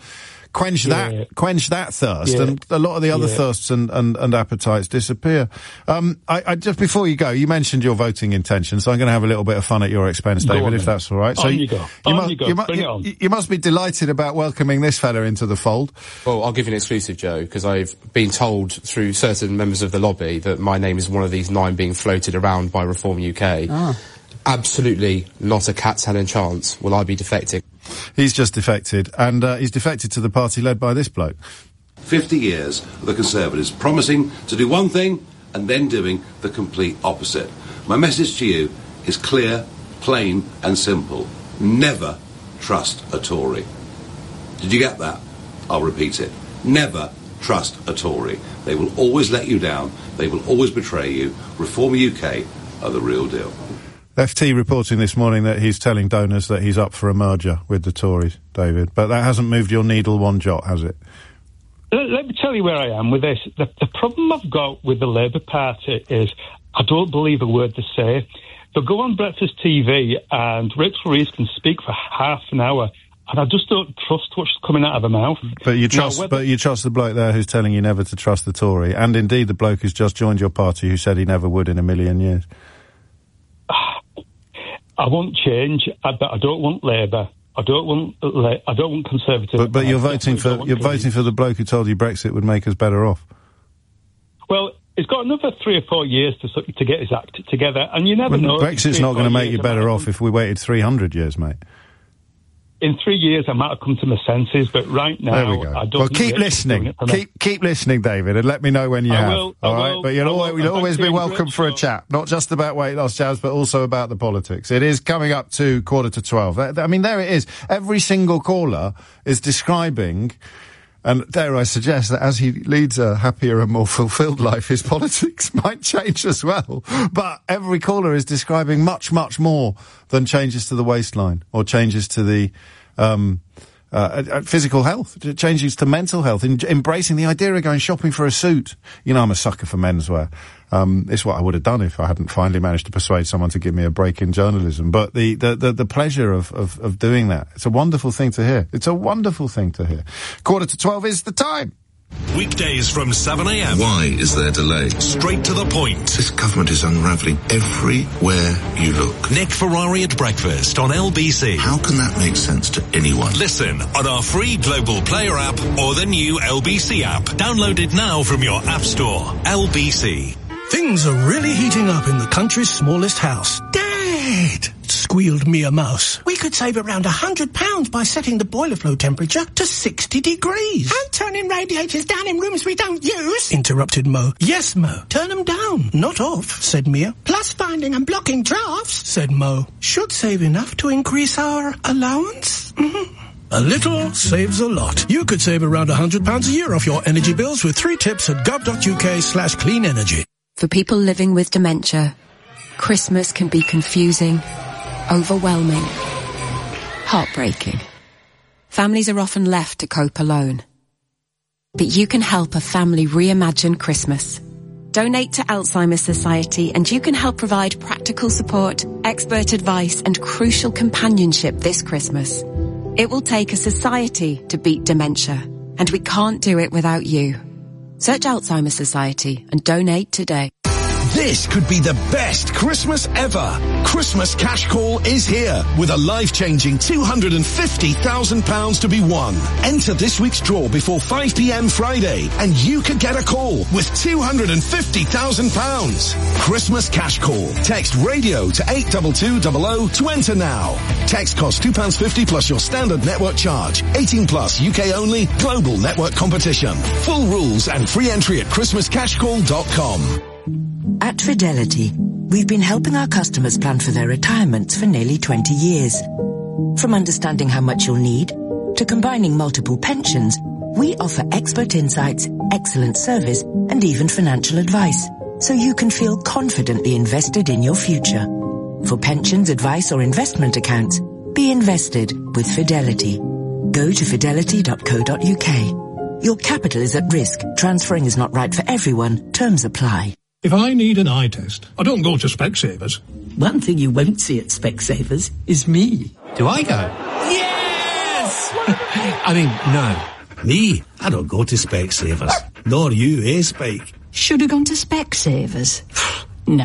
[SPEAKER 1] quench
[SPEAKER 4] Yeah.
[SPEAKER 1] that, quench that thirst,
[SPEAKER 4] Yeah.
[SPEAKER 1] and a lot of the other
[SPEAKER 4] Yeah.
[SPEAKER 1] thirsts and, and, and appetites disappear. Um, I, I just before you go, you mentioned your voting intention, so I'm going to have a little bit of fun at your expense,
[SPEAKER 4] Go
[SPEAKER 1] David,
[SPEAKER 4] on
[SPEAKER 1] if
[SPEAKER 4] then.
[SPEAKER 1] that's all right.
[SPEAKER 4] On
[SPEAKER 1] so
[SPEAKER 4] you go. On
[SPEAKER 1] must,
[SPEAKER 4] you go.
[SPEAKER 1] You, mu-
[SPEAKER 4] Bring it
[SPEAKER 1] you-
[SPEAKER 4] on.
[SPEAKER 1] you must be delighted about welcoming this fella into the fold.
[SPEAKER 6] Well, I'll give you an exclusive, Joe, because I've been told through certain members of the lobby that my name is one of these nine being floated around by Reform U K.
[SPEAKER 1] Ah.
[SPEAKER 6] Absolutely not a cat's hand and chance will I be defecting.
[SPEAKER 1] He's just defected, and uh, he's defected to the party led by this bloke.
[SPEAKER 7] fifty years of the Conservatives promising to do one thing and then doing the complete opposite. My message to you is clear, plain and simple. Never trust a Tory. Did you get that? I'll repeat it. Never trust a Tory. They will always let you down. They will always betray you. Reform U K are the real deal.
[SPEAKER 1] F T reporting this morning that he's telling donors that he's up for a merger with the Tories, David. But that hasn't moved your needle one jot, has it?
[SPEAKER 4] Let, let me tell you where I am with this. The, the problem I've got with the Labour Party is I don't believe a word they say. They'll go on breakfast T V and Rachel Reeves can speak for half an hour, and I just don't trust what's coming out of her mouth.
[SPEAKER 1] But you trust,
[SPEAKER 4] Now, whether-
[SPEAKER 1] but you trust the bloke there who's telling you never to trust the Tory, and indeed the bloke who's just joined your party who said he never would in a million years.
[SPEAKER 4] I won't change, I, but I don't want Labour. I don't want. La- I don't want Conservative.
[SPEAKER 1] But but
[SPEAKER 4] I
[SPEAKER 1] you're voting
[SPEAKER 4] definitely don't
[SPEAKER 1] for
[SPEAKER 4] want
[SPEAKER 1] you're
[SPEAKER 4] Conservative.
[SPEAKER 1] voting for the bloke who told you Brexit would make us better off.
[SPEAKER 4] Well, it's got another three or four years to sort- to get his act together, and you never
[SPEAKER 1] Well,
[SPEAKER 4] know.
[SPEAKER 1] Brexit's
[SPEAKER 4] Three or
[SPEAKER 1] not going to
[SPEAKER 4] four
[SPEAKER 1] make
[SPEAKER 4] years,
[SPEAKER 1] you
[SPEAKER 4] I might
[SPEAKER 1] better
[SPEAKER 4] have
[SPEAKER 1] off if we waited three hundred years, mate.
[SPEAKER 4] In three years, I might have come to my senses, but right now,
[SPEAKER 1] There we go.
[SPEAKER 4] I don't.
[SPEAKER 1] Well,
[SPEAKER 4] think
[SPEAKER 1] keep
[SPEAKER 4] Rachel's doing
[SPEAKER 1] listening.
[SPEAKER 4] it for me.
[SPEAKER 1] Keep keep listening, David, and let me know when you
[SPEAKER 4] I
[SPEAKER 1] have.
[SPEAKER 4] will, I
[SPEAKER 1] all right,
[SPEAKER 4] will,
[SPEAKER 1] but you'll
[SPEAKER 4] I will.
[SPEAKER 1] always, you'll
[SPEAKER 4] And
[SPEAKER 1] always
[SPEAKER 4] thank
[SPEAKER 1] be
[SPEAKER 4] you,
[SPEAKER 1] welcome
[SPEAKER 4] Rich,
[SPEAKER 1] for a chat, not just about weight loss, Jazz, but also about the politics. It is coming up to quarter to twelve. I mean, there it is. Every single caller is describing. And dare I suggest that as he leads a happier and more fulfilled life, his politics might change as well. But every caller is describing much, much more than changes to the waistline or changes to the um, uh, uh, physical health, changes to mental health, en- embracing the idea of going shopping for a suit. You know, I'm a sucker for menswear. Um, it's what I would have done if I hadn't finally managed to persuade someone to give me a break in journalism. But the, the, the, the pleasure of, of, of doing that, it's a wonderful thing to hear. It's a wonderful thing to hear. Quarter to twelve is the time.
[SPEAKER 2] Weekdays from seven a m.
[SPEAKER 8] Why is there delay?
[SPEAKER 2] Straight to the point.
[SPEAKER 8] This government is unravelling everywhere you look.
[SPEAKER 2] Nick Ferrari at breakfast on L B C.
[SPEAKER 8] How can that make sense to anyone?
[SPEAKER 2] Listen on our free Global Player app or the new L B C app. Download it now from your app store. L B C.
[SPEAKER 23] Things are really heating up in the country's smallest house. Dad! Squealed Mia Mouse.
[SPEAKER 25] We could save around a hundred pounds by setting the boiler flow temperature to sixty degrees. And turning radiators down in rooms we don't use.
[SPEAKER 23] Interrupted Mo. Yes, Mo. Turn them down, not off, said Mia.
[SPEAKER 25] Plus finding and blocking drafts.
[SPEAKER 23] Said Mo.
[SPEAKER 25] Should save enough to increase our allowance. Mm-hmm.
[SPEAKER 23] A little saves a lot. You could save around a hundred pounds a year off your energy bills with three tips at gov.uk slash clean energy.
[SPEAKER 9] For people living with dementia, Christmas can be confusing, overwhelming, heartbreaking. Families are often left to cope alone. But you can help a family reimagine Christmas. Donate to Alzheimer's Society and you can help provide practical support, expert advice and crucial companionship this Christmas. It will take a society to beat dementia, and we can't do it without you. Search Alzheimer's Society and donate today.
[SPEAKER 24] This could be the best Christmas ever. Christmas Cash Call is here with a life-changing two hundred fifty thousand pounds to be won. Enter this week's draw before five p m Friday and you could get a call with two hundred fifty thousand pounds. Christmas Cash Call. Text radio to eight two two zero zero to enter now. Text costs two pounds fifty plus your standard network charge. eighteen plus, U K only, global network competition. Full rules and free entry at christmas cash call dot com.
[SPEAKER 22] At Fidelity, we've been helping our customers plan for their retirements for nearly twenty years. From understanding how much you'll need, to combining multiple pensions, we offer expert insights, excellent service, and even financial advice, so you can feel confidently invested in your future. For pensions, advice, or investment accounts, be invested with Fidelity. Go to fidelity dot co dot uk. Your capital is at risk. Transferring is not right for everyone. Terms apply.
[SPEAKER 23] If I need an eye test, I don't go to Specsavers.
[SPEAKER 26] One thing you won't see at Specsavers is me.
[SPEAKER 27] Do I go?
[SPEAKER 26] Yes!
[SPEAKER 27] I mean, no.
[SPEAKER 23] Me? I don't go to Specsavers. Nor you, eh, Spike?
[SPEAKER 3] Should have gone to Specsavers. Nah.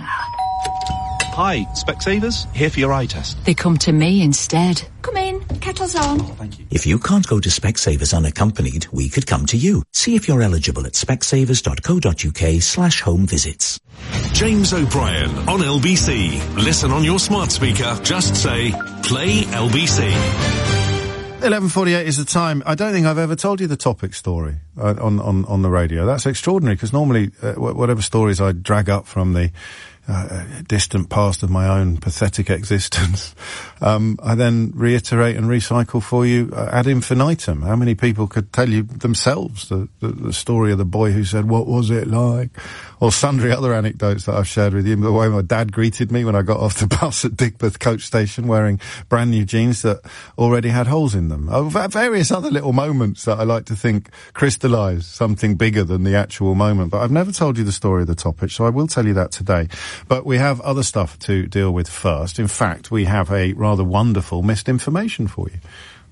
[SPEAKER 10] Hi, Specsavers. Here for your eye test.
[SPEAKER 3] They come to me instead. Come in, kettle's on.
[SPEAKER 10] Oh, thank you.
[SPEAKER 18] If you can't go to Specsavers unaccompanied, we could come to you. See if you're eligible at specsavers.co.uk slash home visits.
[SPEAKER 2] James O'Brien on L B C. Listen on your smart speaker. Just say, play L B C.
[SPEAKER 1] eleven forty-eight is the time. I don't think I've ever told you the topic story uh, on, on, on the radio. That's extraordinary, because normally uh, whatever stories I drag up from the uh, distant past of my own pathetic existence, um, I then reiterate and recycle for you uh, ad infinitum. How many people could tell you themselves the, the, the story of the boy who said, "What was it like?" Or sundry other anecdotes that I've shared with you. The way my dad greeted me when I got off the bus at Digbeth coach station wearing brand new jeans that already had holes in them. Oh, various other little moments that I like to think crystallise something bigger than the actual moment. But I've never told you the story of the topic, so I will tell you that today. But we have other stuff to deal with first. In fact, we have a rather wonderful missed information for you.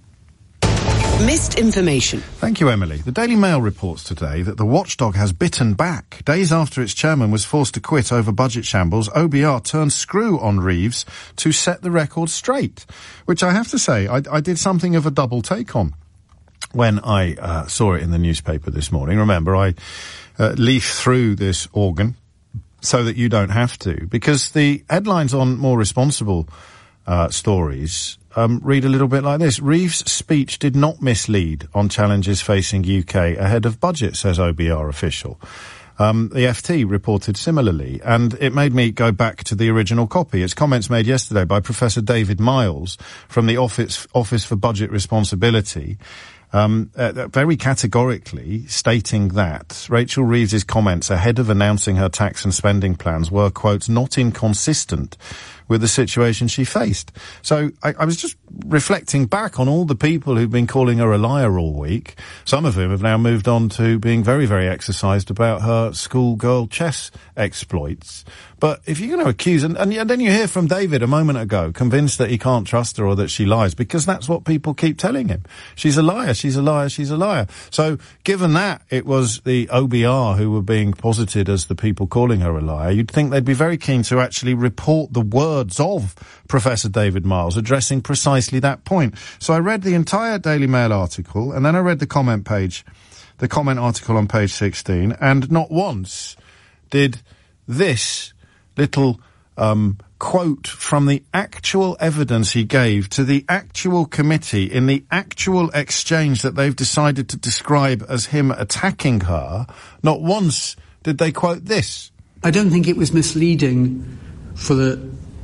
[SPEAKER 13] Missed information.
[SPEAKER 1] Thank you, Emily. The Daily Mail reports today that the watchdog has bitten back. Days after its chairman was forced to quit over budget shambles, O B R turned screw on Reeves to set the record straight, which I have to say I, I did something of a double take on when I uh, saw it in the newspaper this morning. Remember, I uh, leaf through this organ so that you don't have to, because the headlines on more responsible uh, stories Um, read a little bit like this. Reeves' speech did not mislead on challenges facing U K ahead of budget, says O B R official. Um, the F T reported similarly, and it made me go back to the original copy. It's comments made yesterday by Professor David Miles from the Office, Office for Budget Responsibility, um, uh, very categorically stating that Rachel Reeves' comments ahead of announcing her tax and spending plans were, quote, not inconsistent with the situation she faced. So I, I was just reflecting back on all the people who've been calling her a liar all week, some of whom have now moved on to being very, very exercised about her schoolgirl chess exploits. But if you're going to accuse, and, and then you hear from David a moment ago, convinced that he can't trust her or that she lies, because that's what people keep telling him. She's a liar, she's a liar, she's a liar. So given that it was the O B R who were being posited as the people calling her a liar, you'd think they'd be very keen to actually report the words of Professor David Miles addressing precisely that point. So I read the entire Daily Mail article, and then I read the comment page, the comment article on page sixteen, and not once did this little um, quote from the actual evidence he gave to the actual committee in the actual exchange that they've decided to describe as him attacking her, not once did they quote this.
[SPEAKER 14] I don't think it was misleading for the,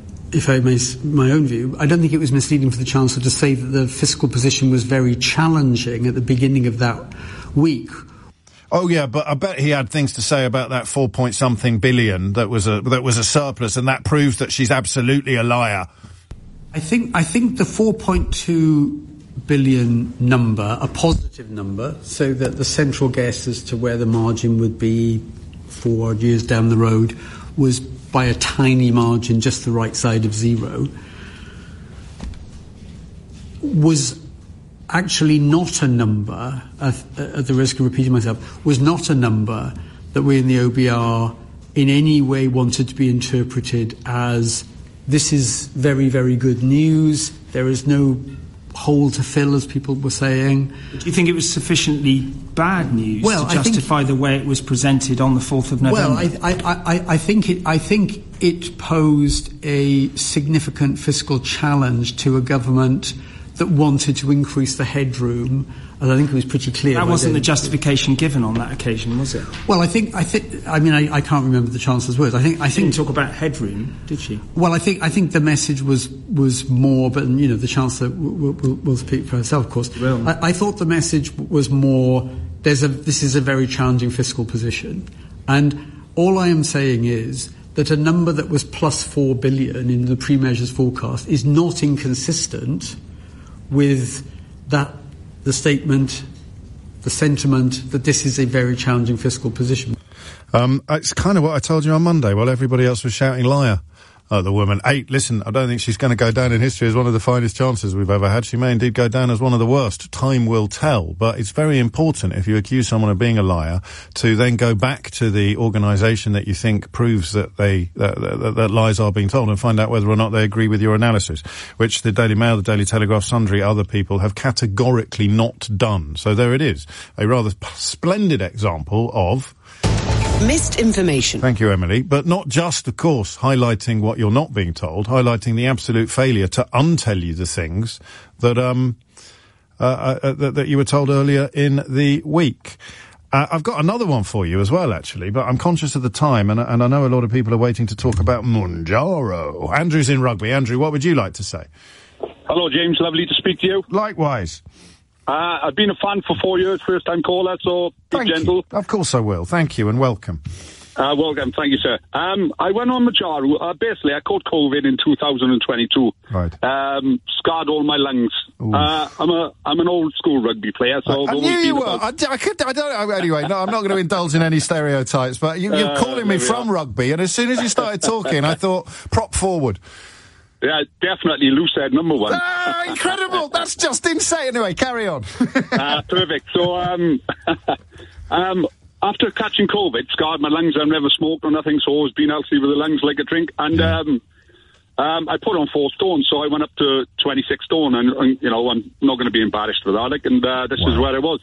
[SPEAKER 14] if I may, my own view, I don't think it was misleading for the Chancellor to say that the fiscal position was very challenging at the beginning of that week.
[SPEAKER 1] Oh yeah, but I bet he had things to say about that four point something billion that was a that was a surplus, and that proves that she's absolutely a liar.
[SPEAKER 14] I think I think the four point two billion number, a positive number, so that the central guess as to where the margin would be four years down the road was by a tiny margin, just the right side of zero, was actually not a number, at, at the risk of repeating myself, was not a number that we in the O B R in any way wanted to be interpreted as this is very, very good news, there is no hole to fill, as people were saying.
[SPEAKER 16] Do you think it was sufficiently bad news
[SPEAKER 14] well,
[SPEAKER 16] to justify
[SPEAKER 14] think,
[SPEAKER 16] the way it was presented on the fourth of November?
[SPEAKER 14] Well, I, I, I, I, think it, I think it posed a significant fiscal challenge to a government that wanted to increase the headroom, and I think it was pretty clear.
[SPEAKER 16] That wasn't
[SPEAKER 14] the,
[SPEAKER 16] the justification given on that occasion, was it?
[SPEAKER 14] Well, I think, I think, I mean, I, I can't remember the Chancellor's words. I think, I
[SPEAKER 16] she
[SPEAKER 14] think.
[SPEAKER 16] Didn't talk about headroom, did she?
[SPEAKER 14] Well, I think, I think the message was was more, but you know, the Chancellor will, will, will speak for herself, of course.
[SPEAKER 16] Will.
[SPEAKER 14] I, I thought the message was more. There's a. This is a very challenging fiscal position, and all I am saying is that a number that was plus four billion in the pre-measures forecast is not inconsistent with that, the statement, the sentiment that this is a very challenging fiscal position.
[SPEAKER 1] Um, it's kind of what I told you on Monday while everybody else was shouting liar. Oh, the woman. Eight, listen, I don't think she's going to go down in history as one of the finest chances we've ever had. She may indeed go down as one of the worst. Time will tell. But it's very important, if you accuse someone of being a liar, to then go back to the organisation that you think proves that they that, that, that lies are being told and find out whether or not they agree with your analysis, which the Daily Mail, the Daily Telegraph, sundry other people have categorically not done. So there it is. A rather p- splendid example of
[SPEAKER 13] missed information.
[SPEAKER 1] Thank you, Emily. But not just, of course, highlighting what you're not being told, highlighting the absolute failure to untell you the things that um uh, uh that, that you were told earlier in the week. Uh, I've got another one for you as well, actually, but I'm conscious of the time, and, and I know a lot of people are waiting to talk about Monjaro. Andrew's in Rugby. Andrew, what would you like to say?
[SPEAKER 11] Hello, James. Lovely to speak to you.
[SPEAKER 1] Likewise.
[SPEAKER 11] Uh, I've been a fan for four years, first time caller, so be
[SPEAKER 1] Thank
[SPEAKER 11] gentle.
[SPEAKER 1] You. Of course I will. Thank you and welcome.
[SPEAKER 11] Uh, welcome. Thank you, sir. Um, I went on Mounjaro. Uh, basically, I caught COVID in two thousand twenty-two.
[SPEAKER 1] Right.
[SPEAKER 11] Um, scarred all my lungs. Uh, I'm a, I'm an old school rugby player, so...
[SPEAKER 1] I, I knew you were. I, I, could, I don't know. Anyway, no, I'm not going to indulge in any stereotypes, but you, you're uh, calling me from are. rugby, and as soon as you started talking, I thought, prop forward.
[SPEAKER 11] Yeah, definitely Loosehead number one.
[SPEAKER 1] Ah, incredible! That's just insane. Anyway, carry on.
[SPEAKER 11] uh, perfect. So, um, um, after catching COVID, scarred my lungs. I've never smoked or nothing, so always been healthy with the lungs like a drink. And yeah. um, um, I put on four stone, so I went up to twenty-six stone. And, and you know, I'm not going to be embarrassed for that. Like, and uh, this wow. is where I was.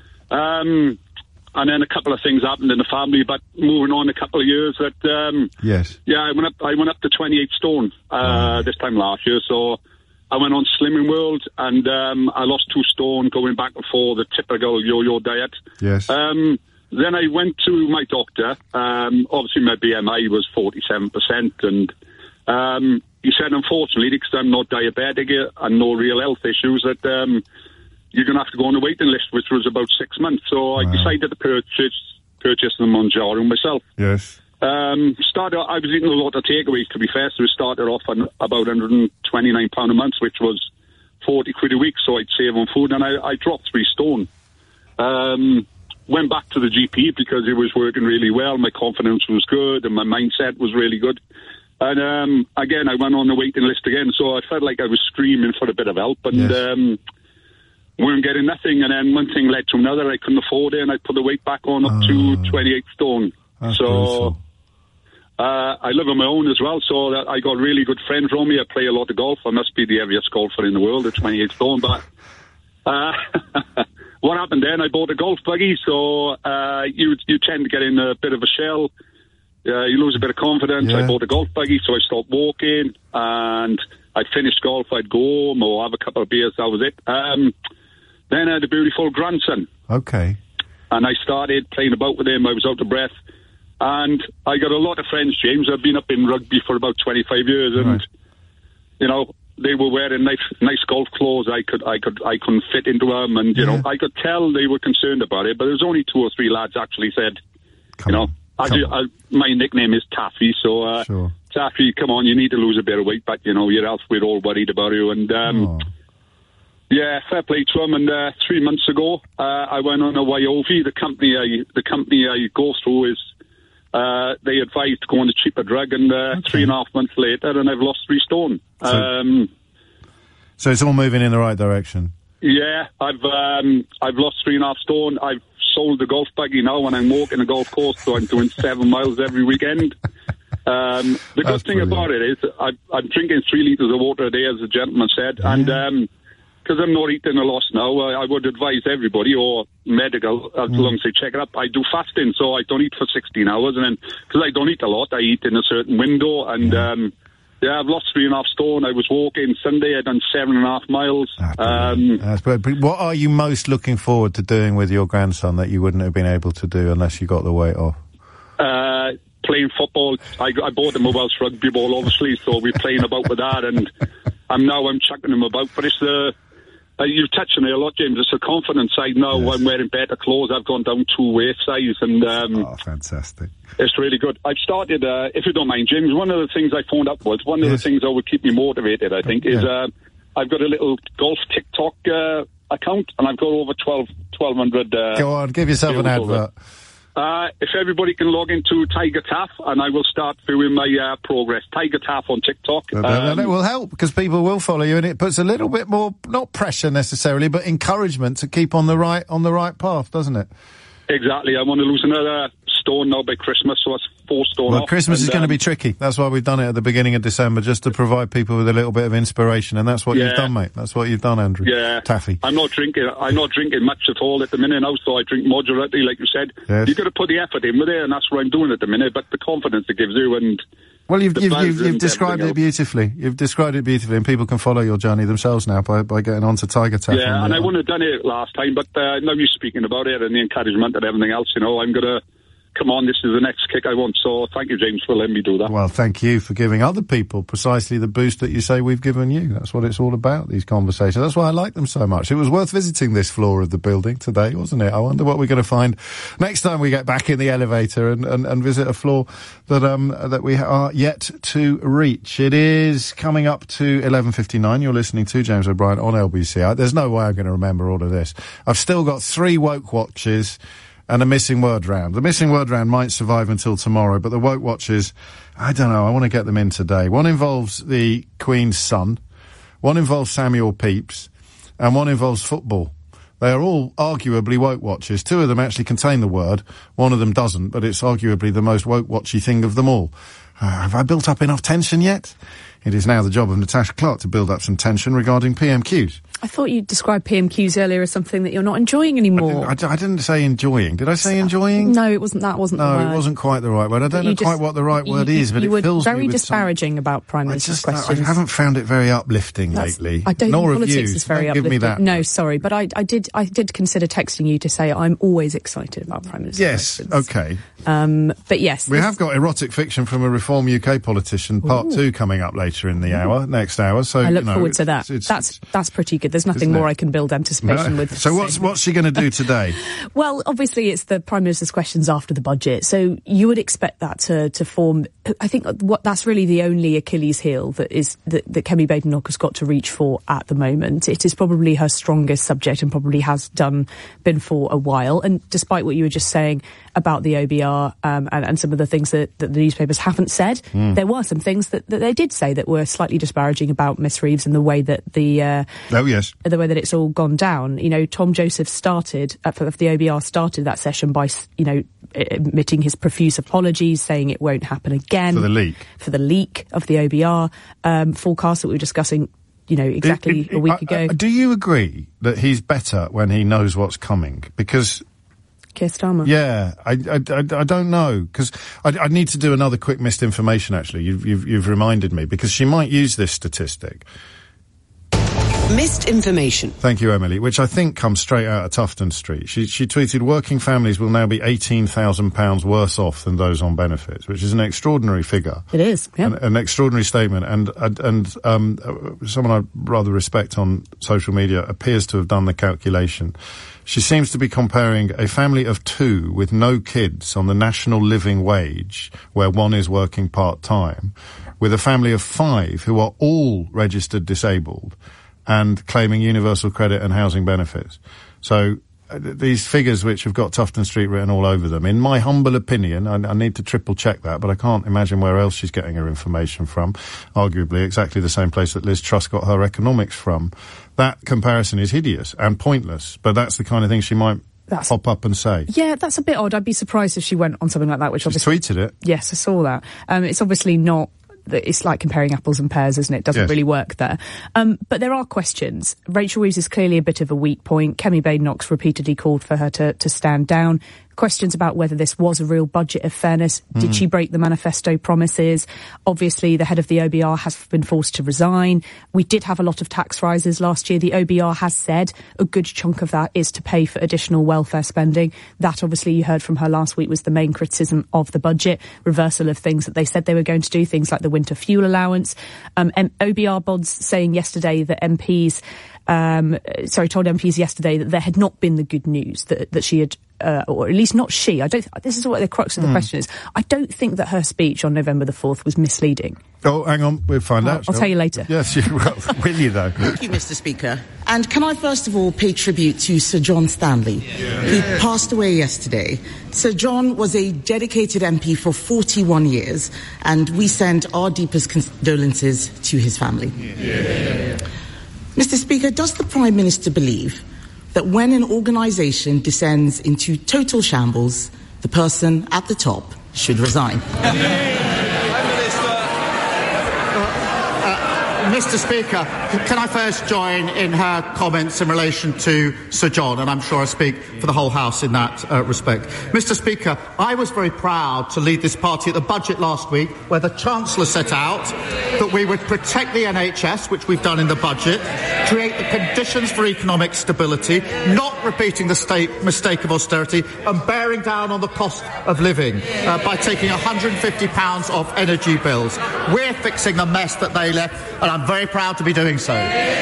[SPEAKER 11] Um, and then a couple of things happened in the family, but moving on a couple of years, that um,
[SPEAKER 1] yes,
[SPEAKER 11] yeah, I went up. I went up to twenty-eight stone uh, oh. this time last year. So I went on Slimming World, and um, I lost two stone going back and forth, the typical yo-yo diet.
[SPEAKER 1] Yes.
[SPEAKER 11] Um, then I went to my doctor. Um, obviously, my B M I was forty-seven percent, and um, he said, unfortunately, because I'm not diabetic and no real health issues, that um, you're going to have to go on the waiting list, which was about six months. So wow. I decided to purchase purchase the Mounjaro myself.
[SPEAKER 1] Yes.
[SPEAKER 11] Um, started. I was eating a lot of takeaways, to be fair, so we started off on about one hundred twenty-nine pounds a month, which was forty quid a week, so I'd save on food, and I, I dropped three stone. Um, went back to the G P because it was working really well, my confidence was good, and my mindset was really good. And um, again, I went on the waiting list again, so I felt like I was screaming for a bit of help, and... Yes. Um, weren't getting nothing, and then one thing led to another. I couldn't afford it, and I put the weight back on up oh, to twenty-eight stone.
[SPEAKER 1] That's
[SPEAKER 11] so uh, I live on my own as well, so that I got really good friends around me. I play a lot of golf. I must be the heaviest golfer in the world at twenty-eight stone. But uh, what happened then? I bought a golf buggy, so uh, you you tend to get in a bit of a shell. Uh, you lose a bit of confidence. Yeah. I bought a golf buggy, so I stopped walking, and I'd finish golf, I'd go home or have a couple of beers. That was it. Um, Then I had a beautiful grandson.
[SPEAKER 1] Okay.
[SPEAKER 11] And I started playing about with him. I was out of breath. And I got a lot of friends, James. I've been up in rugby for about twenty-five years. And, right. you know, they were wearing nice nice golf clothes. I could, I could, I couldn't fit into them. And, you yeah. know, I could tell they were concerned about it. But there was only two or three lads actually said, come you know, I do, I, my nickname is Taffy. So, uh,
[SPEAKER 1] sure.
[SPEAKER 11] Taffy, come on, you need to lose a bit of weight. But, you know, your health, we're all worried about you. And, um... Oh. Yeah, fair play to him. And uh, three months ago, uh, I went on a Wyovi. The company I the company I go through is uh, they advised to go on a cheaper drug, and uh, okay. three and a half months later, and I've lost three stone.
[SPEAKER 1] So,
[SPEAKER 11] um,
[SPEAKER 1] so it's all moving in the right direction.
[SPEAKER 11] Yeah, I've um, I've lost three and a half stone. I've sold the golf buggy now, when I'm walking a golf course, so I'm doing seven miles every weekend. Um, the good thing brilliant. about it is I, I'm drinking three litres of water a day, as the gentleman said, yeah. and. Um, Because I'm not eating a lot now, uh, I would advise everybody, or medical, as mm. long as they check it up. I do fasting, so I don't eat for sixteen hours, and then, because I don't eat a lot, I eat in a certain window, and, yeah, um, yeah I've lost three and a half stone. I was walking Sunday, I'd done seven and a half miles.
[SPEAKER 1] That's um, That's brilliant. What are you most looking forward to doing with your grandson that you wouldn't have been able to do unless you got the weight off?
[SPEAKER 11] Uh, playing football. I, I bought him a Welsh rugby ball, obviously, so we're playing about with that, and I'm now I'm chucking him about, but it's the... Uh, you've touched on it a lot, James. It's a confidence side now. Yes. I'm wearing better clothes. I've gone down two waist size, and um,
[SPEAKER 1] oh, fantastic!
[SPEAKER 11] It's really good. I've started, uh, if you don't mind, James. One of the things I phoned up was one yes. of the things that would keep me motivated. I think is yeah. uh, I've got a little golf TikTok uh, account, and I've got over twelve, twelve hundred. Uh,
[SPEAKER 1] Go on, give yourself an advert.
[SPEAKER 11] Uh, if everybody can log into Tiger Taff, and I will start viewing my uh, progress. Tiger Taff on TikTok.
[SPEAKER 1] Um,
[SPEAKER 11] Um,
[SPEAKER 1] that will help, because people will follow you, and it puts a little bit more, not pressure necessarily, but encouragement to keep on the right on the right path, doesn't it?
[SPEAKER 11] exactly. I want to lose another stone now by Christmas, so that's four stone
[SPEAKER 1] Well,
[SPEAKER 11] off.
[SPEAKER 1] Christmas
[SPEAKER 11] and,
[SPEAKER 1] is going to
[SPEAKER 11] um,
[SPEAKER 1] be tricky. That's why we've done it at the beginning of December, just to provide people with a little bit of inspiration, and that's what
[SPEAKER 11] Yeah.
[SPEAKER 1] you've done, mate. That's what you've done, Andrew.
[SPEAKER 11] Yeah,
[SPEAKER 1] Taffy.
[SPEAKER 11] I'm not drinking. I'm not drinking much at all at the minute now, so I drink moderately, like you said.
[SPEAKER 1] Yes.
[SPEAKER 11] You've got to put the effort in with it, and that's what I'm doing at the minute. But the confidence it gives you, and
[SPEAKER 1] Well, you've
[SPEAKER 11] the
[SPEAKER 1] you've,
[SPEAKER 11] buzz
[SPEAKER 1] you've, you've
[SPEAKER 11] and
[SPEAKER 1] described
[SPEAKER 11] everything
[SPEAKER 1] it beautifully. You've described it beautifully, and people can follow your journey themselves now by by getting onto Tiger Taff.
[SPEAKER 11] yeah,
[SPEAKER 1] on
[SPEAKER 11] and
[SPEAKER 1] the-
[SPEAKER 11] I wouldn't have done it last time, but uh, now you're speaking about it and the encouragement and everything else, you know, I'm gonna come on. This is the next kick I want. So thank you, James, for letting me do that.
[SPEAKER 1] Well, thank you for giving other people precisely the boost that you say we've given you. That's what it's all about, these conversations. That's why I like them so much. It was worth visiting this floor of the building today, wasn't it? I wonder what we're going to find next time we get back in the elevator and, and, and visit a floor that um that we are yet to reach. It is coming up to eleven fifty-nine. You're listening to James O'Brien on L B C. I, there's no way I'm going to remember all of this. I've still got three woke watches and a missing word round. The missing word round might survive until tomorrow, but the woke watches, I don't know, I want to get them in today. One involves the Queen's son, one involves Samuel Pepys, and one involves football. They are all arguably woke watches. Two of them actually contain the word, one of them doesn't, but it's arguably the most woke watchy thing of them all. Uh, have I built up enough tension yet? It is now the job of Natasha Clark to build up some tension regarding P M Qs.
[SPEAKER 5] I thought you described P M Qs earlier as something that you're not enjoying anymore.
[SPEAKER 1] I didn't, I, I didn't say enjoying. Did I say enjoying?
[SPEAKER 5] No, it wasn't. That wasn't
[SPEAKER 1] No,
[SPEAKER 5] the word.
[SPEAKER 1] it wasn't quite the right word. I don't
[SPEAKER 5] You
[SPEAKER 1] know
[SPEAKER 5] just-
[SPEAKER 1] quite what the right word
[SPEAKER 5] you,
[SPEAKER 1] is, but
[SPEAKER 5] you
[SPEAKER 1] it
[SPEAKER 5] were
[SPEAKER 1] fills me
[SPEAKER 5] very
[SPEAKER 1] with
[SPEAKER 5] disparaging about Prime
[SPEAKER 1] I
[SPEAKER 5] Minister's
[SPEAKER 1] just I
[SPEAKER 5] questions.
[SPEAKER 1] haven't found it very uplifting
[SPEAKER 5] That's-
[SPEAKER 1] lately.
[SPEAKER 5] I don't
[SPEAKER 1] Nor
[SPEAKER 5] think
[SPEAKER 1] have
[SPEAKER 5] politics
[SPEAKER 1] you.
[SPEAKER 5] is very
[SPEAKER 1] Don't give
[SPEAKER 5] uplifting.
[SPEAKER 1] me that.
[SPEAKER 5] No, sorry, but I, I did. I did consider texting you to say I'm always excited about Prime Minister's
[SPEAKER 1] Yes.
[SPEAKER 5] questions.
[SPEAKER 1] Okay.
[SPEAKER 5] Um, but yes,
[SPEAKER 1] We
[SPEAKER 5] this-
[SPEAKER 1] have got erotic fiction from a Reform U K politician, part
[SPEAKER 5] Ooh.
[SPEAKER 1] two, coming up later in the hour, next hour. So
[SPEAKER 5] I look
[SPEAKER 1] you know,
[SPEAKER 5] forward to
[SPEAKER 1] it's-
[SPEAKER 5] that.
[SPEAKER 1] it's-
[SPEAKER 5] that's that's pretty good. There's nothing
[SPEAKER 1] Isn't
[SPEAKER 5] more
[SPEAKER 1] it?
[SPEAKER 5] I can build anticipation
[SPEAKER 1] No.
[SPEAKER 5] with.
[SPEAKER 1] So what's what's she going to do today?
[SPEAKER 5] Well, obviously, it's the Prime Minister's questions after the budget, so you would expect that to to form. I think what that's really the only Achilles heel that is that, that Kemi Badenoch has got to reach for at the moment. It is probably her strongest subject, and probably has done been for a while. And despite what you were just saying about the O B R um, and, and some of the things that, that the newspapers haven't said,
[SPEAKER 1] Mm.
[SPEAKER 5] there were some things that, that they did say that were slightly disparaging about Miss Reeves and the way that the uh,
[SPEAKER 1] Oh yes.
[SPEAKER 5] the way that it's all gone down. You know, Tom Joseph started, uh, of the O B R started that session by, you know, admitting his profuse apologies, saying it won't happen again.
[SPEAKER 1] For the leak.
[SPEAKER 5] For the leak of the O B R um, forecast that we were discussing, you know, exactly
[SPEAKER 1] It- it-
[SPEAKER 5] a week
[SPEAKER 1] I-
[SPEAKER 5] ago.
[SPEAKER 1] I- do you agree that he's better when he knows what's coming? Because
[SPEAKER 5] Keir Starmer.
[SPEAKER 1] yeah, I, I, I, I don't know, because I, I need to do another quick missed information, actually. You've, you've, you've reminded me, because she might use this statistic.
[SPEAKER 13] Missed information.
[SPEAKER 1] Thank you, Emily, which I think comes straight out of Tufton Street. She, she tweeted, working families will now be eighteen thousand pounds worse off than those on benefits, which is an extraordinary figure.
[SPEAKER 5] It is, yeah.
[SPEAKER 1] An, an extraordinary statement, and and, and um, uh, someone I rather respect on social media appears to have done the calculation. She seems to be comparing a family of two with no kids on the national living wage, where one is working part-time, with a family of five who are all registered disabled and claiming universal credit and housing benefits. So uh, th- these figures which have got Tufton Street written all over them, in my humble opinion, I, I need to triple check that, but I can't imagine where else she's getting her information from. Arguably exactly the same place that Liz Truss got her economics from. That comparison is hideous and pointless, but that's the kind of thing she might
[SPEAKER 5] That's-
[SPEAKER 1] pop up and say.
[SPEAKER 5] Yeah, that's a bit odd. I'd be surprised if she went on something like that, which
[SPEAKER 1] She's
[SPEAKER 5] obviously...
[SPEAKER 1] tweeted it.
[SPEAKER 5] Yes, I saw that. Um, it's obviously not... It's like comparing apples and pears, isn't it? It doesn't
[SPEAKER 1] Yes.
[SPEAKER 5] really work there. Um, but there are questions. Rachel Reeves is clearly a bit of a weak point. Kemi Badenoch's repeatedly called for her to, to stand down. Questions about whether this was a real budget of fairness. Did
[SPEAKER 1] Mm.
[SPEAKER 5] she break the manifesto promises? Obviously, the head of the O B R has been forced to resign. We did have a lot of tax rises last year. The O B R has said a good chunk of that is to pay for additional welfare spending. That, obviously, you heard from her last week, was the main criticism of the budget. Reversal of things that they said they were going to do, things like the winter fuel allowance. Um, and O B R bods saying yesterday that M Ps... Um, sorry, told M Ps yesterday that there had not been the good news that, that she had uh, or at least not she. I don't. This is what the crux of the
[SPEAKER 1] Mm.
[SPEAKER 5] question is. I don't think that her speech on November the fourth was misleading.
[SPEAKER 1] Oh, hang on, we'll find
[SPEAKER 5] I'll,
[SPEAKER 1] out.
[SPEAKER 5] I'll
[SPEAKER 1] shall
[SPEAKER 5] tell
[SPEAKER 1] we?
[SPEAKER 5] you later.
[SPEAKER 1] Yes, you will, will you though?
[SPEAKER 12] Thank you, Mister Speaker. And can I first of all pay tribute to Sir John Stanley, who passed away yesterday. Sir John was a dedicated M P for forty-one years, and we send our deepest condolences to his family. Mister Speaker, does the Prime Minister believe that when an organisation descends into total shambles, the person at the top should resign?
[SPEAKER 15] Mister Speaker, can I first join in her comments in relation to Sir John, and I'm sure I speak for the whole House in that uh, respect. Mister Speaker, I was very proud to lead this party at the budget last week, where the Chancellor set out that we would protect the N H S, which we've done in the budget, create the conditions for economic stability, not repeating the state mistake of austerity, and bearing down on the cost of living uh, by taking one hundred fifty pounds off energy bills. We're fixing the mess that they left, and I'm very proud to be doing so.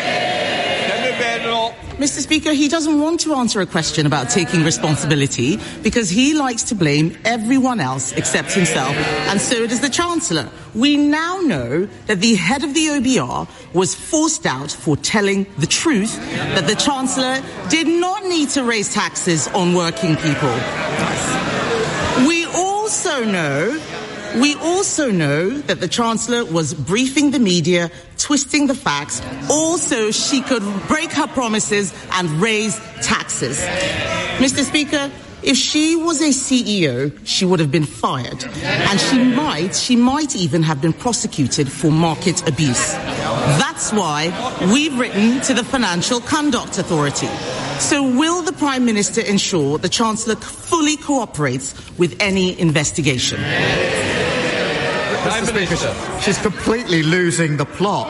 [SPEAKER 12] Mister Speaker, he doesn't want to answer a question about taking responsibility because he likes to blame everyone else except himself, and so does the Chancellor. We now know that the head of the O B R was forced out for telling the truth, that the Chancellor did not need to raise taxes on working people. We also know We also know that the Chancellor was briefing the media, twisting the facts, all so she could break her promises and raise taxes. Mister Speaker, if she was a C E O, she would have been fired, and she might, she might even have been prosecuted for market abuse. That's why we've written to the Financial Conduct Authority. So will the Prime Minister ensure the Chancellor fully cooperates with any investigation?
[SPEAKER 15] Mister Speaker, she's completely losing the plot.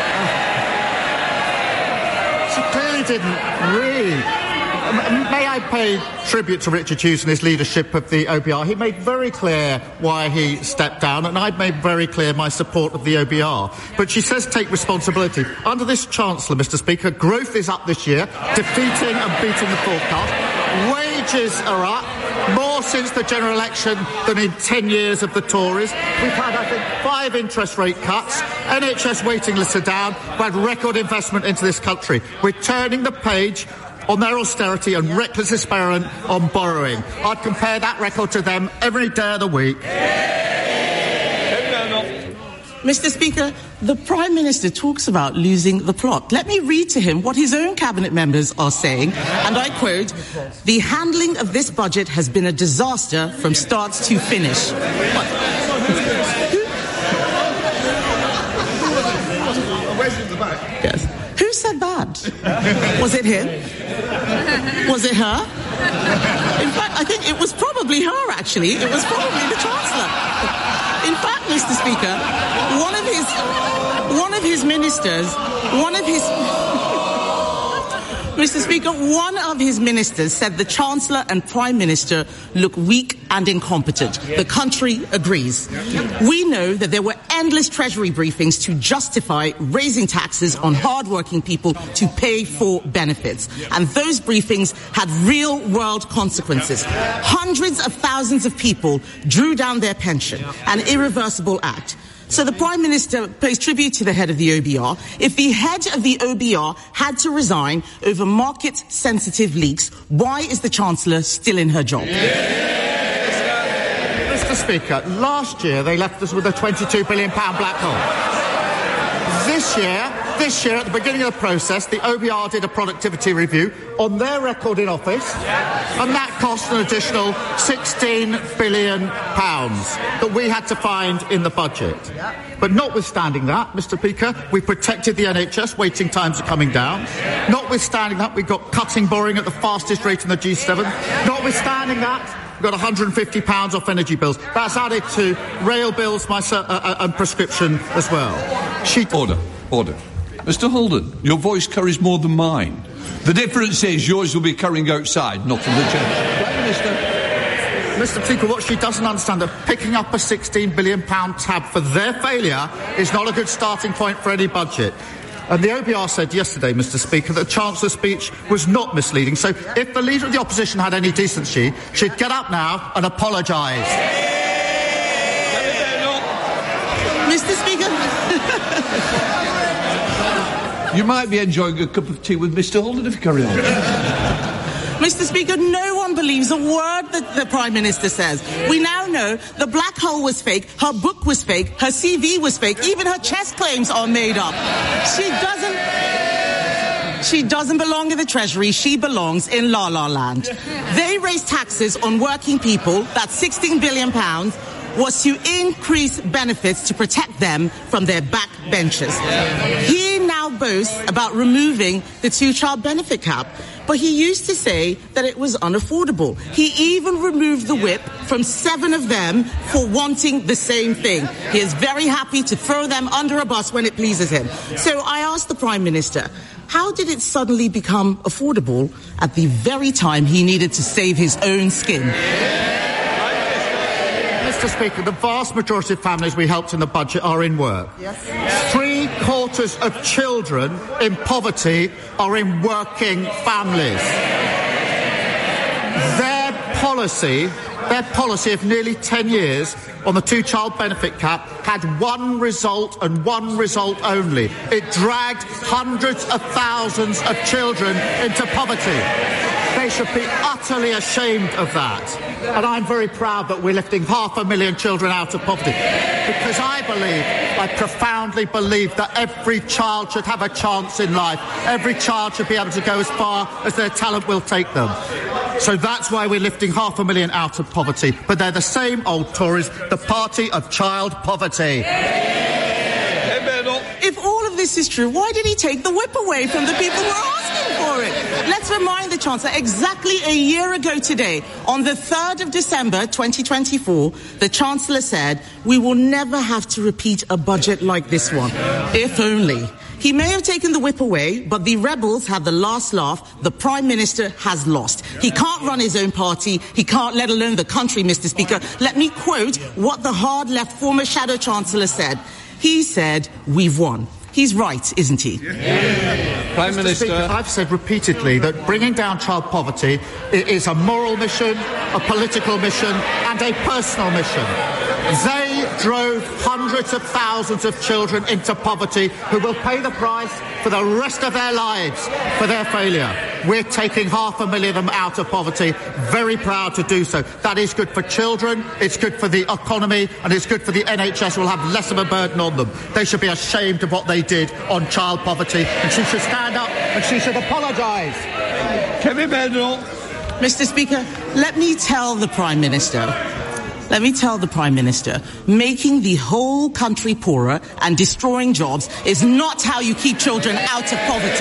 [SPEAKER 15] She clearly didn't read. May I pay tribute to Richard Hughes and his leadership of the O B R? He made very clear why he stepped down, and I've made very clear my support of the O B R. But she says take responsibility. Under this Chancellor, Mister Speaker, growth is up this year, defeating and beating the forecast. Wages are up, more since the general election than in ten years of the Tories. We've had, I think, five interest rate cuts, N H S waiting lists are down, we've had record investment into this country. We're turning the page on their austerity and reckless experiment on borrowing. I'd compare that record to them every day of the week.
[SPEAKER 12] Mister Speaker, the Prime Minister talks about losing the plot. Let me read to him what his own cabinet members are saying, and I quote, "The handling of this budget has been a disaster from start to finish." What? Yes. Who said that? Was it him? Was it her? In fact, I think it was probably her, actually. It was probably the Chancellor. In fact, Mister Speaker, one of his, one of his ministers, one of his... Mister Speaker, one of his ministers said the Chancellor and Prime Minister look weak and incompetent. The country agrees. We know that there were endless Treasury briefings to justify raising taxes on hard-working people to pay for benefits. And those briefings had real-world consequences. Hundreds of thousands of people drew down their pension, an irreversible act. So the Prime Minister pays tribute to the head of the O B R. If the head of the O B R had to resign over market-sensitive leaks, why is the Chancellor still in her job?
[SPEAKER 15] Mister Speaker, last year they left us with a twenty-two billion pounds black hole. This year, this year, at the beginning of the process, the O B R did a productivity review on their record in office, and that cost an additional sixteen billion pounds that we had to find in the budget. But notwithstanding that, Mister Speaker, we protected the N H S, waiting times are coming down. Notwithstanding that, we've got cutting borrowing at the fastest rate in the G seven. Notwithstanding that, we've got one hundred fifty pounds off energy bills. That's added to rail bills my, uh, uh, and prescription as well. She
[SPEAKER 17] order, order. Mister Holden, your voice carries more than mine. The difference is yours will be carrying outside, not in the chamber. Prime Minister.
[SPEAKER 15] Mister Speaker, what she doesn't understand that picking up a sixteen billion pounds tab for their failure is not a good starting point for any budget. And the O B R said yesterday, Mr Speaker, that the Chancellor's speech was not misleading. So if the Leader of the Opposition had any decency, she'd get up now and apologise.
[SPEAKER 12] Mister Speaker.
[SPEAKER 17] You might be enjoying a cup of tea with Mister Holden if you carry on.
[SPEAKER 12] Mister Speaker, no one believes a word that the Prime Minister says. We now know the black hole was fake, her book was fake, her C V was fake, even her chest claims are made up. She doesn't... She doesn't belong in the Treasury, she belongs in La La Land. They raised taxes on working people, that's sixteen billion pounds, was to increase benefits to protect them from their backbenchers. He now boasts about removing the two-child benefit cap, but he used to say that it was unaffordable. He even removed the whip from seven of them for wanting the same thing. He is very happy to throw them under a bus when it pleases him. So I asked the Prime Minister, how did it suddenly become affordable at the very time he needed to save his own skin?
[SPEAKER 15] Mister Speaker, the vast majority of families we helped in the budget are in work. Yes. Three quarters of children in poverty are in working families. Their policy, their policy of nearly ten years on the two-child benefit cap had one result and one result only. It dragged hundreds of thousands of children into poverty. They should be utterly ashamed of that. And I'm very proud that we're lifting half a million children out of poverty. Because I believe, I profoundly believe that every child should have a chance in life. Every child should be able to go as far as their talent will take them. So that's why we're lifting half a million out of poverty. But they're the same old Tories, the party of child poverty.
[SPEAKER 12] If all of this is true, why did he take the whip away from the people who are asking for it? Let's remind the Chancellor, exactly a year ago today, on the third of December twenty twenty-four, the Chancellor said, we will never have to repeat a budget like this one. If only. He may have taken the whip away, but the rebels had the last laugh. The Prime Minister has lost. He can't run his own party. He can't, let alone the country, Mister Speaker. Let me quote what the hard-left former Shadow Chancellor said. He said, we've won. He's right, isn't he?
[SPEAKER 15] Yeah. Prime Minister. Speaker, I've said repeatedly that bringing down child poverty is a moral mission, a political mission, and a personal mission. They drove hundreds of thousands of children into poverty who will pay the price for the rest of their lives for their failure. We're taking half a million of them out of poverty. Very proud to do so. That is good for children, it's good for the economy, and it's good for the N H S, who will have less of a burden on them. They should be ashamed of what they did on child poverty, and she should stand up and she should apologise.
[SPEAKER 12] Kevin Bedell. Mister Speaker, let me tell the Prime Minister... Let me tell the Prime Minister, making the whole country poorer and destroying jobs is not how you keep children out of poverty.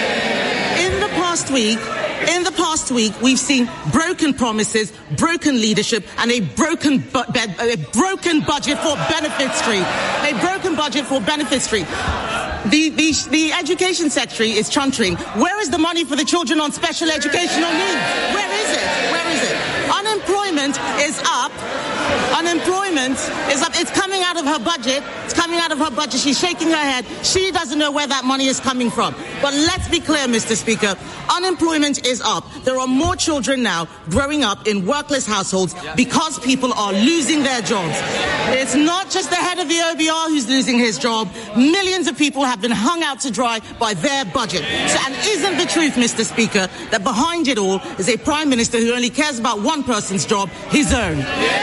[SPEAKER 12] In the past week, in the past week, we've seen broken promises, broken leadership, and a broken bu- be- a broken budget for Benefit Street. A broken budget for Benefit Street. The, the, the Education Secretary is chuntering. Where is the money for the children on special educational needs? Where is it? Where is it? Unemployment is up. Unemployment is up. It's coming out of her budget. It's coming out of her budget. She's shaking her head. She doesn't know where that money is coming from. But let's be clear, Mister Speaker. Unemployment is up. There are more children now growing up in workless households because people are losing their jobs. It's not just the head of the O B R who's losing his job. Millions of people have been hung out to dry by their budget. So, and isn't the truth, Mister Speaker, that behind it all is a Prime Minister who only cares about one person's job, his own?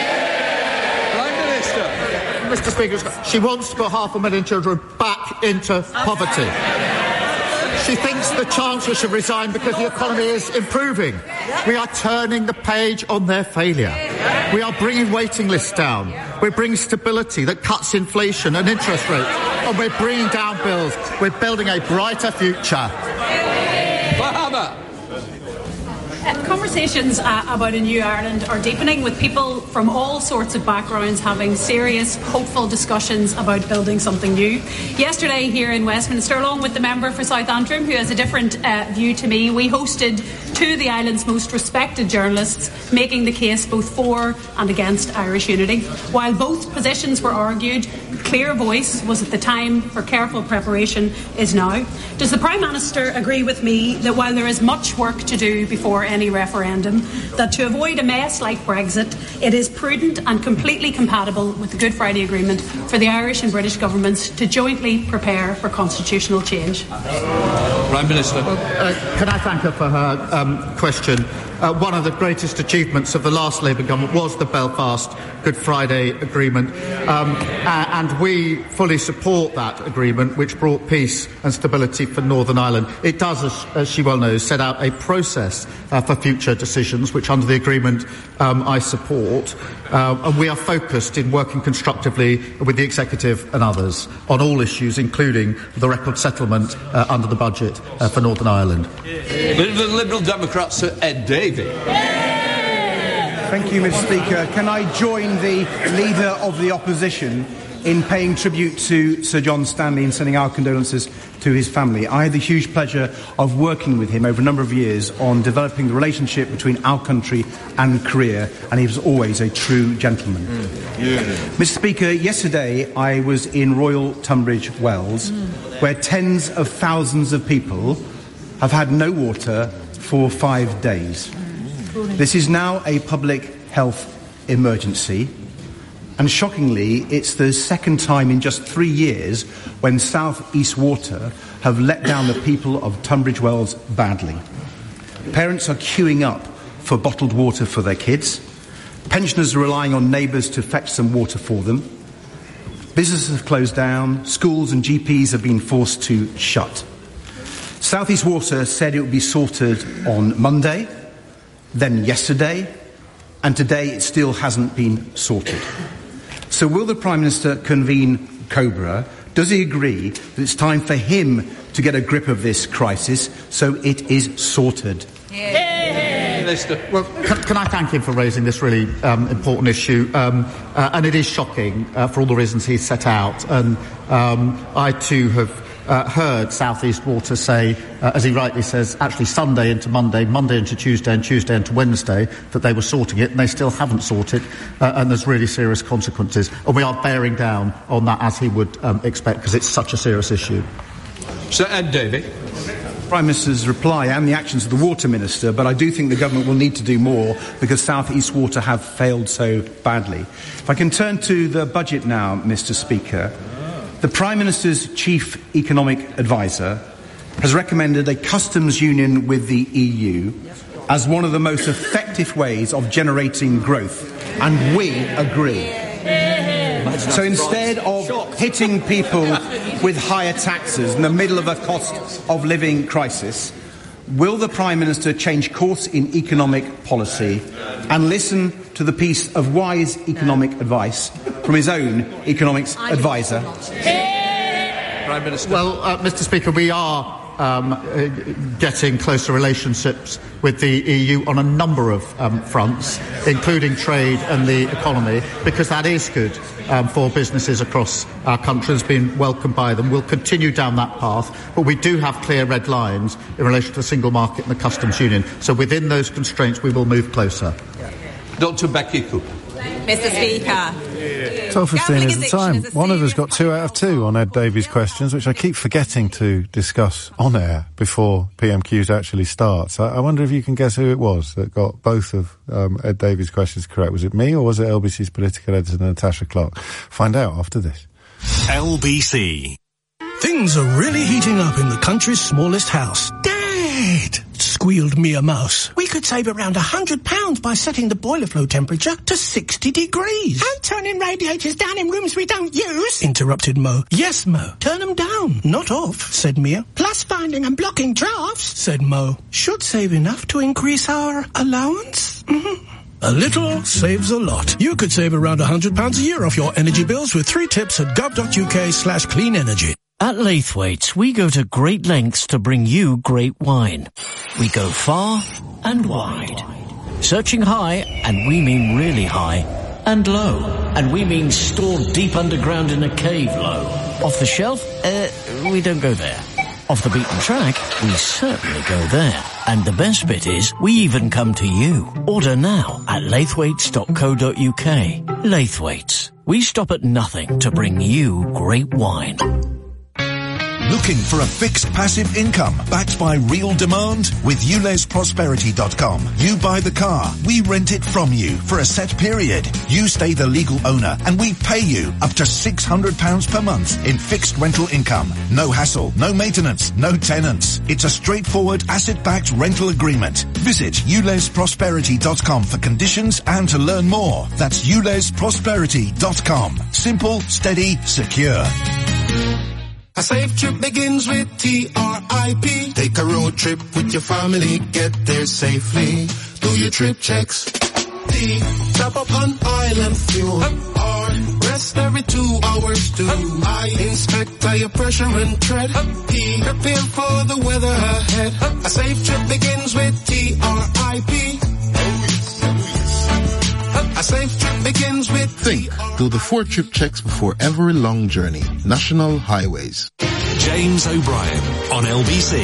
[SPEAKER 15] Mister Speaker, she wants to put half a million children back into poverty. She thinks the Chancellor should resign because the economy is improving. We are turning the page on their failure. We are bringing waiting lists down. We're bringing stability that cuts inflation and interest rates. And we're bringing down bills. We're building a brighter future.
[SPEAKER 6] Uh, conversations uh, about a new Ireland are deepening, with people from all sorts of backgrounds having serious, hopeful discussions about building something new. Yesterday here in Westminster, along with the member for South Antrim, who has a different uh, view to me, we hosted two of the island's most respected journalists, making the case both for and against Irish unity. While both positions were argued, clear voice was at the time for careful preparation is now. Does the Prime Minister agree with me that while there is much work to do before any referendum, that to avoid a mess like Brexit, it is prudent and completely compatible with the Good Friday Agreement for the Irish and British governments to jointly prepare for constitutional change?
[SPEAKER 17] Prime Minister.
[SPEAKER 15] Well, uh, can I thank her for her um, question? Uh, one of the greatest achievements of the last Labour government was the Belfast Good Friday Agreement, um, and we fully support that agreement, which brought peace and stability for Northern Ireland. It does, as, as she well knows, set out a process uh, for future decisions, which under the agreement um, I support, uh, and we are focused in working constructively with the Executive and others on all issues, including the record settlement uh, under the budget uh, for Northern Ireland.
[SPEAKER 17] The Liberal Democrats, Sir Ed Davey.
[SPEAKER 4] Thank you, Mister Speaker. Can I join the Leader of the Opposition in paying tribute to Sir John Stanley and sending our condolences to his family? I had the huge pleasure of working with him over a number of years on developing the relationship between our country and Korea, and he was always a true gentleman. Mm. Yeah. Mister Speaker, yesterday I was in Royal Tunbridge Wells, mm. where tens of thousands of people have had no water for five days. This is now a public health emergency, and shockingly, it's the second time in just three years when South East Water have let down the people of Tunbridge Wells badly. Parents are queuing up for bottled water for their kids. Pensioners are relying on neighbours to fetch some water for them. Businesses have closed down. Schools and G Ps have been forced to shut. South East Water said it would be sorted on Monday, then yesterday, and today it still hasn't been sorted. So will the Prime Minister convene COBRA? Does he agree that it's time for him to get a grip of this crisis so it is sorted?
[SPEAKER 15] Yeah. Minister. Well, can, can I thank him for raising this really um, important issue? Um, uh, and it is shocking uh, for all the reasons he's set out. And um, I too have Uh, heard South East Water say, uh, as he rightly says, actually Sunday into Monday, Monday into Tuesday and Tuesday into Wednesday, that they were sorting it, and they still haven't sorted, uh, and there's really serious consequences. And we are bearing down on that, as he would um, expect, because it's such a serious issue.
[SPEAKER 17] Sir Ed Davey.
[SPEAKER 4] Prime Minister's reply and the actions of the Water Minister, but I do think the government will need to do more because South East Water have failed so badly. If I can turn to the budget now, Mister Speaker. The Prime Minister's chief economic advisor has recommended a customs union with the E U as one of the most effective ways of generating growth, and we agree. So instead of hitting people with higher taxes in the middle of a cost of living crisis, will the Prime Minister change course in economic policy and listen to the piece of wise economic advice from his own economics advisor?
[SPEAKER 17] Prime Minister.
[SPEAKER 15] Well, uh, Mister Speaker, we are um, uh, getting closer relationships with the E U on a number of um, fronts, including trade and the economy, because that is good um, for businesses across our country. Has been welcomed by them. We'll continue down that path, but we do have clear red lines in relation to the single market and the customs union. So within those constraints, we will move closer.
[SPEAKER 17] Doctor Becky Cooper.
[SPEAKER 7] Mister Speaker.
[SPEAKER 1] twelve fifteen is the time. One of us got two out of two on Ed Davies' questions, which I keep forgetting to discuss on air before P M Qs actually starts. I, I wonder if you can guess who it was that got both of um, Ed Davies' questions correct. Was it me or was it L B C's political editor Natasha Clark? Find out after this.
[SPEAKER 2] L B C.
[SPEAKER 23] Things are really heating up in the country's smallest house. Dad! Squealed Mia Mouse.
[SPEAKER 25] We could save around one hundred pounds by setting the boiler flow temperature to sixty degrees. And turning radiators down in rooms we don't use.
[SPEAKER 23] Interrupted Mo. Yes, Mo. Turn them down, not off, said Mia.
[SPEAKER 25] Plus finding and blocking drafts,
[SPEAKER 23] said Mo.
[SPEAKER 25] should save enough to increase our allowance. Mm-hmm.
[SPEAKER 23] A little saves a lot. You could save around one hundred pounds a year off your energy bills with three tips at gov.uk slash clean energy.
[SPEAKER 19] At Laithwaites, we go to great lengths to bring you great wine. We go far and wide. Searching high, and we mean really high. And low, and we mean stored deep underground in a cave low. Off the shelf? Uh, we don't go there. Off the beaten track, we certainly go there. And the best bit is, we even come to you. Order now at laithwaites dot co dot uk. Laithwaites. We stop at nothing to bring you great wine.
[SPEAKER 24] Looking for a fixed passive income backed by real demand? With U Les Prosperity dot com, you buy the car, we rent it from you for a set period. You stay the legal owner and we pay you up to six hundred pounds per month in fixed rental income. No hassle, no maintenance, no tenants. It's a straightforward asset-backed rental agreement. Visit U Les Prosperity dot com for conditions and to learn more. That's U Les Prosperity dot com. Simple, steady, secure.
[SPEAKER 25] A safe trip begins with T R I P. Take a road trip with your family, get there safely. Do your trip checks. T, top up on oil and fuel. R, rest every two hours too. I, inspect tire pressure and tread. P, prepare for the weather ahead. A safe trip begins with T R I P. A safe trip begins with
[SPEAKER 7] Think. Do the four trip checks before every long journey. National Highways.
[SPEAKER 2] James O'Brien on L B C.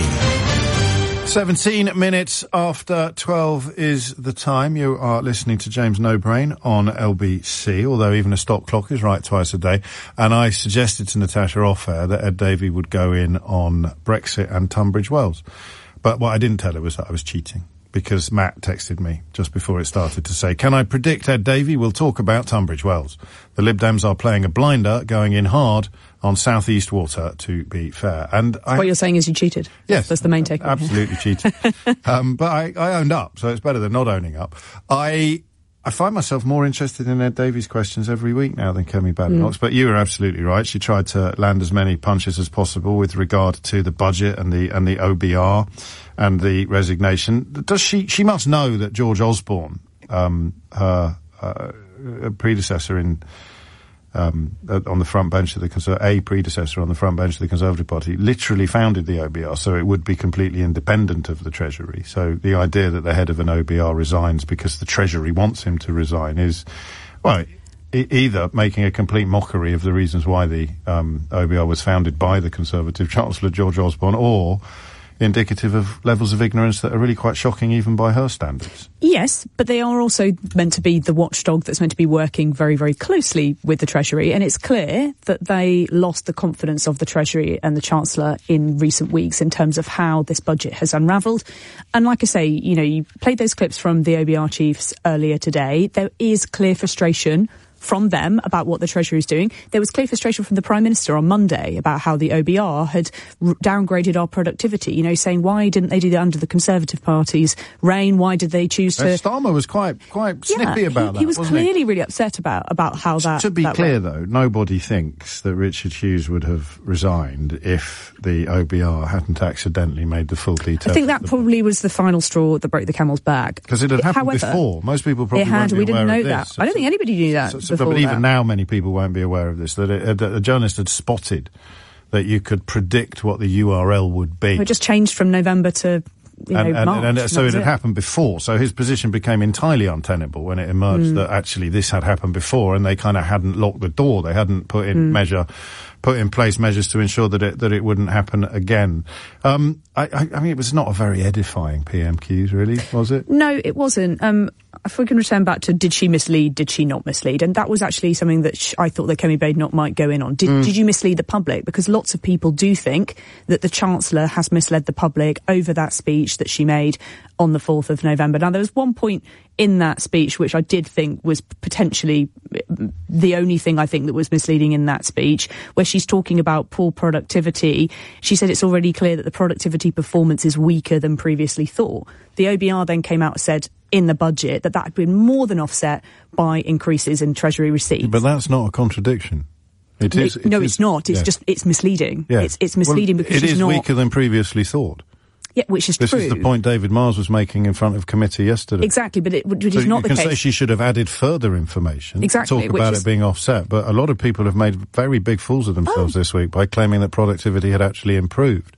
[SPEAKER 1] seventeen minutes after twelve is the time. You are listening to James No-Brain on L B C, although even a stop clock is right twice a day. And I suggested to Natasha off-air that Ed Davey would go in on Brexit and Tunbridge Wells. But what I didn't tell her was that I was cheating, because Matt texted me just before it started to say, can I predict Ed Davey will talk about Tunbridge Wells? The Lib Dems are playing a blinder, going in hard on South East Water, to be fair. And I,
[SPEAKER 5] what you're saying is you cheated?
[SPEAKER 1] Yes.
[SPEAKER 5] That's the main takeaway.
[SPEAKER 1] Absolutely cheated. um, but I, I owned up, so it's better than not owning up. I... I find myself more interested in Ed Davey's questions every week now than Kemi Badenoch's, mm. but you were absolutely right. She tried to land as many punches as possible with regard to the budget and the and the O B R and the resignation. Does she? She must know that George Osborne, um, her uh, predecessor in um, on the front bench of the Conser- a predecessor on the front bench of the Conservative Party, literally founded the O B R, so it would be completely independent of the Treasury. So the idea that the head of an O B R resigns because the Treasury wants him to resign is, well, e- either making a complete mockery of the reasons why the um, O B R was founded by the Conservative Chancellor George Osborne, or indicative of levels of ignorance that are really quite shocking even by her standards.
[SPEAKER 5] Yes, but they are also meant to be the watchdog that's meant to be working very, very closely with the Treasury, and it's clear that they lost the confidence of the Treasury and the Chancellor in recent weeks in terms of how this budget has unravelled. And like I say, you know, you played those clips from the O B R chiefs earlier today. There is clear frustration from them about what the Treasury is doing. There was clear frustration from the Prime Minister on Monday about how the O B R had r- downgraded our productivity, you know, saying why didn't they do that under the Conservative Party's reign? Why did they choose to...
[SPEAKER 1] Uh, Starmer was quite quite snippy
[SPEAKER 5] yeah,
[SPEAKER 1] about
[SPEAKER 5] he,
[SPEAKER 1] that,
[SPEAKER 5] he was
[SPEAKER 1] wasn't
[SPEAKER 5] clearly
[SPEAKER 1] he?
[SPEAKER 5] really upset about, about how that...
[SPEAKER 1] To be
[SPEAKER 5] that
[SPEAKER 1] clear,
[SPEAKER 5] went.
[SPEAKER 1] though, nobody thinks that Richard Hughes would have resigned if the O B R hadn't accidentally made the full details.
[SPEAKER 5] I think that probably was the final straw that broke the camel's back.
[SPEAKER 1] Because it had happened
[SPEAKER 5] However,
[SPEAKER 1] before. Most people probably
[SPEAKER 5] it had,
[SPEAKER 1] won't be
[SPEAKER 5] we didn't
[SPEAKER 1] aware
[SPEAKER 5] know
[SPEAKER 1] of
[SPEAKER 5] that.
[SPEAKER 1] this.
[SPEAKER 5] I don't think anybody knew that
[SPEAKER 1] so, so,
[SPEAKER 5] before
[SPEAKER 1] But even
[SPEAKER 5] that.
[SPEAKER 1] now many people won't be aware of this, that it, a, a journalist had spotted that you could predict what the U R L would be.
[SPEAKER 5] It just changed from November to... You know,
[SPEAKER 1] and, and,
[SPEAKER 5] March,
[SPEAKER 1] and,
[SPEAKER 5] and
[SPEAKER 1] so it had
[SPEAKER 5] it.
[SPEAKER 1] happened before. So his position became entirely untenable when it emerged
[SPEAKER 5] Mm.
[SPEAKER 1] that actually this had happened before, and they kind of hadn't locked the door. They hadn't put in
[SPEAKER 5] Mm.
[SPEAKER 1] measure, put in place measures to ensure that it that it wouldn't happen again. Um, I, I, I mean, it was not a very edifying P M Qs, really, was it?
[SPEAKER 5] No, it wasn't. Um, if we can return back to did she mislead, did she not mislead? And that was actually something that sh- I thought that Kemi Badenoch might go in on. Did,
[SPEAKER 1] Mm.
[SPEAKER 5] did you mislead the public? Because lots of people do think that the Chancellor has misled the public over that speech that she made on the fourth of November. Now, there was one point in that speech which I did think was potentially the only thing I think that was misleading in that speech, where she's talking about poor productivity. She said it's already clear that the productivity performance is weaker than previously thought. The O B R then came out and said in the budget that that had been more than offset by increases in Treasury receipts.
[SPEAKER 1] But that's not a contradiction. It
[SPEAKER 5] no,
[SPEAKER 1] is. It
[SPEAKER 5] no
[SPEAKER 1] is,
[SPEAKER 5] it's not. It's
[SPEAKER 1] yeah.
[SPEAKER 5] just, it's misleading.
[SPEAKER 1] Yeah.
[SPEAKER 5] It's, it's misleading
[SPEAKER 1] well,
[SPEAKER 5] because
[SPEAKER 1] it
[SPEAKER 5] she's
[SPEAKER 1] is
[SPEAKER 5] not...
[SPEAKER 1] weaker than previously thought.
[SPEAKER 5] Yeah, which is
[SPEAKER 1] this
[SPEAKER 5] true.
[SPEAKER 1] This is the point David Mars was making in front of committee yesterday.
[SPEAKER 5] Exactly, but it, which
[SPEAKER 1] so
[SPEAKER 5] is not the
[SPEAKER 1] case.
[SPEAKER 5] case.
[SPEAKER 1] You can say she should have added further information.
[SPEAKER 5] Exactly.
[SPEAKER 1] Talk about
[SPEAKER 5] is...
[SPEAKER 1] it being offset, but a lot of people have made very big fools of themselves
[SPEAKER 5] oh.
[SPEAKER 1] this week by claiming that productivity had actually improved.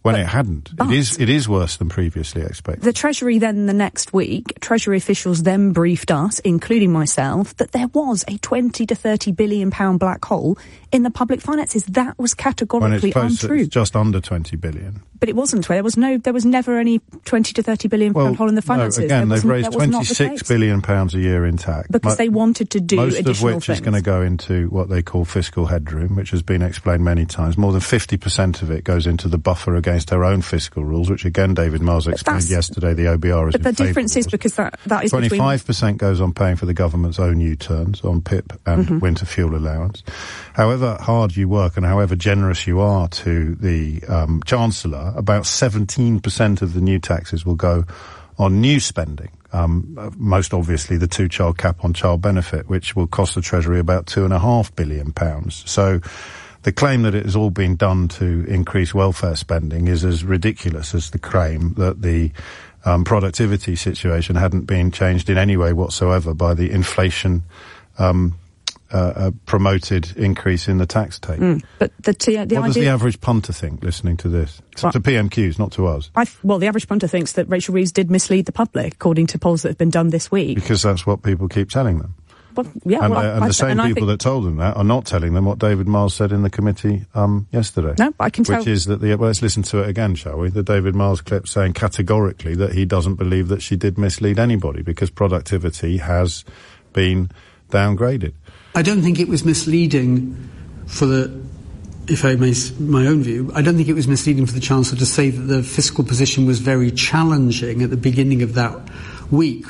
[SPEAKER 1] when
[SPEAKER 5] but,
[SPEAKER 1] it hadn't.
[SPEAKER 5] But
[SPEAKER 1] it is it is worse than previously expected.
[SPEAKER 5] The Treasury then the next week, Treasury officials then briefed us, including myself, that there was a twenty to thirty billion pound black hole in the public finances. That was categorically
[SPEAKER 1] when it's close,
[SPEAKER 5] untrue.
[SPEAKER 1] It's just under twenty billion.
[SPEAKER 5] But it wasn't. There was no. There was never any twenty to thirty billion pound
[SPEAKER 1] well,
[SPEAKER 5] hole in the finances.
[SPEAKER 1] No, again,
[SPEAKER 5] there
[SPEAKER 1] they've raised twenty-six billion pounds a year in tax
[SPEAKER 5] because
[SPEAKER 1] Mo-
[SPEAKER 5] they wanted to do
[SPEAKER 1] most
[SPEAKER 5] additional
[SPEAKER 1] of which
[SPEAKER 5] things.
[SPEAKER 1] is going to go into what they call fiscal headroom, which has been explained many times. More than fifty percent of it goes into the buffer against our own fiscal rules, which again David Miles explained yesterday. The O B R is.
[SPEAKER 5] But
[SPEAKER 1] in
[SPEAKER 5] the
[SPEAKER 1] favour
[SPEAKER 5] difference is because that that is
[SPEAKER 1] twenty-five percent goes on paying for the government's own U-turns on P I P and
[SPEAKER 5] mm-hmm.
[SPEAKER 1] winter fuel allowance. However hard you work and however generous you are to the um, Chancellor, about seventeen percent of the new taxes will go on new spending. Um, uh, most obviously the two-child cap on child benefit, which will cost the Treasury about two and a half billion pounds. So the claim that it has all been done to increase welfare spending is as ridiculous as the claim that the um, productivity situation hadn't been changed in any way whatsoever by the inflation um Uh, a promoted increase in the tax take.
[SPEAKER 5] Mm, but the, t- the
[SPEAKER 1] what does
[SPEAKER 5] idea
[SPEAKER 1] the average punter think listening to this? To,
[SPEAKER 5] well,
[SPEAKER 1] to P M Qs, not to us.
[SPEAKER 5] I th- well, the average punter thinks that Rachel Reeves did mislead the public, according to polls that have been done this week.
[SPEAKER 1] Because that's what people keep telling them.
[SPEAKER 5] Well, yeah,
[SPEAKER 1] and
[SPEAKER 5] well,
[SPEAKER 1] uh, and
[SPEAKER 5] I,
[SPEAKER 1] the same
[SPEAKER 5] and
[SPEAKER 1] people
[SPEAKER 5] think,
[SPEAKER 1] that told them that are not telling them what David Miles said in the committee um, yesterday.
[SPEAKER 5] No, I can tell.
[SPEAKER 1] Which is that the, well, let's listen to it again, shall we? The David Miles clip saying categorically that he doesn't believe that she did mislead anybody because productivity has been downgraded.
[SPEAKER 14] I don't think it was misleading for the, if I may, my own view, I don't think it was misleading for the Chancellor to say that the fiscal position was very challenging at the beginning of that week.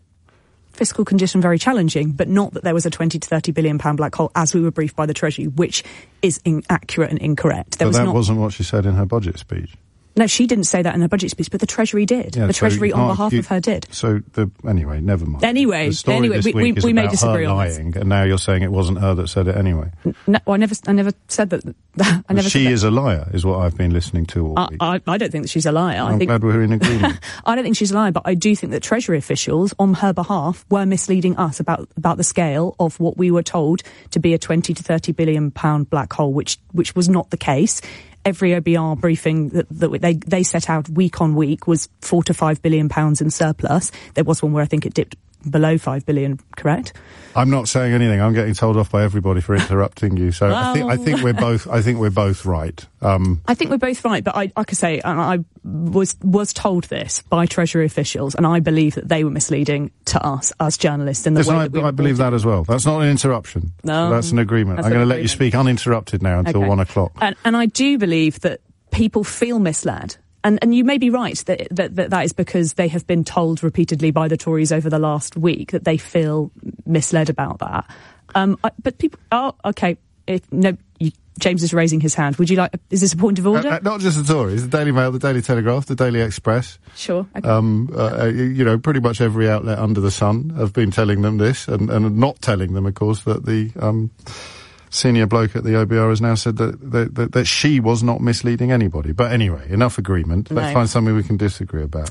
[SPEAKER 5] Fiscal condition very challenging, but not that there was a twenty to thirty billion pound black hole as we were briefed by the Treasury, which is inaccurate and incorrect. There
[SPEAKER 1] but
[SPEAKER 5] was
[SPEAKER 1] that
[SPEAKER 5] not...
[SPEAKER 1] wasn't what she said in her budget speech.
[SPEAKER 5] No, she didn't say that in her budget speech, but the Treasury did.
[SPEAKER 1] Yeah,
[SPEAKER 5] the
[SPEAKER 1] so
[SPEAKER 5] Treasury, on
[SPEAKER 1] Mark,
[SPEAKER 5] behalf
[SPEAKER 1] you,
[SPEAKER 5] of her, did.
[SPEAKER 1] So, the, anyway, never mind.
[SPEAKER 5] Anyway,
[SPEAKER 1] the story
[SPEAKER 5] anyway,
[SPEAKER 1] this
[SPEAKER 5] we,
[SPEAKER 1] week
[SPEAKER 5] we,
[SPEAKER 1] is
[SPEAKER 5] we
[SPEAKER 1] about
[SPEAKER 5] may disagree
[SPEAKER 1] her
[SPEAKER 5] on
[SPEAKER 1] lying,
[SPEAKER 5] this.
[SPEAKER 1] and now you're saying it wasn't her that said it anyway.
[SPEAKER 5] No, I never, I never said that. I never
[SPEAKER 1] she
[SPEAKER 5] said that.
[SPEAKER 1] is a liar, is what I've been listening to all
[SPEAKER 5] I,
[SPEAKER 1] week.
[SPEAKER 5] I, I don't think that she's a liar.
[SPEAKER 1] I'm
[SPEAKER 5] I think,
[SPEAKER 1] glad we're in agreement.
[SPEAKER 5] I don't think she's a liar, but I do think that Treasury officials, on her behalf, were misleading us about about the scale of what we were told to be a twenty to thirty billion pound black hole, which which was not the case. Every O B R briefing that, that they they set out week on week was four to five billion pounds in surplus. There was one where I think it dipped below five billion. Correct?
[SPEAKER 1] I'm not saying anything. I'm getting told off by everybody for interrupting you. So I think I think we're both I think we're both right. Um,
[SPEAKER 5] I think we're both right, but I, like I say, I, I was was told this by Treasury officials, and I believe that they were misleading to us as journalists in the
[SPEAKER 1] yes,
[SPEAKER 5] way
[SPEAKER 1] I,
[SPEAKER 5] that we
[SPEAKER 1] I believe that as well. That's not an interruption.
[SPEAKER 5] No,
[SPEAKER 1] that's an agreement.
[SPEAKER 5] that's
[SPEAKER 1] I'm
[SPEAKER 5] an
[SPEAKER 1] going to let you
[SPEAKER 5] agreement.
[SPEAKER 1] speak uninterrupted now until
[SPEAKER 5] Okay.
[SPEAKER 1] one o'clock.
[SPEAKER 5] And, and I do believe that people feel misled. And, and you may be right that, that that that is because they have been told repeatedly by the Tories over the last week that they feel misled about that. Um, I, but people, oh, okay. If, no, you, James is raising his hand. Would you like? Is this a point of order?
[SPEAKER 1] Uh, uh, not just the Tories, the Daily Mail, the Daily Telegraph, the Daily Express.
[SPEAKER 5] Sure. Okay.
[SPEAKER 1] Um, uh, you, you know, pretty much every outlet under the sun have been telling them this, and, and not telling them, of course, that the um, senior bloke at the O B R has now said that, that, that, that she was not misleading anybody. But anyway, enough agreement.
[SPEAKER 5] No.
[SPEAKER 1] Let's find something we can disagree about.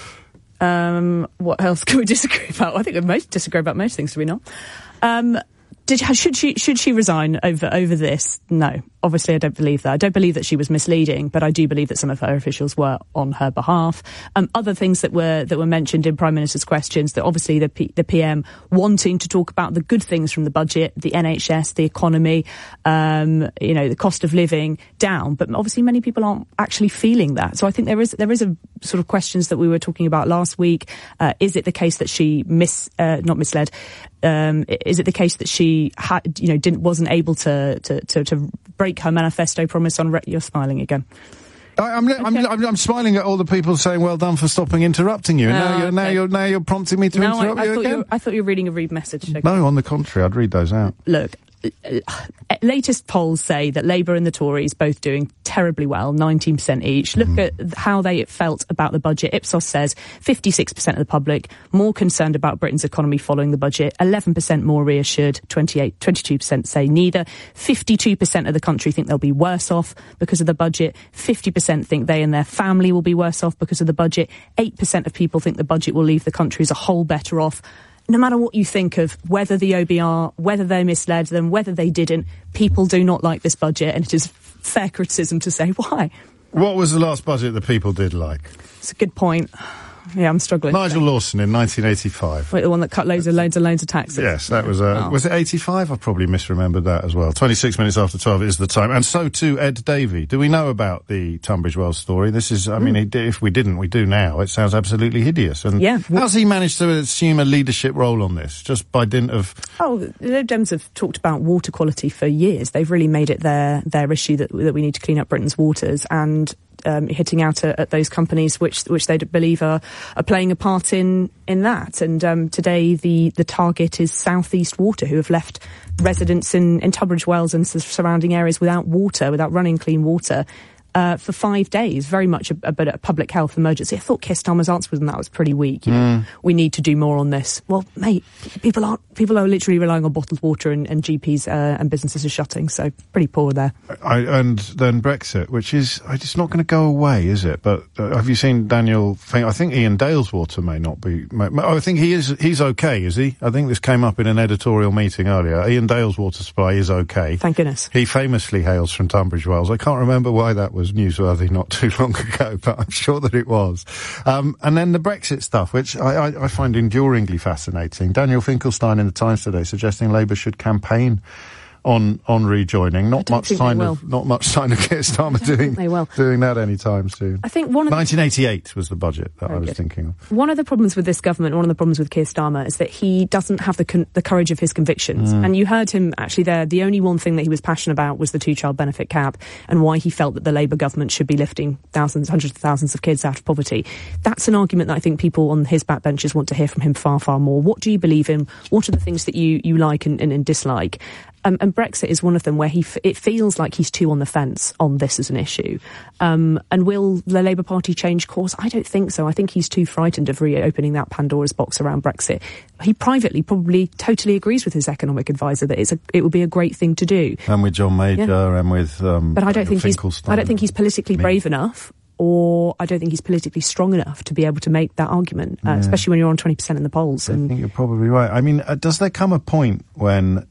[SPEAKER 5] Um, what else can we disagree about? I think we most disagree about most things, do we not? Um, did should she should she resign over over this? No, obviously I don't believe that. I don't believe that she was misleading, but I do believe that some of her officials were on her behalf. Um, other things that were that were mentioned in Prime Minister's questions, that obviously the P, the P M wanting to talk about the good things from the budget, the N H S, the economy, um, you know, the cost of living down, but obviously many people aren't actually feeling that. So I think there is there is a sort of questions that we were talking about last week. Uh, is it the case that she mis uh, not misled? Um, is it the case that she had, you know, didn't wasn't able to to to, to break her manifesto promise on? Re- You're smiling again.
[SPEAKER 1] I, I'm,
[SPEAKER 5] Okay.
[SPEAKER 1] I'm, I'm, I'm smiling at all the people saying, "Well done for stopping interrupting you." And now,
[SPEAKER 5] Oh,
[SPEAKER 1] you're, now
[SPEAKER 5] okay.
[SPEAKER 1] you're now you're prompting me to
[SPEAKER 5] No, I,
[SPEAKER 1] interrupt
[SPEAKER 5] I
[SPEAKER 1] you
[SPEAKER 5] thought
[SPEAKER 1] again.
[SPEAKER 5] you were, I thought you were reading a read message. Okay.
[SPEAKER 1] No, on the contrary, I'd read those out.
[SPEAKER 5] Look, uh, latest polls say that Labour and the Tories both doing terribly well, nineteen percent each. Look
[SPEAKER 1] Mm.
[SPEAKER 5] at how they felt about the budget. Ipsos says fifty-six percent of the public more concerned about Britain's economy following the budget, eleven percent more reassured, twenty-eight, twenty-two percent say neither, fifty-two percent of the country think they'll be worse off because of the budget, fifty percent think they and their family will be worse off because of the budget, eight percent of people think the budget will leave the country as a whole better off. No matter what you think of whether the O B R, whether they misled them, whether they didn't, people do not like this budget, and it is fair criticism to say why.
[SPEAKER 1] What was the last budget that people did like?
[SPEAKER 5] It's a good point. Yeah, I'm struggling.
[SPEAKER 1] Nigel Lawson in nineteen eighty-five.
[SPEAKER 5] Wait, the one that cut loads and loads and loads of taxes?
[SPEAKER 1] Yes, that was, uh,
[SPEAKER 5] oh.
[SPEAKER 1] was it eighty-five? I probably misremembered that as well. twenty-six minutes after twelve is the time. And so too, Ed Davey. Do we know about the Tunbridge Wells story? This is, I mm. mean, he, if we didn't, we do now. It sounds absolutely hideous. And
[SPEAKER 5] yeah.
[SPEAKER 1] how's he managed to assume a leadership role on this? Just by dint of...
[SPEAKER 5] Oh, the Lib Dems have talked about water quality for years. They've really made it their, their issue that, that we need to clean up Britain's waters, and Um, hitting out at, at those companies which which they believe are, are playing a part in in that. And um, today the the target is South East Water, who have left residents in, in Tunbridge Wells and surrounding areas without water, without running clean water. Uh, for five days, very much a, a, a public health emergency. I thought Keir Starmer's answer on that was pretty weak. You know,
[SPEAKER 1] mm.
[SPEAKER 5] we need to do more on this. Well, mate, people aren't. People are literally relying on bottled water, and, and G Ps uh, and businesses are shutting. So pretty poor there.
[SPEAKER 1] I, and then Brexit, which is it's not going to go away, is it? But uh, have you seen Daniel? I think Ian Dale's water may not be. May, I think he is. He's okay, is he? I think this came up in an editorial meeting earlier. Ian Dale's water supply is okay.
[SPEAKER 5] Thank goodness.
[SPEAKER 1] He famously hails from Tunbridge Wells. I can't remember why that was newsworthy not too long ago, but I'm sure that it was. Um, and then the Brexit stuff, which I, I, I find enduringly fascinating. Daniel Finkelstein in the Times today suggesting Labour should campaign on on rejoining. Not much sign of not much sign of Keir Starmer doing
[SPEAKER 5] they will.
[SPEAKER 1] doing that anytime soon.
[SPEAKER 5] I think one of
[SPEAKER 1] nineteen eighty-eight was the budget that
[SPEAKER 5] Very
[SPEAKER 1] I was
[SPEAKER 5] good.
[SPEAKER 1] thinking of.
[SPEAKER 5] One of the problems with this government, one of the problems with Keir Starmer, is that he doesn't have the con- the courage of his convictions.
[SPEAKER 1] Mm.
[SPEAKER 5] And you heard him actually there. The only one thing that he was passionate about was the two-child benefit cap and why he felt that the Labour government should be lifting thousands, hundreds of thousands of kids out of poverty. That's an argument that I think people on his backbenches want to hear from him far, far more. What do you believe in? What are the things that you you like and, and, and dislike? Um, and Brexit is one of them where he f- it feels like he's too on the fence on this as an issue. Um, and will the Labour Party change course? I don't think so. I think he's too frightened of reopening that Pandora's box around Brexit. He privately probably totally agrees with his economic advisor that it's a, it would be a great thing to do.
[SPEAKER 1] And with John Major
[SPEAKER 5] yeah.
[SPEAKER 1] and with um,
[SPEAKER 5] but I don't think he's I don't think he's politically
[SPEAKER 1] Me.
[SPEAKER 5] brave enough, or I don't think he's politically strong enough to be able to make that argument, uh,
[SPEAKER 1] Yeah.
[SPEAKER 5] especially when you're on twenty percent in the polls.
[SPEAKER 1] I
[SPEAKER 5] And
[SPEAKER 1] think you're probably right. I mean, uh, does there come a point when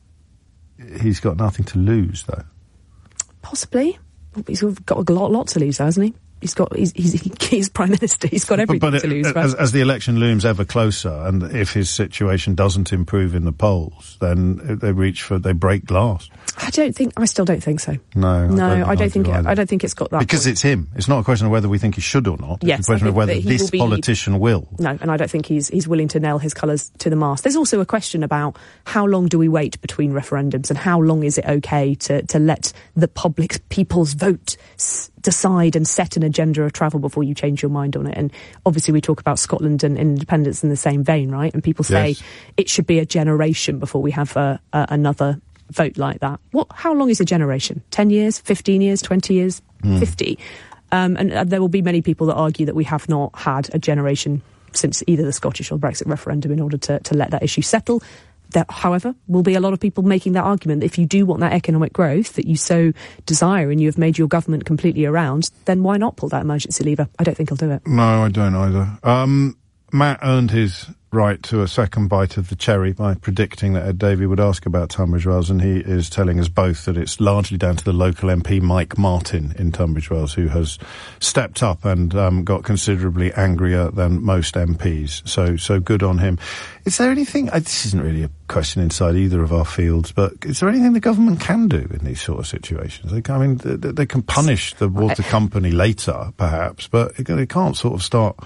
[SPEAKER 1] he's got nothing to lose, though?
[SPEAKER 5] possibly. He's got a lot, lot to lose, hasn't he? He's got, he's, he's, he's Prime Minister. He's got everything
[SPEAKER 1] but, but
[SPEAKER 5] to lose.
[SPEAKER 1] It,
[SPEAKER 5] right?
[SPEAKER 1] as, as the election looms ever closer, and if his situation doesn't improve in the polls, then they reach for, they break glass.
[SPEAKER 5] I don't think, I still don't think so.
[SPEAKER 1] No,
[SPEAKER 5] no,
[SPEAKER 1] I don't,
[SPEAKER 5] I don't think,
[SPEAKER 1] think
[SPEAKER 5] it, I don't think it's got that.
[SPEAKER 1] Because
[SPEAKER 5] point.
[SPEAKER 1] it's him. It's not a question of whether we think he should or not. It's
[SPEAKER 5] Yes,
[SPEAKER 1] a question
[SPEAKER 5] I
[SPEAKER 1] of
[SPEAKER 5] think
[SPEAKER 1] whether
[SPEAKER 5] that he
[SPEAKER 1] this
[SPEAKER 5] will be-
[SPEAKER 1] politician will.
[SPEAKER 5] No, and I don't think he's he's willing to nail his colours to the mast. There's also a question about how long do we wait between referendums, and how long is it okay to, to let the public, people's vote s- decide and set an agenda of travel before you change your mind on it. And obviously we talk about Scotland and independence in the same vein, right? And people say
[SPEAKER 1] Yes.
[SPEAKER 5] it should be a generation before we have a, a, another vote like that. What? How long is a generation? ten years, fifteen years, twenty years,
[SPEAKER 1] Mm.
[SPEAKER 5] fifty? Um, and uh, there will be many people that argue that we have not had a generation since either the Scottish or Brexit referendum in order to, to let that issue settle. There, however, will be a lot of people making that argument that if you do want that economic growth that you so desire and you have made your government completely around, then why not pull that emergency lever? I don't think he'll do it.
[SPEAKER 1] No, I don't either. Um, Matt earned his right to a second bite of the cherry by predicting that Ed Davey would ask about Tunbridge Wells, and he is telling us both that it's largely down to the local M P Mike Martin in Tunbridge Wells, who has stepped up and um, got considerably angrier than most M Ps. So, so good on him. Is there anything, uh, this isn't really a question inside either of our fields, but is there anything the government can do in these sort of situations? They, I mean, they, they can punish the water company later, perhaps, but it, they can't sort of start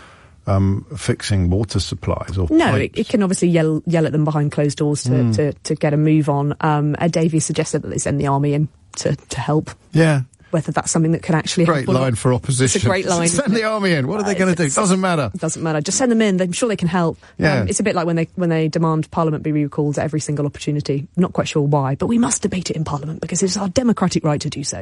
[SPEAKER 1] Um, fixing water supplies or
[SPEAKER 5] No,
[SPEAKER 1] pipes.
[SPEAKER 5] it, it can obviously yell yell at them behind closed doors to,
[SPEAKER 1] Mm.
[SPEAKER 5] to, to get a move on. Um, Ed Davey suggested that they send the army in to, to help.
[SPEAKER 1] Yeah.
[SPEAKER 5] Whether that's something that can actually
[SPEAKER 1] Great
[SPEAKER 5] help or
[SPEAKER 1] line
[SPEAKER 5] not.
[SPEAKER 1] for opposition.
[SPEAKER 5] It's a great line.
[SPEAKER 1] Send the army in. What are they going to do? Doesn't matter.
[SPEAKER 5] It doesn't matter. Just send them in. I'm sure they can help.
[SPEAKER 1] Yeah.
[SPEAKER 5] Um, it's a bit like when they when they demand Parliament be recalled at every single opportunity. Not quite sure why, but we must debate it in Parliament because it's our democratic right to do so.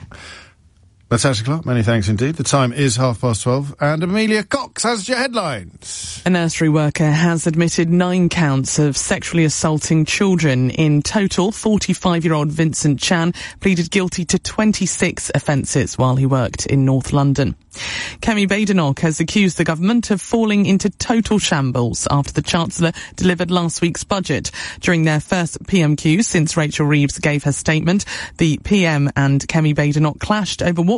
[SPEAKER 1] That's Ashley Clark. Many thanks indeed. The time is half past twelve, and Amelia Cox has your headlines.
[SPEAKER 8] A nursery worker has admitted nine counts of sexually assaulting children. In total, forty-five-year-old Vincent Chan pleaded guilty to twenty-six offences while he worked in North London. Kemi Badenoch has accused the government of falling into total shambles after the Chancellor delivered last week's budget. During their first P M Q since Rachel Reeves gave her statement, the P M and Kemi Badenoch clashed over what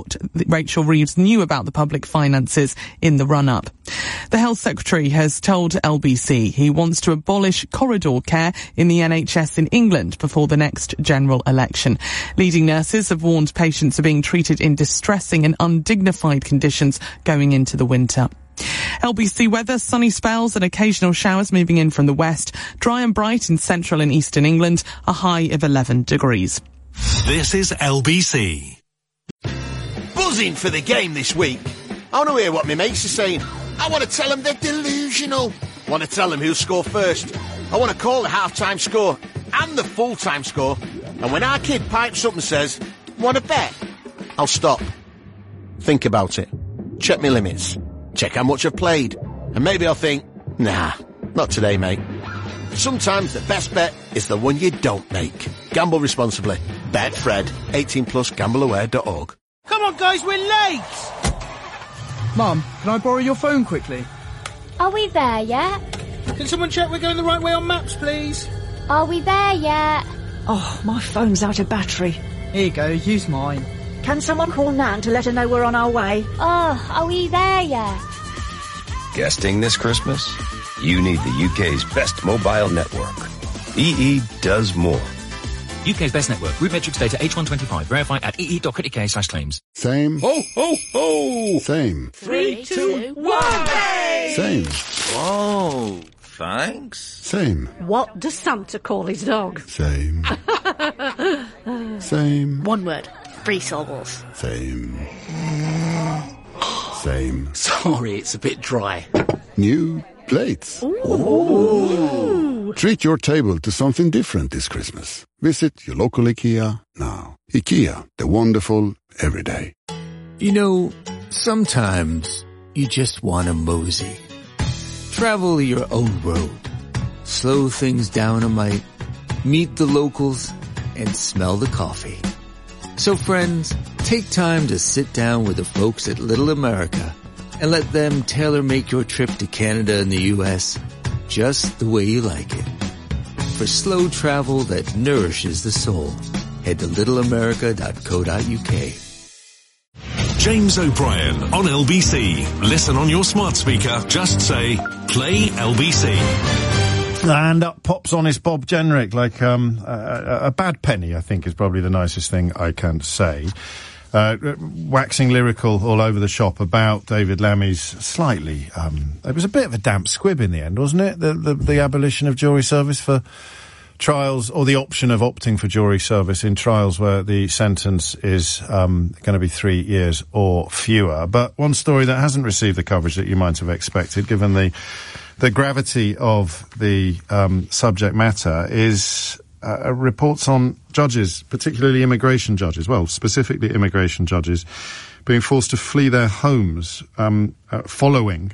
[SPEAKER 8] what Rachel Reeves knew about the public finances in the run-up. The Health Secretary has told L B C he wants to abolish corridor care in the N H S in England before the next general election. Leading nurses have warned patients are being treated in distressing and undignified conditions going into the winter. L B C weather, sunny spells and occasional showers moving in from the west. Dry and bright in central and eastern England, a high of eleven degrees.
[SPEAKER 2] This is L B C.
[SPEAKER 3] Buzzing for the game this week. I want to hear what my mates are saying. I want to tell them they're delusional. I want to tell them who'll score first. I want to call the half-time score and the full-time score. And when our kid pipes up and says, want to bet? I'll stop. Think about it. Check my limits. Check how much I've played. And maybe I'll think, nah, not today, mate. Sometimes the best bet is the one you don't make. Gamble responsibly. Betfred. eighteen plus gamble aware dot org.
[SPEAKER 9] Come on, guys, we're late!
[SPEAKER 20] Mum, can I borrow your phone quickly?
[SPEAKER 21] Are we there yet?
[SPEAKER 9] Can someone check we're going the right way on maps, please?
[SPEAKER 21] Are we there yet?
[SPEAKER 22] Oh, my phone's out of battery.
[SPEAKER 20] Here you go, use mine.
[SPEAKER 22] Can someone call Nan to let her know we're on our way?
[SPEAKER 21] Oh, are we there yet?
[SPEAKER 26] Guesting this Christmas? You need the U K's best mobile network. E E does more.
[SPEAKER 27] U K's best network. Root metrics data H one twenty-five. Verify at ee.co.uk slash claims.
[SPEAKER 28] Same.
[SPEAKER 27] Ho, ho, ho!
[SPEAKER 28] Same.
[SPEAKER 22] Three, two, one!
[SPEAKER 28] Same.
[SPEAKER 29] Oh, thanks.
[SPEAKER 28] Same.
[SPEAKER 22] What does Santa call his dog?
[SPEAKER 28] Same. Same.
[SPEAKER 22] One word. Free syllables.
[SPEAKER 28] Same. Same.
[SPEAKER 29] Sorry, it's a bit dry.
[SPEAKER 28] New plates.
[SPEAKER 22] Ooh.
[SPEAKER 28] Treat your table to something different this Christmas. Visit your local IKEA now. IKEA, the wonderful everyday.
[SPEAKER 30] You know, sometimes you just want to mosey. Travel your own road. Slow things down a mite. Meet the locals and smell the coffee. So friends, take time to sit down with the folks at Little America and let them tailor-make your trip to Canada and the U S just the way you like it. For slow travel that nourishes the soul, head to little america dot co dot u k.
[SPEAKER 2] James O'Brien on L B C. Listen on your smart speaker. Just say, play L B C.
[SPEAKER 1] And up pops honest Bob Jenrick like um, a, a bad penny, I think, is probably the nicest thing I can say. Uh, waxing lyrical all over the shop about David Lammy's slightly... Um, it was a bit of a damp squib in the end, wasn't it? The, the, the abolition of jury service for trials, or the option of opting for jury service in trials where the sentence is um, going to be three years or fewer. But one story that hasn't received the coverage that you might have expected, given the... The gravity of the um, subject matter is uh, reports on judges, particularly immigration judges, well, specifically immigration judges, being forced to flee their homes um, uh, following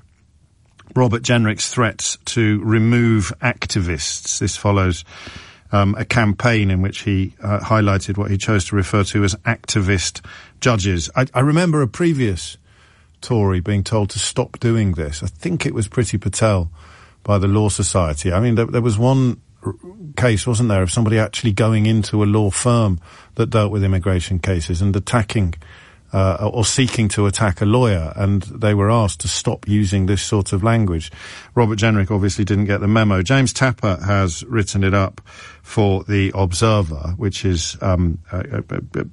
[SPEAKER 1] Robert Jenrick's threats to remove activists. This follows um, a campaign in which he uh, highlighted what he chose to refer to as activist judges. I, I remember a previous Tory being told to stop doing this. I think it was Priti Patel by the Law Society. I mean, there, there was one r- case, wasn't there, of somebody actually going into a law firm that dealt with immigration cases and attacking uh, or seeking to attack a lawyer, and they were asked to stop using this sort of language. Robert Jenrick obviously didn't get the memo. James Tapper has written it up for The Observer, which is um, a, a, a,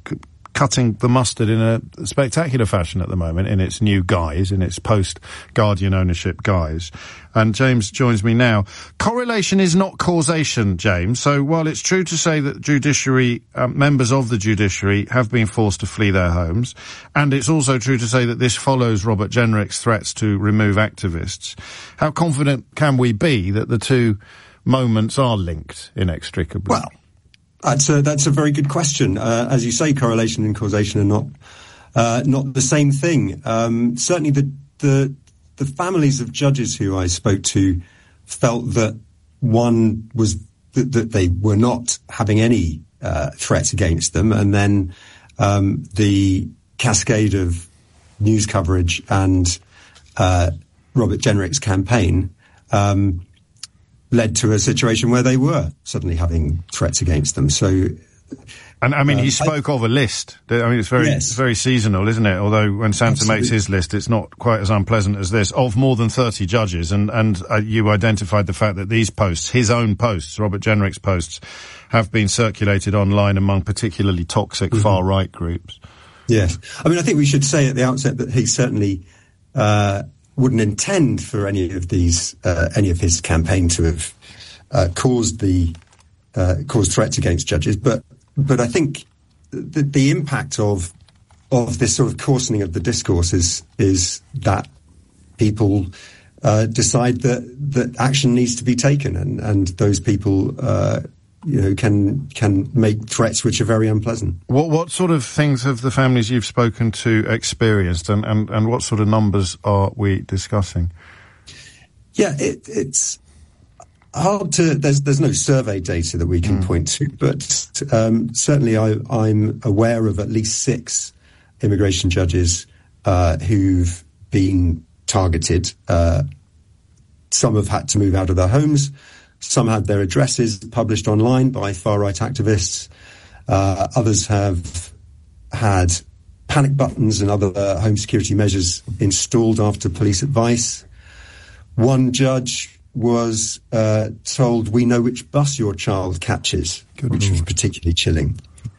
[SPEAKER 1] cutting the mustard in a spectacular fashion at the moment in its new guise, in its post-Guardian ownership guise. And James joins me now. Correlation is not causation, James. So while it's true to say that judiciary, um, members of the judiciary have been forced to flee their homes, and it's also true to say that this follows Robert Jenrick's threats to remove activists, how confident can we be that the two moments are linked inextricably?
[SPEAKER 31] Well, That's a, that's a very good question. Uh, as you say, correlation and causation are not uh, not the same thing. Um, certainly, the, the the families of judges who I spoke to felt that one was that, that they were not having any uh, threats against them, and then um, the cascade of news coverage and uh, Robert Jenrick's campaign Um, led to a situation where they were suddenly having threats against them. So
[SPEAKER 1] And I mean,
[SPEAKER 31] um,
[SPEAKER 1] he spoke I, of a list. I mean, it's very,
[SPEAKER 31] yes.
[SPEAKER 1] it's very seasonal, isn't it? Although when Santa Absolutely. makes his list, it's not quite as unpleasant as this. Of more than thirty judges, and and uh, you identified the fact that these posts, his own posts, Robert Jenrick's posts, have been circulated online among particularly toxic mm-hmm. far right groups.
[SPEAKER 31] Yes, I mean, I think we should say at the outset that he certainly uh, wouldn't intend for any of these, uh, any of his campaign to have uh, caused the uh, caused threats against judges, but. But I think the, the impact of of this sort of coarsening of the discourse is is that people uh, decide that that action needs to be taken, and and those people uh, you know can can make threats which are very unpleasant.
[SPEAKER 1] What what sort of things have the families you've spoken to experienced, and and, and what sort of numbers are we discussing?
[SPEAKER 31] Yeah, it, it's. Hard to. There's there's no survey data that we can mm. point to, but um, certainly I, I'm aware of at least six immigration judges uh, who've been targeted. Uh, some have had to move out of their homes. Some had their addresses published online by far-right activists. Uh, others have had panic buttons and other uh, home security measures installed after police advice. One judge was uh, told, "We know which bus your child catches," Good which Lord. was particularly chilling.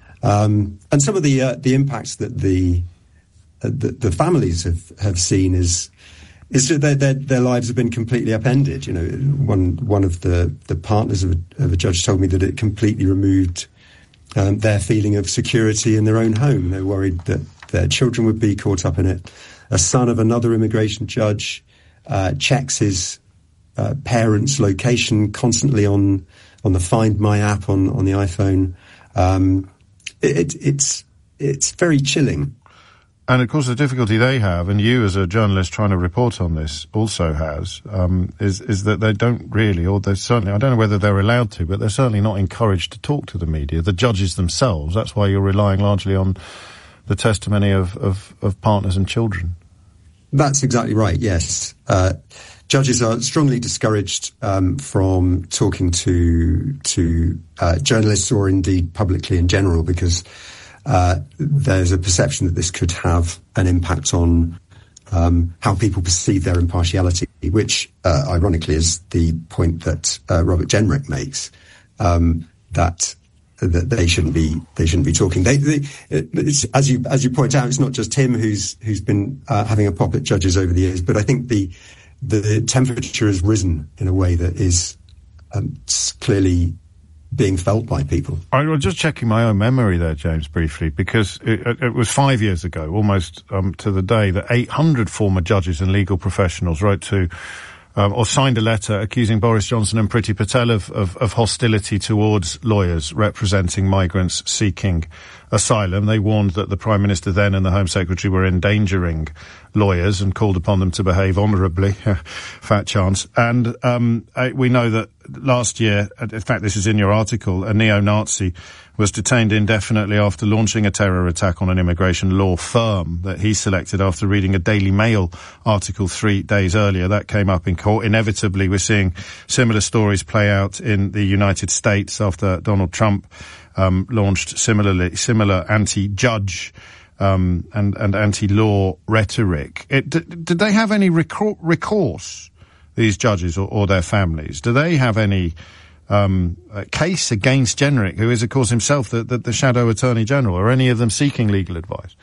[SPEAKER 31] Um, and some of the uh, the impacts that the, uh, the the families have, have seen is is that their, their their lives have been completely upended. You know, one one of the, the partners of a, of a judge told me that it completely removed um, their feeling of security in their own home. They were worried that their children would be caught up in it. A son of another immigration judge uh, checks his Uh, parents' location constantly on on the Find My app on, on the iPhone. Um, it, it, it's it's very chilling.
[SPEAKER 1] And of course, the difficulty they have, and you as a journalist trying to report on this also has, um, is is that they don't really, or they certainly, I don't know whether they're allowed to, but they're certainly not encouraged to talk to the media. The judges themselves. That's why you're relying largely on the testimony of of, of partners and children.
[SPEAKER 31] That's exactly right. Yes. Uh, Judges are strongly discouraged um, from talking to to uh, journalists or indeed publicly in general, because uh, there's a perception that this could have an impact on um, how people perceive their impartiality, which uh, ironically is the point that uh, Robert Jenrick makes, um, that that they shouldn't be they shouldn't be talking. They, they, it's, as you as you point out, it's not just him who's who's been uh, having a pop at judges over the years, but I think the the temperature has risen in a way that is um, clearly being felt by people.
[SPEAKER 1] I was just checking my own memory there, James, briefly, because it, it was five years ago, almost um, to the day, that eight hundred former judges and legal professionals wrote to Um, or signed a letter accusing Boris Johnson and Priti Patel of, of, of hostility towards lawyers representing migrants seeking asylum. They warned that the Prime Minister then and the Home Secretary were endangering lawyers and called upon them to behave honourably. Fat chance. And um, we know that last year, in fact this is in your article, a neo-Nazi was detained indefinitely after launching a terror attack on an immigration law firm that he selected after reading a Daily Mail article three days earlier. That came up in court. Inevitably, we're seeing similar stories play out in the United States after Donald Trump um, launched similarly similar anti-judge um, and, and anti-law rhetoric. It, did, did they have any recor- recourse, these judges or, or their families? Do they have any Um, a case against Jenrick, who is, of course, himself the, the, the shadow Attorney General, or any of them seeking legal advice?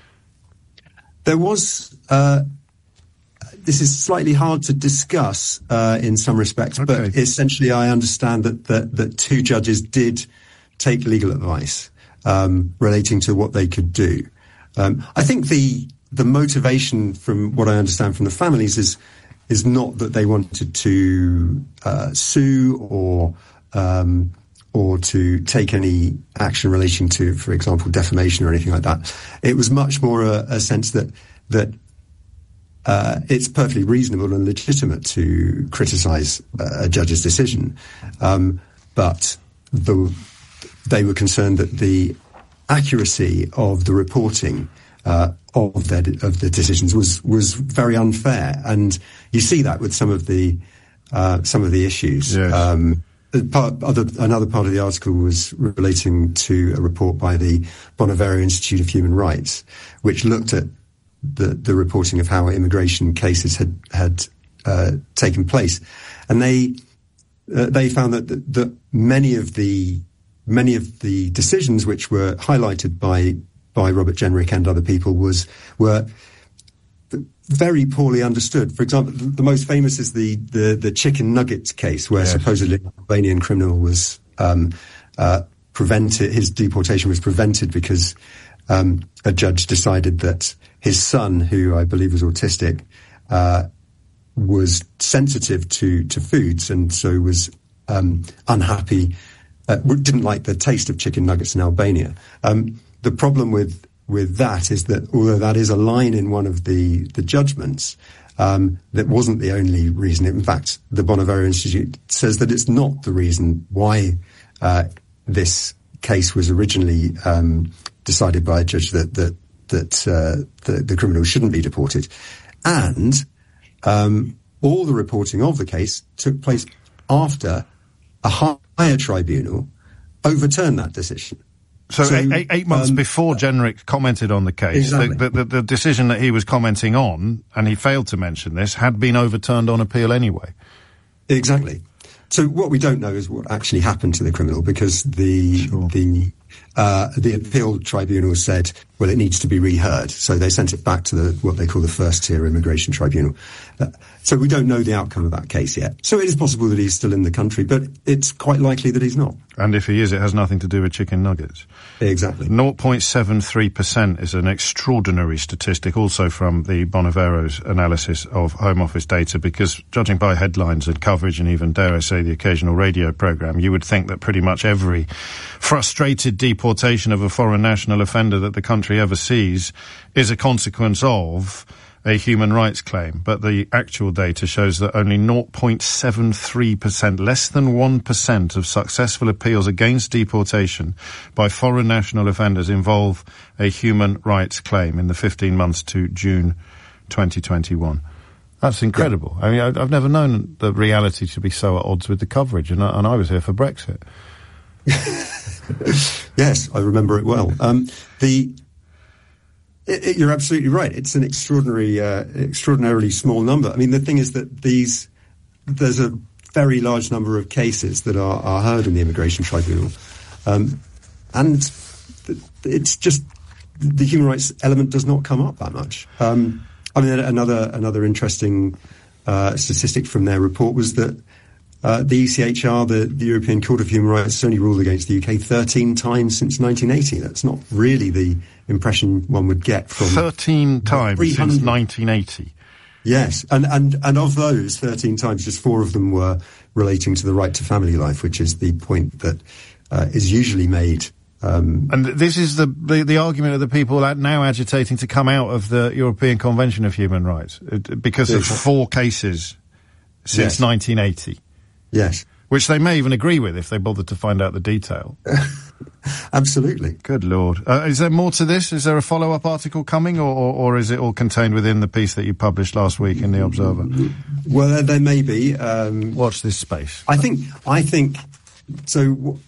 [SPEAKER 31] There was, uh, this is slightly hard to discuss uh, in some respects, okay. But essentially I understand that, that, that two judges did take legal advice um, relating to what they could do. Um, I think the the motivation, from what I understand from the families, is is not that they wanted to uh, sue or um, or to take any action relating to, for example, defamation or anything like that. It was much more a, a sense that that uh, it's perfectly reasonable and legitimate to criticise a judge's decision, um, but the, they were concerned that the accuracy of the reporting Uh, of their of the decisions was was very unfair, and you see that with some of the uh, some of the issues.
[SPEAKER 1] Yes.
[SPEAKER 31] Um, part, other, another part of the article was relating to a report by the Bonavero Institute of Human Rights, which looked at the, the reporting of how immigration cases had had uh, taken place, and they uh, they found that, that that many of the many of the decisions which were highlighted by by Robert Jenrick and other people was were very poorly understood. For example, the most famous is the the, the chicken nuggets case, where yes. supposedly an Albanian criminal was um, uh, prevented. His deportation was prevented because um, a judge decided that his son, who I believe was autistic, uh, was sensitive to to foods, and so was um, unhappy. Uh, didn't like the taste of chicken nuggets in Albania. Um, the problem with with that is that although that is a line in one of the, the judgments, um, that wasn't the only reason. In fact, the Bonavero Institute says that it's not the reason why uh, this case was originally um, decided by a judge that that, that uh, the, the criminal shouldn't be deported. And um, all the reporting of the case took place after a higher tribunal overturned that decision.
[SPEAKER 1] So, so eight, eight months um, before Jenrick commented on the case, exactly. the, the, the decision that he was commenting on, and he failed to mention this, had been overturned on appeal anyway.
[SPEAKER 31] Exactly. So what we don't know is what actually happened to the criminal, because the sure. the uh, the appeal tribunal said, well, it needs to be reheard. So they sent it back to the what they call the first tier immigration tribunal. Uh, so we don't know the outcome of that case yet. So it is possible that he's still in the country, but it's quite likely that he's not.
[SPEAKER 1] And if he is, it has nothing to do with chicken nuggets.
[SPEAKER 31] Exactly.
[SPEAKER 1] zero point seven three percent is an extraordinary statistic, also from the Bonavero's analysis of Home Office data, because judging by headlines and coverage, and even, dare I say, the occasional radio programme, you would think that pretty much every frustrated deportation of a foreign national offender that the country ever sees is a consequence of a human rights claim. But the actual data shows that only zero point seven three percent, less than one percent of successful appeals against deportation by foreign national offenders involve a human rights claim in the fifteen months to June twenty twenty-one. That's incredible. Yeah. I mean, I, I've never known the reality to be so at odds with the coverage, and I, and I was here for Brexit.
[SPEAKER 31] Yes, I remember it well. Um, the it, it, you're absolutely right. It's an extraordinary, uh, extraordinarily small number. I mean, the thing is that these there's a very large number of cases that are, are heard in the immigration tribunal, um, and it's just the human rights element does not come up that much. Um, I mean, another another interesting uh, statistic from their report was that uh, the E C H R, the, the European Court of Human Rights, has only ruled against the U K thirteen times since nineteen eighty. That's not really the impression one would get from
[SPEAKER 1] thirteen times since nineteen eighty.
[SPEAKER 31] Yes, and, and and of those thirteen times, just four of them were relating to the right to family life, which is the point that uh, is usually made. Um,
[SPEAKER 1] and this is the, the the argument of the people now agitating to come out of the European Convention of Human Rights, because of four cases since yes. nineteen eighty.
[SPEAKER 31] Yes.
[SPEAKER 1] Which they may even agree with if they bothered to find out the detail.
[SPEAKER 31] Absolutely.
[SPEAKER 1] Good Lord. Uh, is there more to this? Is there a follow-up article coming, or, or, or is it all contained within the piece that you published last week in The Observer?
[SPEAKER 31] Well, there, there may be. Um,
[SPEAKER 1] Watch this space.
[SPEAKER 31] I think, I think, so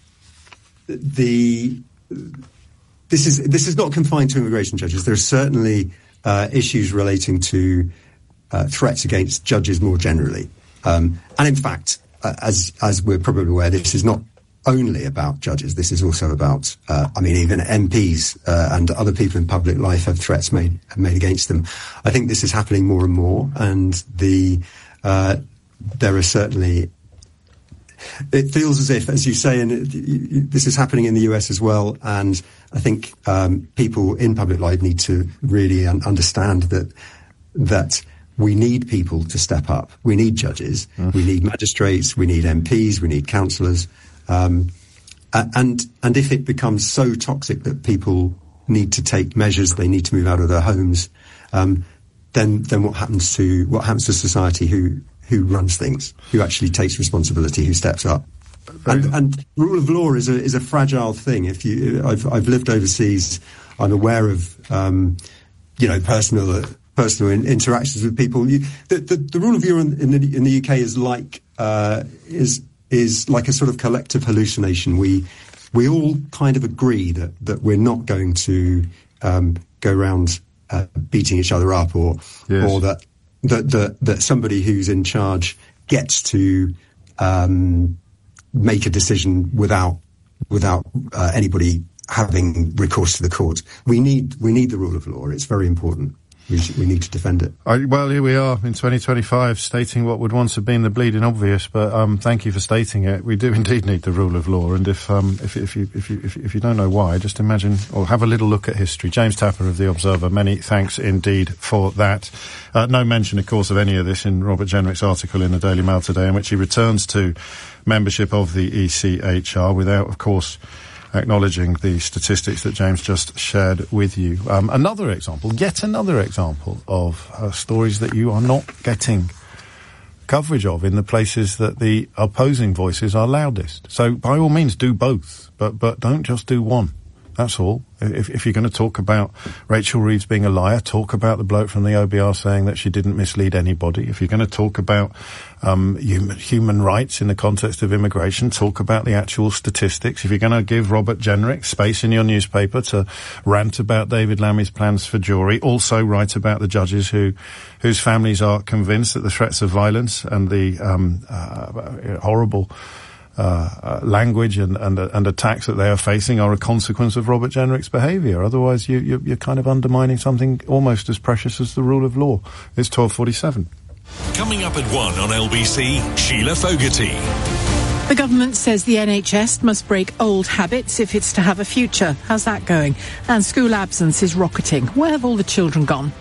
[SPEAKER 31] the, this is, this is not confined to immigration judges. There are certainly uh, issues relating to uh, threats against judges more generally. Um, and in fact, uh, as as we're probably aware, this is not only about judges. This is also about, uh, I mean, even M Ps uh, and other people in public life have threats made made against them. I think this is happening more and more, and the uh, there are certainly. It feels as if, as you say, and it, this is happening in the U S as well. And I think um, people in public life need to really un- understand that that. We need people to step up. We need judges. Mm. We need magistrates. We need M Ps. We need councillors. Um, and and if it becomes so toxic that people need to take measures, they need to move out of their homes, um, then then what happens to what happens to society? Who who runs things? Who actually takes responsibility? Who steps up? And, and rule of law is a is a fragile thing. If you, I've I've lived overseas. I'm aware of um, you know personal. personal in, interactions with people. You, the, the, the rule of law in, in, the, in the U K is like uh, is is like a sort of collective hallucination. We we all kind of agree that, that we're not going to um, go around uh, beating each other up, or
[SPEAKER 1] yes.
[SPEAKER 31] or that, that that that somebody who's in charge gets to um, make a decision without without uh, anybody having recourse to the court. We need we need the rule of law. It's very important. We, we need to defend it.
[SPEAKER 1] I, well, here we are in twenty twenty-five, stating what would once have been the bleeding obvious. But um, thank you for stating it. We do indeed need the rule of law. And if um, if, if you if you if, if you don't know why, just imagine or have a little look at history. James Tapper of the Observer. Many thanks indeed for that. Uh, no mention, of course, of any of this in Robert Jenrick's article in the Daily Mail today, in which he returns to membership of the E C H R without, of course, acknowledging the statistics that James just shared with you. Um, another example, yet another example of uh, stories that you are not getting coverage of in the places that the opposing voices are loudest. So by all means do both, but but don't just do one. That's all. If, if you're going to talk about Rachel Reeves being a liar, talk about the bloke from the O B R saying that she didn't mislead anybody. If you're going to talk about um, human, human rights in the context of immigration, talk about the actual statistics. If you're going to give Robert Jenrick space in your newspaper to rant about David Lammy's plans for jury, also write about the judges who whose families are convinced that the threats of violence and the um, uh, horrible Uh, uh, language and, and, uh, and attacks that they are facing are a consequence of Robert Jenrick's behaviour. Otherwise, you, you, you're kind of undermining something almost as precious as the rule of law. It's twelve forty-seven.
[SPEAKER 2] Coming up at one on L B C, Sheila Fogarty.
[SPEAKER 4] The government says the N H S must break old habits if it's to have a future. How's that going? And school absence is rocketing. Where have all the children gone?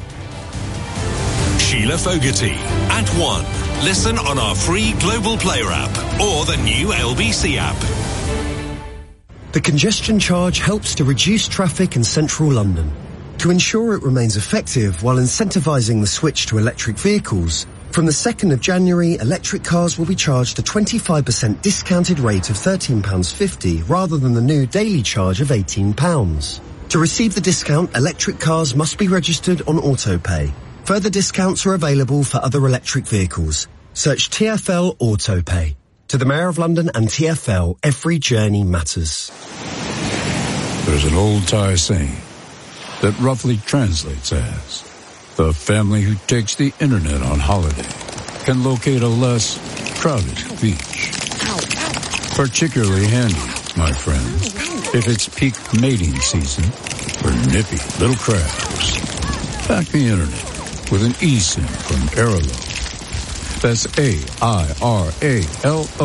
[SPEAKER 2] Sheila Fogarty at one. Listen on our free Global Player app or the new L B C app.
[SPEAKER 6] The congestion charge helps to reduce traffic in central London. To ensure it remains effective while incentivising the switch to electric vehicles, from the second of January, electric cars will be charged a twenty-five percent discounted rate of thirteen pounds fifty rather than the new daily charge of eighteen pounds. To receive the discount, electric cars must be registered on AutoPay. Further discounts are available for other electric vehicles. Search T F L AutoPay. To the Mayor of London and T F L, every journey matters.
[SPEAKER 10] There's an old Thai saying that roughly translates as, the family who takes the internet on holiday can locate a less crowded beach. Particularly handy, my friends, if it's peak mating season for nippy little crabs. Back the internet with an eSIM from Airalo. That's A I R A L O.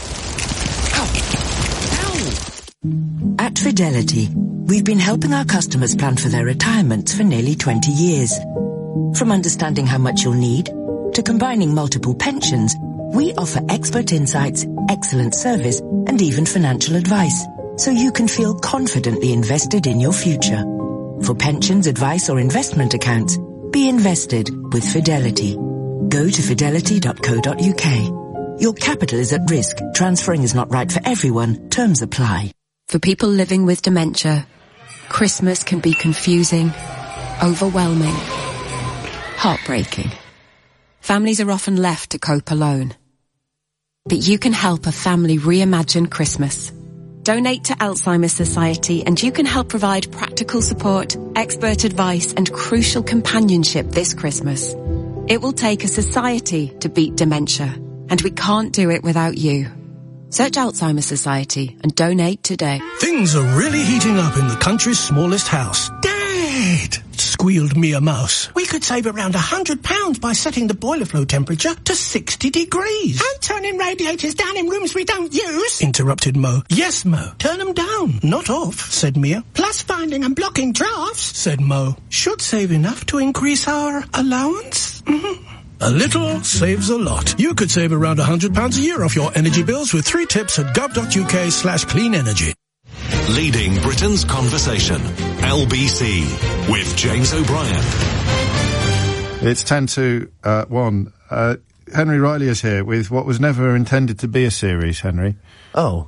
[SPEAKER 11] At Fidelity, we've been helping our customers plan for their retirements for nearly twenty years. From understanding how much you'll need to combining multiple pensions, we offer expert insights, excellent service, and even financial advice, so you can feel confidently invested in your future. For pensions, advice, or investment accounts, be invested with Fidelity. Go to fidelity dot co dot uk. Your capital is at risk. Transferring is not right for everyone. Terms apply.
[SPEAKER 12] For people living with dementia, Christmas can be confusing, overwhelming, heartbreaking. Families are often left to cope alone. But you can help a family reimagine Christmas. Donate to Alzheimer's Society and you can help provide practical support, expert advice and crucial companionship this Christmas. It will take a society to beat dementia, and we can't do it without you. Search Alzheimer's Society and donate today.
[SPEAKER 13] Things are really heating up in the country's smallest house. Dad! Squealed Mia Mouse. We could save around a hundred pounds by setting the boiler flow temperature to sixty degrees.
[SPEAKER 9] And turning radiators down in rooms we don't use.
[SPEAKER 13] Interrupted Mo. Yes, Mo. Turn them down, not off, said Mia.
[SPEAKER 9] Plus finding and blocking drafts,
[SPEAKER 13] said Mo. Should save enough to increase our allowance? Mm-hmm. A little saves a lot. You could save around a hundred pounds a year off your energy bills with three tips at gov.uk slash clean energy.
[SPEAKER 2] Leading Britain's conversation. L B C with James O'Brien.
[SPEAKER 1] It's ten to uh, one. Uh, Henry Riley is here with what was never intended to be a series, Henry.
[SPEAKER 15] Oh.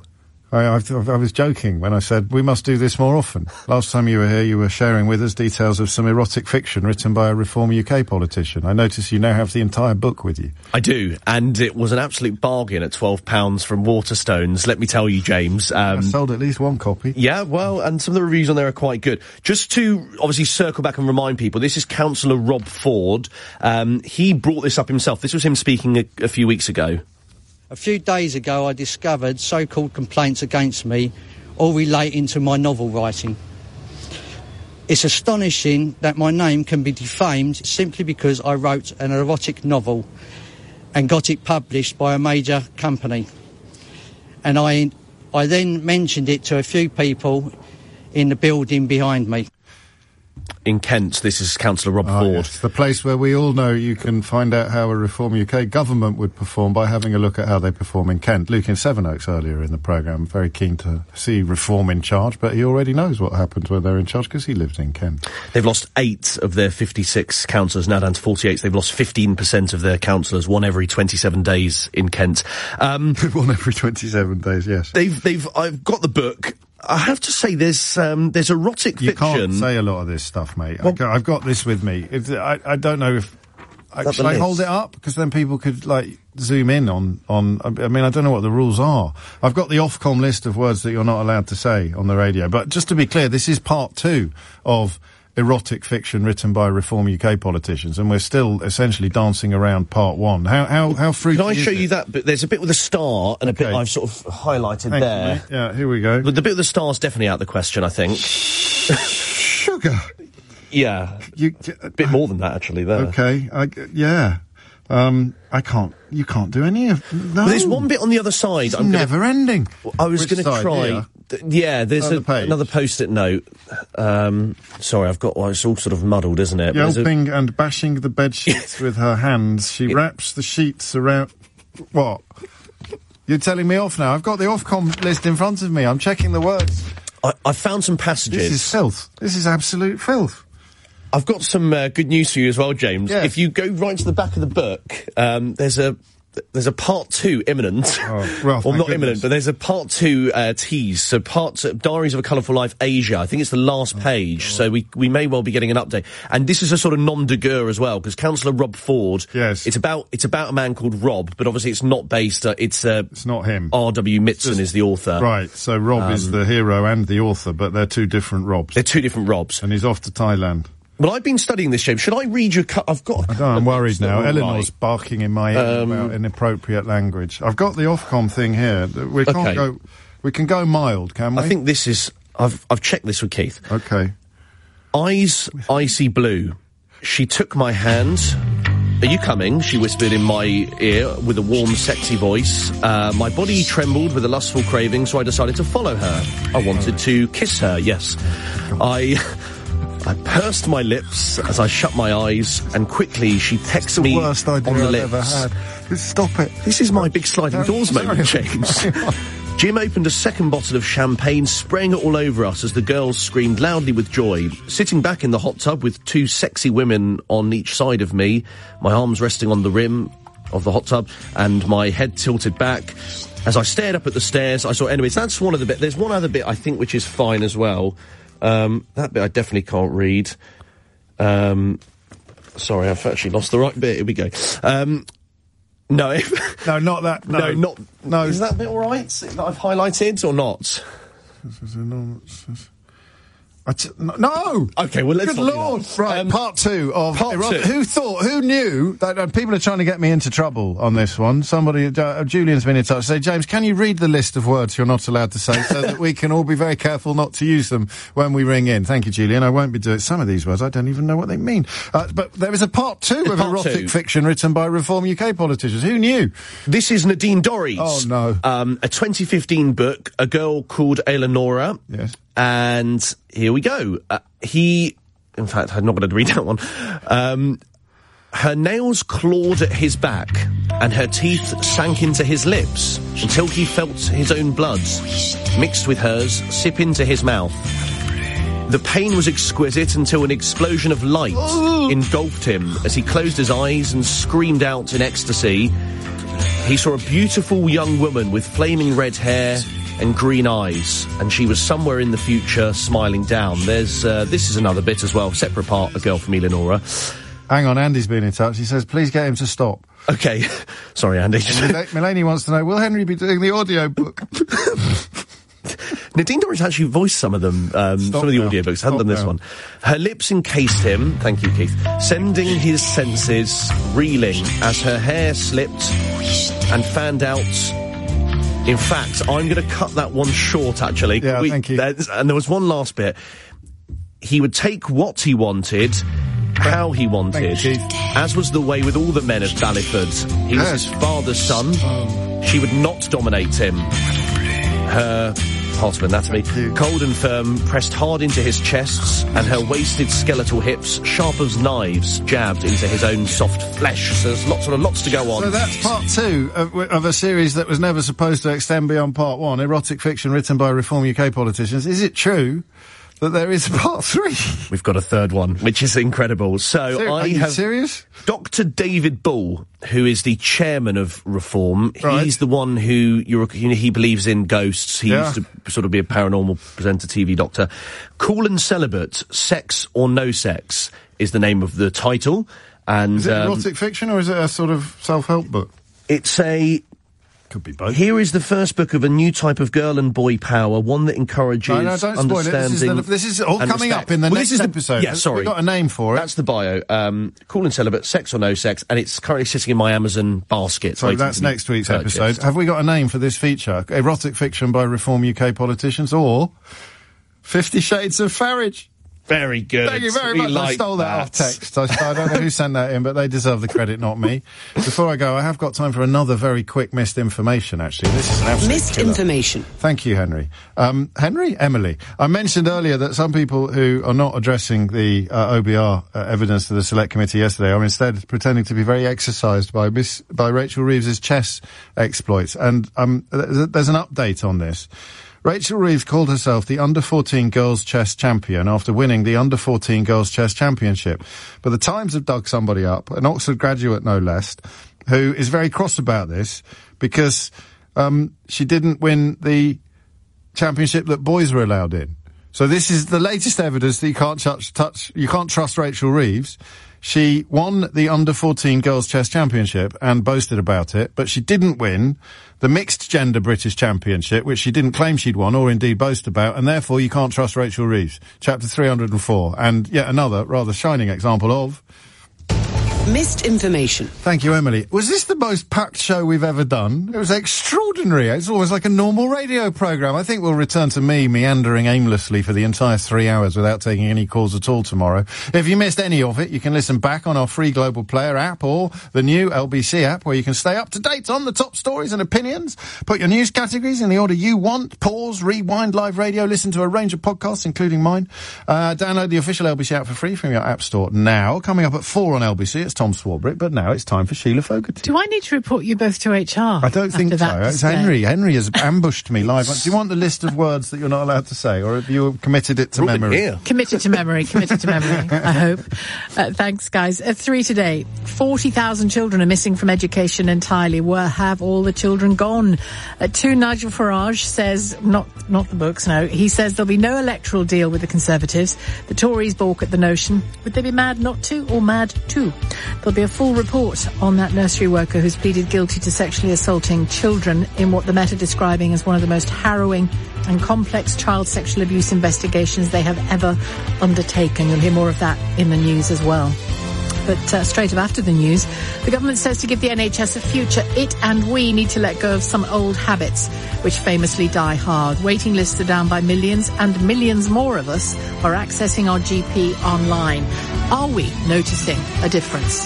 [SPEAKER 1] I, I, I was joking when I said we must do this more often. Last time you were here, you were sharing with us details of some erotic fiction written by a Reform U K politician. I notice you now have the entire book with you.
[SPEAKER 5] I do, and it was an absolute bargain at twelve pounds from Waterstones, let me tell you, James. Um,
[SPEAKER 1] I sold at least one copy.
[SPEAKER 5] Yeah, well, and some of the reviews on there are quite good. Just to, obviously, circle back and remind people, this is Councillor Rob Ford. Um, he brought this up himself. This was him speaking a, a few weeks ago.
[SPEAKER 7] A few days ago, I discovered so-called complaints against me, all relating to my novel writing. It's astonishing that my name can be defamed simply because I wrote an erotic novel and got it published by a major company. And I, I then mentioned it to a few people in the building behind me.
[SPEAKER 5] In Kent, this is Councillor Rob
[SPEAKER 1] oh,
[SPEAKER 5] Ford.
[SPEAKER 1] Yes. The place where we all know you can find out how a Reform U K government would perform by having a look at how they perform in Kent. Luke in Sevenoaks earlier in the programme, very keen to see Reform in charge, but he already knows what happens when they're in charge because he lives in Kent.
[SPEAKER 5] They've lost eight of their fifty-six councillors, now down to forty-eight. They've lost fifteen percent of their councillors, one every twenty-seven days in Kent. Um,
[SPEAKER 1] one every twenty-seven days, yes.
[SPEAKER 5] They've, they've, I've got the book. I have to say, there's um, there's erotic
[SPEAKER 1] you
[SPEAKER 5] fiction.
[SPEAKER 1] You can't say a lot of this stuff, mate. Well, I, I've got this with me. It's, I, I don't know if... I, should I hold it up? Because then people could, like, zoom in on, on... I mean, I don't know what the rules are. I've got the Ofcom list of words that you're not allowed to say on the radio. But just to be clear, this is part two of erotic fiction written by Reform U K politicians, and we're still essentially dancing around part one. How how how fruity
[SPEAKER 5] Can I show
[SPEAKER 1] is
[SPEAKER 5] you
[SPEAKER 1] it?
[SPEAKER 5] that? But there's a bit with a star and a
[SPEAKER 1] Okay.
[SPEAKER 5] bit I've sort of highlighted
[SPEAKER 1] Thank
[SPEAKER 5] there.
[SPEAKER 1] you, mate. Yeah, here we go.
[SPEAKER 5] But the bit with the star's definitely out of the question, I think.
[SPEAKER 1] Sugar.
[SPEAKER 5] Yeah,
[SPEAKER 1] you
[SPEAKER 5] a bit more than that actually. There.
[SPEAKER 1] Okay. I, yeah. Um, I can't. You can't do any of. No.
[SPEAKER 5] Well, there's one bit on the other side.
[SPEAKER 1] It's
[SPEAKER 5] I'm
[SPEAKER 1] never
[SPEAKER 5] gonna,
[SPEAKER 1] ending.
[SPEAKER 5] I was
[SPEAKER 1] going
[SPEAKER 5] to try. Th- yeah, there's
[SPEAKER 1] On
[SPEAKER 5] a,
[SPEAKER 1] the page.
[SPEAKER 5] another post-it note. Um, sorry, I've got. Well, it's all sort of muddled, isn't it? But there's a-
[SPEAKER 1] Yelping and bashing the bed sheets with her hands, she wraps the sheets around. What? You're telling me off now? I've got the Ofcom list in front of me. I'm checking the words.
[SPEAKER 5] I, I found some passages.
[SPEAKER 1] This is filth. This is absolute filth.
[SPEAKER 5] I've got some uh, good news for you as well, James.
[SPEAKER 1] Yes.
[SPEAKER 5] If you go right to the back of the book, um, there's a there's a part two imminent.
[SPEAKER 1] Oh, well,
[SPEAKER 5] well, not
[SPEAKER 1] goodness.
[SPEAKER 5] imminent, but there's a part two uh, tease. So part uh, Diaries of a Colourful Life Asia. I think it's the last oh, page. God. So we we may well be getting an update. And this is a sort of nom de guerre as well, because Councillor Rob Ford.
[SPEAKER 1] Yes.
[SPEAKER 5] It's about it's about a man called Rob, but obviously it's not based. Uh, it's uh,
[SPEAKER 1] it's not him.
[SPEAKER 5] R W Mitson just, is the author.
[SPEAKER 1] Right. So Rob um, is the hero and the author, but they're two different Robs.
[SPEAKER 5] They're two different Robs.
[SPEAKER 1] And he's off to Thailand.
[SPEAKER 5] Well, I've been studying this, James. Should I read you a cut? I've got...
[SPEAKER 1] I don't, I'm worried now. Eleanor's
[SPEAKER 5] right.
[SPEAKER 1] barking in my ear
[SPEAKER 5] Um,
[SPEAKER 1] about inappropriate language. I've got the Ofcom thing here. We can't
[SPEAKER 5] Okay.
[SPEAKER 1] go... We can go mild, can we?
[SPEAKER 5] I think this is... I've I've checked this with Keith.
[SPEAKER 1] Okay.
[SPEAKER 5] Eyes icy blue. She took my hand. Are you coming? She whispered in my ear with a warm, sexy voice. Uh, my body trembled with a lustful craving, so I decided to follow her. I wanted to kiss her, yes. I... I pursed my lips as I shut my eyes, and quickly she pecked
[SPEAKER 1] the
[SPEAKER 5] me
[SPEAKER 1] worst idea
[SPEAKER 5] on the
[SPEAKER 1] I've
[SPEAKER 5] lips.
[SPEAKER 1] ever had. Stop it.
[SPEAKER 5] This is my big sliding doors moment, James. Jim opened a second bottle of champagne, spraying it all over us as the girls screamed loudly with joy. Sitting back in the hot tub with two sexy women on each side of me, my arms resting on the rim of the hot tub and my head tilted back. As I stared up at the stairs, I saw... Anyways, that's one of the bit. There's one other bit I think which is fine as well. Um, that bit I definitely can't read. Um, sorry, I've actually lost the right bit. Here we go. Um, no.
[SPEAKER 1] no, not that. No,
[SPEAKER 5] no, not...
[SPEAKER 1] No.
[SPEAKER 5] Is that bit all right that I've highlighted or not?
[SPEAKER 1] This is enormous. I t- no!
[SPEAKER 5] Okay, well, let's
[SPEAKER 1] Good
[SPEAKER 5] not do
[SPEAKER 1] Lord!
[SPEAKER 5] that.
[SPEAKER 1] Right,
[SPEAKER 5] Um,
[SPEAKER 1] part two of...
[SPEAKER 5] part
[SPEAKER 1] Ero-
[SPEAKER 5] two.
[SPEAKER 1] Who thought, who knew that uh, people are trying to get me into trouble on this one? Somebody, uh, Julian's been in touch. Say, James, can you read the list of words you're not allowed to say so that we can all be very careful not to use them when we ring in? Thank you, Julian. I won't be doing some of these words. I don't even know what they mean. Uh, but there is a part two of
[SPEAKER 5] Part
[SPEAKER 1] erotic
[SPEAKER 5] two.
[SPEAKER 1] fiction written by Reform U K politicians. Who knew?
[SPEAKER 5] This is Nadine Dorries.
[SPEAKER 1] Oh, no.
[SPEAKER 5] Um, a twenty fifteen book, A Girl Called Eleonora.
[SPEAKER 1] Yes.
[SPEAKER 5] And here we go. Uh, he, in fact, I'm not going to read that one. Um, her nails clawed at his back, and her teeth sank into his lips until he felt his own blood, mixed with hers, sip into his mouth. The pain was exquisite until an explosion of light engulfed him as he closed his eyes and screamed out in ecstasy. He saw a beautiful young woman with flaming red hair, and green eyes, and she was somewhere in the future smiling down. There's, uh, this is another bit as well, separate part, a girl from Eleonora.
[SPEAKER 1] Hang on, Andy's been in touch. He says, please get him to stop.
[SPEAKER 5] Okay. Sorry, Andy.
[SPEAKER 1] Melanie wants to know, will Henry be doing the audio book?
[SPEAKER 5] Nadine Dorries actually voiced some of them, um, some of the
[SPEAKER 1] now.
[SPEAKER 5] audiobooks.
[SPEAKER 1] Stop
[SPEAKER 5] Hadn't done this
[SPEAKER 1] now.
[SPEAKER 5] one. Her lips encased him, thank you, Keith, sending his senses reeling as her hair slipped and fanned out. In fact, I'm going to cut that one short, actually.
[SPEAKER 1] Yeah,
[SPEAKER 5] we,
[SPEAKER 1] thank you.
[SPEAKER 5] And there was one last bit. He would take what he wanted, how he wanted,
[SPEAKER 1] you,
[SPEAKER 5] as was the way with all the men of Ballyford. He was
[SPEAKER 1] Yes.
[SPEAKER 5] his father's son. She would not dominate him. Her part of anatomy, cold and firm, pressed hard into his chests, and her wasted skeletal hips, sharp as knives, jabbed into his own soft flesh. So there's lots, sort of lots to go on.
[SPEAKER 1] So that's part two of, of a series that was never supposed to extend beyond part one, erotic fiction written by Reform U K politicians. Is it true that there is part three?
[SPEAKER 5] We've got a third one, which is incredible. So
[SPEAKER 1] Ser-
[SPEAKER 5] I
[SPEAKER 1] are you
[SPEAKER 5] have
[SPEAKER 1] serious?
[SPEAKER 5] Doctor David Bull, who is the chairman of Reform.
[SPEAKER 1] Right.
[SPEAKER 5] He's the one who you're, he believes in ghosts. He
[SPEAKER 1] Yeah.
[SPEAKER 5] used to sort of be a paranormal presenter, T V doctor. Cool and Celibate, Sex or No Sex is the name of the title. And
[SPEAKER 1] Is it
[SPEAKER 5] um,
[SPEAKER 1] erotic fiction or is it a sort of self-help book?
[SPEAKER 5] it's a...
[SPEAKER 1] Could be both.
[SPEAKER 5] Here is the first book of a new type of girl and boy power, one that encourages
[SPEAKER 1] No, no, don't spoil it. This is,
[SPEAKER 5] understanding.
[SPEAKER 1] the, this is all
[SPEAKER 5] and
[SPEAKER 1] coming
[SPEAKER 5] respect.
[SPEAKER 1] up in the
[SPEAKER 5] Well,
[SPEAKER 1] next
[SPEAKER 5] this is the-
[SPEAKER 1] episode.
[SPEAKER 5] yeah, sorry.
[SPEAKER 1] We've got a name for it.
[SPEAKER 5] That's the bio. Um, cool and Celibate, Sex or No Sex, and it's currently sitting in my Amazon basket.
[SPEAKER 1] So
[SPEAKER 5] waiting
[SPEAKER 1] that's
[SPEAKER 5] to be
[SPEAKER 1] next week's
[SPEAKER 5] purchased.
[SPEAKER 1] episode. Have we got a name for this feature? Erotic fiction by Reform U K politicians or Fifty Shades of Farage?
[SPEAKER 5] Very good.
[SPEAKER 1] Thank you very
[SPEAKER 5] We
[SPEAKER 1] much. I
[SPEAKER 5] like
[SPEAKER 1] stole that,
[SPEAKER 5] that.
[SPEAKER 1] off text. I, I don't know who sent that in, but they deserve the credit, not me. Before I go, I have got time for another very quick missed information, actually. This is an absolute
[SPEAKER 3] Missed
[SPEAKER 1] killer.
[SPEAKER 3] information.
[SPEAKER 1] Thank you, Henry. Um, Henry? Emily. I mentioned earlier that some people who are not addressing the uh, O B R uh, evidence to the Select Committee yesterday are instead pretending to be very exercised by Miss, by Rachel Reeves's chess exploits. And um, there's, there's an update on this. Rachel Reeves called herself the under fourteen girls chess champion after winning the under fourteen girls chess championship. But the Times have dug somebody up, an Oxford graduate no less, who is very cross about this because um, she didn't win the championship that boys were allowed in. So this is the latest evidence that you can't touch, touch you can't trust Rachel Reeves. She won the under fourteen girls chess championship and boasted about it, but she didn't win the mixed gender British championship, which she didn't claim she'd won or indeed boast about, and therefore you can't trust Rachel Reeves. Chapter three hundred and four, and yet another rather shining example of
[SPEAKER 3] Missed information.
[SPEAKER 1] Thank you, Emily. Was this the most packed show we've ever done? It was extraordinary. It's almost like a normal radio programme. I think we'll return to me meandering aimlessly for the entire three hours without taking any calls at all tomorrow. If you missed any of it, you can listen back on our free Global Player app or the new L B C app, where you can stay up to date on the top stories and opinions. Put your news categories in the order you want. Pause, rewind live radio, listen to a range of podcasts, including mine. Uh, download the official L B C app for free from your app store now. Coming up at four on L B C, it's Tom Swarbrick, but now it's time for Sheila Fogarty.
[SPEAKER 4] Do I need to report you both to H R?
[SPEAKER 1] I don't think
[SPEAKER 4] after
[SPEAKER 1] so.
[SPEAKER 4] that
[SPEAKER 1] It's
[SPEAKER 4] display?
[SPEAKER 1] Henry. Henry has ambushed me live. Do you want the list of words that you're not allowed to say, or have you committed it to
[SPEAKER 5] Robin
[SPEAKER 1] memory?
[SPEAKER 5] here.
[SPEAKER 4] Committed to memory, committed to memory, I hope. Uh, thanks, guys. At three today, forty thousand children are missing from education entirely. Where have all the children gone? At two, Nigel Farage says, not not the books, no. He says there'll be no electoral deal with the Conservatives. The Tories balk at the notion. Would they be mad not to, or mad to? There'll be a full report on that nursery worker who's pleaded guilty to sexually assaulting children in what the Met are describing as one of the most harrowing and complex child sexual abuse investigations they have ever undertaken. You'll hear more of that in the news as well. But uh, straight up after the news, the government says to give the N H S a future, it and we need to let go of some old habits which famously die hard. Waiting lists are down by millions, and millions more of us are accessing our G P online. Are we noticing a difference?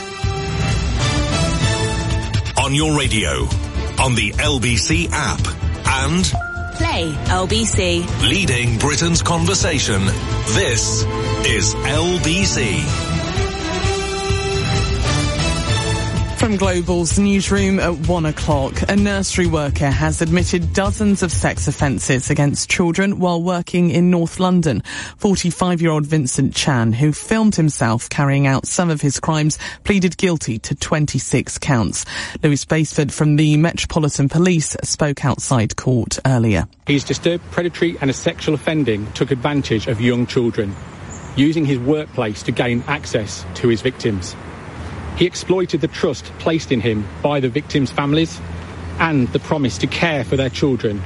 [SPEAKER 2] On your radio, on the L B C app, and
[SPEAKER 8] Play L B C.
[SPEAKER 2] leading Britain's conversation, this is L B C.
[SPEAKER 3] From
[SPEAKER 14] From Global's newsroom at one o'clock, a nursery worker has admitted dozens of sex offences against children while working in North London. forty-five-year-old Vincent Chan, who filmed himself carrying out some of his crimes, pleaded guilty to twenty-six counts. Lewis Basford from the Metropolitan Police spoke outside court earlier.
[SPEAKER 15] His disturbed predatory and sexual offending took advantage of young children, using his workplace to gain access to his victims. He exploited the trust placed in him by the victims' families and the promise to care for their children,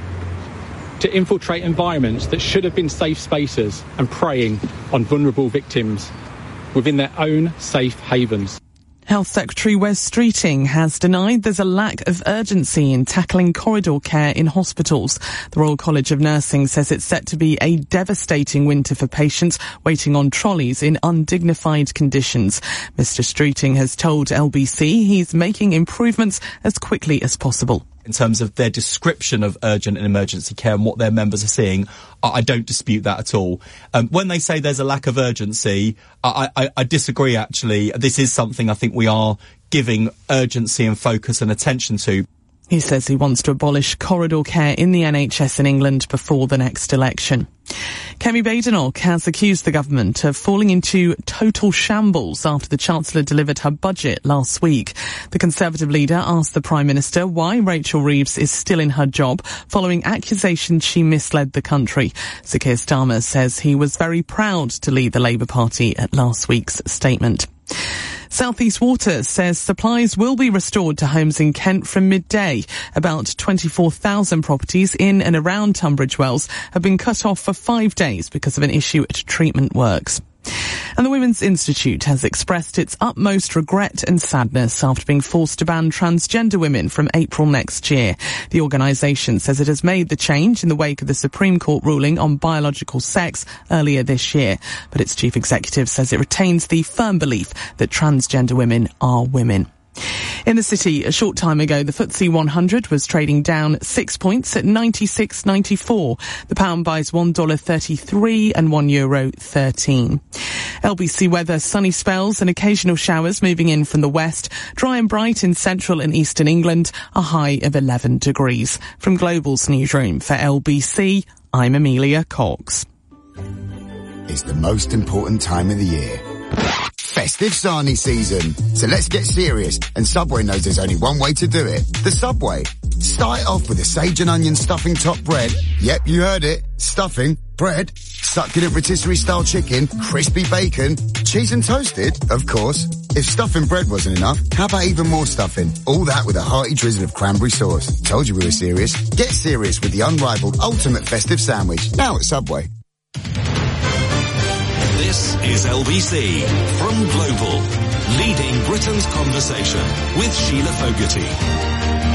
[SPEAKER 15] to infiltrate environments that should have been safe spaces and preying on vulnerable victims within their own safe havens.
[SPEAKER 14] Health Secretary Wes Streeting has denied there's a lack of urgency in tackling corridor care in hospitals. The Royal College of Nursing says it's set to be a devastating winter for patients waiting on trolleys in undignified conditions. Mister Streeting has told L B C he's making improvements as quickly as possible.
[SPEAKER 16] In terms of their description of urgent and emergency care and what their members are seeing, I don't dispute that at all. Um, when they say there's a lack of urgency, I, I, I disagree, actually. This is something I think we are giving urgency and focus and attention to.
[SPEAKER 14] He says he wants to abolish corridor care in the N H S in England before the next election. Kemi Badenoch has accused the government of falling into total shambles after the Chancellor delivered her budget last week. The Conservative leader asked the Prime Minister why Rachel Reeves is still in her job following accusations she misled the country. Sir Keir Starmer says he was very proud to lead the Labour Party at last week's statement. South East Water says supplies will be restored to homes in Kent from midday. About twenty-four thousand properties in and around Tunbridge Wells have been cut off for five days because of an issue at treatment works. And the Women's Institute has expressed its utmost regret and sadness after being forced to ban transgender women from April next year. The organisation says it has made the change in the wake of the Supreme Court ruling on biological sex earlier this year. But its chief executive says it retains the firm belief that transgender women are women. In the city, a short time ago, the F T S E one hundred was trading down six points at ninety-six ninety-four. The pound buys one dollar thirty-three and one euro thirteen. L B C weather, sunny spells and occasional showers moving in from the west. Dry and bright in central and eastern England, a high of eleven degrees. From Global's newsroom for L B C, I'm Amelia Cox.
[SPEAKER 17] It's the most important time of the year. Festive sarnie season. So let's get serious, and Subway knows there's only one way to do it. The Subway. Start it off with a sage and onion stuffing top bread. Yep, you heard it. Stuffing, bread, succulent rotisserie style chicken, crispy bacon, cheese and toasted, of course. If stuffing bread wasn't enough, how about even more stuffing? All that with a hearty drizzle of cranberry sauce. Told you we were serious. Get serious with the unrivaled ultimate festive sandwich. Now at Subway.
[SPEAKER 2] This is L B C from Global, leading Britain's conversation with Sheila Fogarty.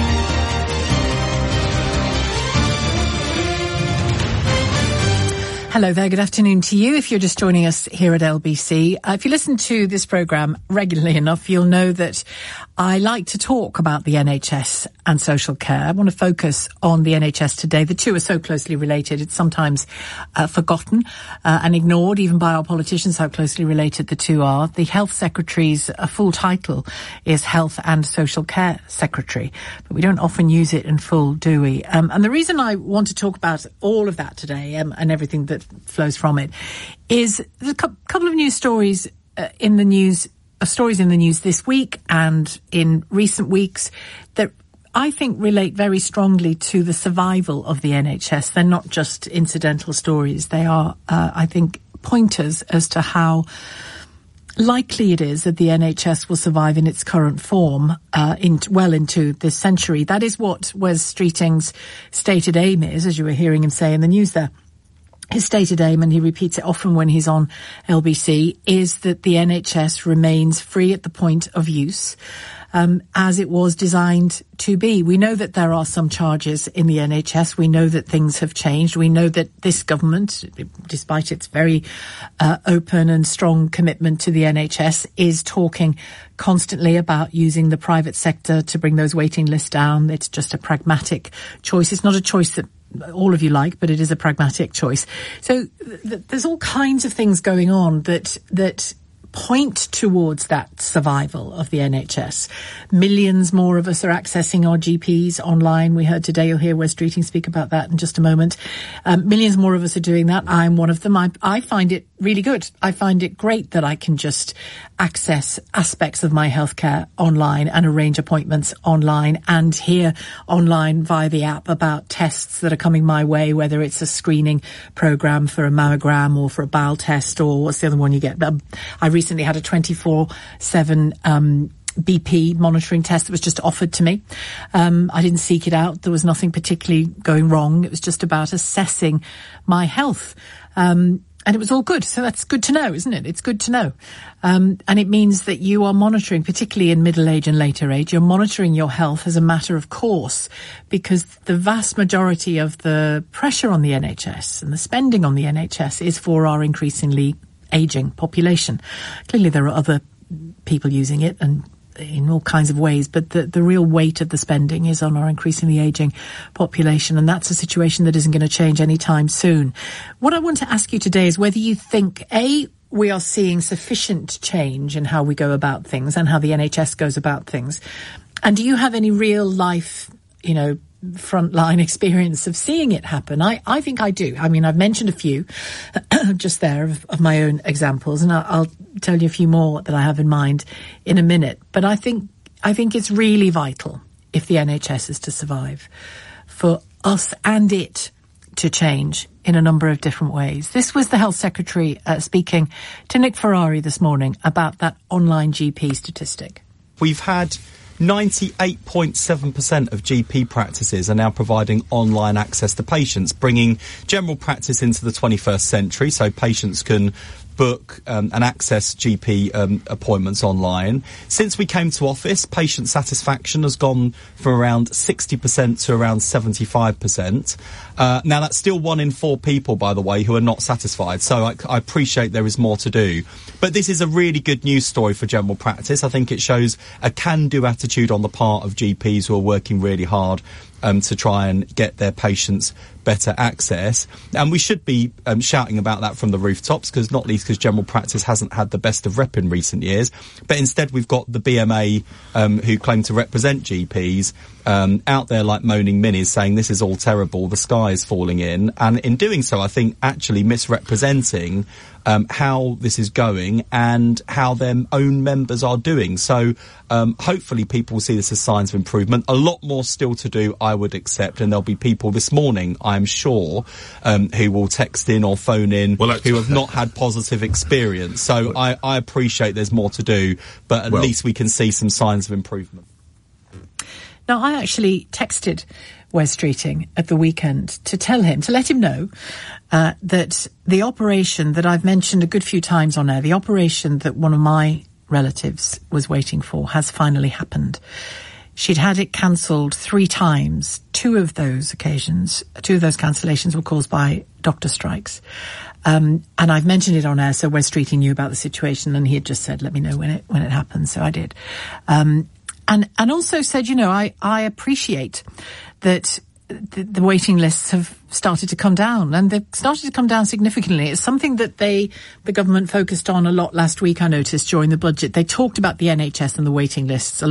[SPEAKER 4] Hello there, good afternoon to you. If you're just joining us here at L B C, uh, if you listen to this programme regularly enough, you'll know that I like to talk about the N H S and social care. I want to focus on the N H S today. The two are so closely related, it's sometimes uh, forgotten uh, and ignored, even by our politicians, how closely related the two are. The Health Secretary's uh, full title is Health and Social Care Secretary, but we don't often use it in full, do we? Um, and the reason I want to talk about all of that today um, and everything that flows from it is there's a cu- couple of news stories uh, in the news, uh, stories in the news this week and in recent weeks that I think relate very strongly to the survival of the N H S. They're not just incidental stories. They are, uh, I think, pointers as to how likely it is that the N H S will survive in its current form uh, in, well into this century. That is what Wes Streeting's stated aim is, as you were hearing him say in the news there. His stated aim, and he repeats it often when he's on L B C, is that the N H S remains free at the point of use, um, as it was designed to be. We know that there are some charges in the N H S. We know that things have changed. We know that this government, despite its very uh, open and strong commitment to the N H S, is talking constantly about using the private sector to bring those waiting lists down. It's just a pragmatic choice. It's not a choice that all of you like, but it is a pragmatic choice. So th- there's all kinds of things going on that that point towards that survival of the N H S. Millions more of us are accessing our G Ps online. We heard today, you'll hear Wes Streeting speak about that in just a moment. Um, millions more of us are doing that. I'm one of them. I, I find it really good. I find it great that I can just access aspects of my healthcare online and arrange appointments online and hear online via the app about tests that are coming my way, whether it's a screening program for a mammogram or for a bowel test, or what's the other one you get? I recently had a twenty-four seven um B P monitoring test that was just offered to me. Um, I didn't seek it out. There was nothing particularly going wrong. It was just about assessing my health. Um, and it was all good. So that's good to know, isn't it? It's good to know. Um, and it means that you are monitoring, particularly in middle age and later age, you're monitoring your health as a matter of course, because the vast majority of the pressure on the N H S and the spending on the N H S is for our increasingly ageing population. Clearly there are other people using it and in all kinds of ways, but the, the real weight of the spending is on our increasingly ageing population, and that's a situation that isn't going to change anytime soon. What I want to ask you today is whether you think, A, we are seeing sufficient change in how we go about things and how the N H S goes about things, and do you have any real life, you know, frontline experience of seeing it happen? I, I think I do. I mean, I've mentioned a few just there of, of my own examples, and I'll, I'll tell you a few more that I have in mind in a minute. But I think I think it's really vital, if the N H S is to survive, for us and it to change in a number of different ways. This was the Health Secretary uh, speaking to Nick Ferrari this morning about that online G P statistic.
[SPEAKER 16] We've had ninety-eight point seven percent of G P practices are now providing online access to patients, bringing general practice into the twenty-first century, so patients can book um, and access G P um, appointments online. Since we came to office, patient satisfaction has gone from around sixty percent to around seventy-five percent. Uh, now, that's still one in four people, by the way, who are not satisfied, so I, I appreciate there is more to do. But this is a really good news story for general practice. I think it shows a can-do attitude on the part of G Ps who are working really hard Um, to try and get their patients better access. And we should be um, shouting about that from the rooftops, because not least because general practice hasn't had the best of rep in recent years. But instead we've got the B M A um, who claim to represent G Ps um, out there like moaning minis, saying this is all terrible, the sky is falling in. And in doing so, I think actually misrepresenting Um, how this is going and how their own members are doing. So um, hopefully people will see this as signs of improvement. A lot more still to do, I would accept, and there'll be people this morning, I'm sure, um, who will text in or phone in well, who have not had positive experience. So I, I appreciate there's more to do, but at well, least we can see some signs of improvement.
[SPEAKER 4] Now, I actually texted Wes Streeting at the weekend to tell him, to let him know uh, that the operation that I've mentioned a good few times on air, the operation that one of my relatives was waiting for, has finally happened. She'd had it cancelled three times. Two of those occasions, two of those cancellations were caused by doctor strikes. Um, and I've mentioned it on air, so Wes Streeting knew about the situation, and he had just said, let me know when it, when it happens. So I did. Um, and, and also said, you know, I, I appreciate that the, the waiting lists have started to come down, and they've started to come down significantly. It's something that they, the government focused on a lot last week, I noticed, during the budget. They talked about the N H S and the waiting lists a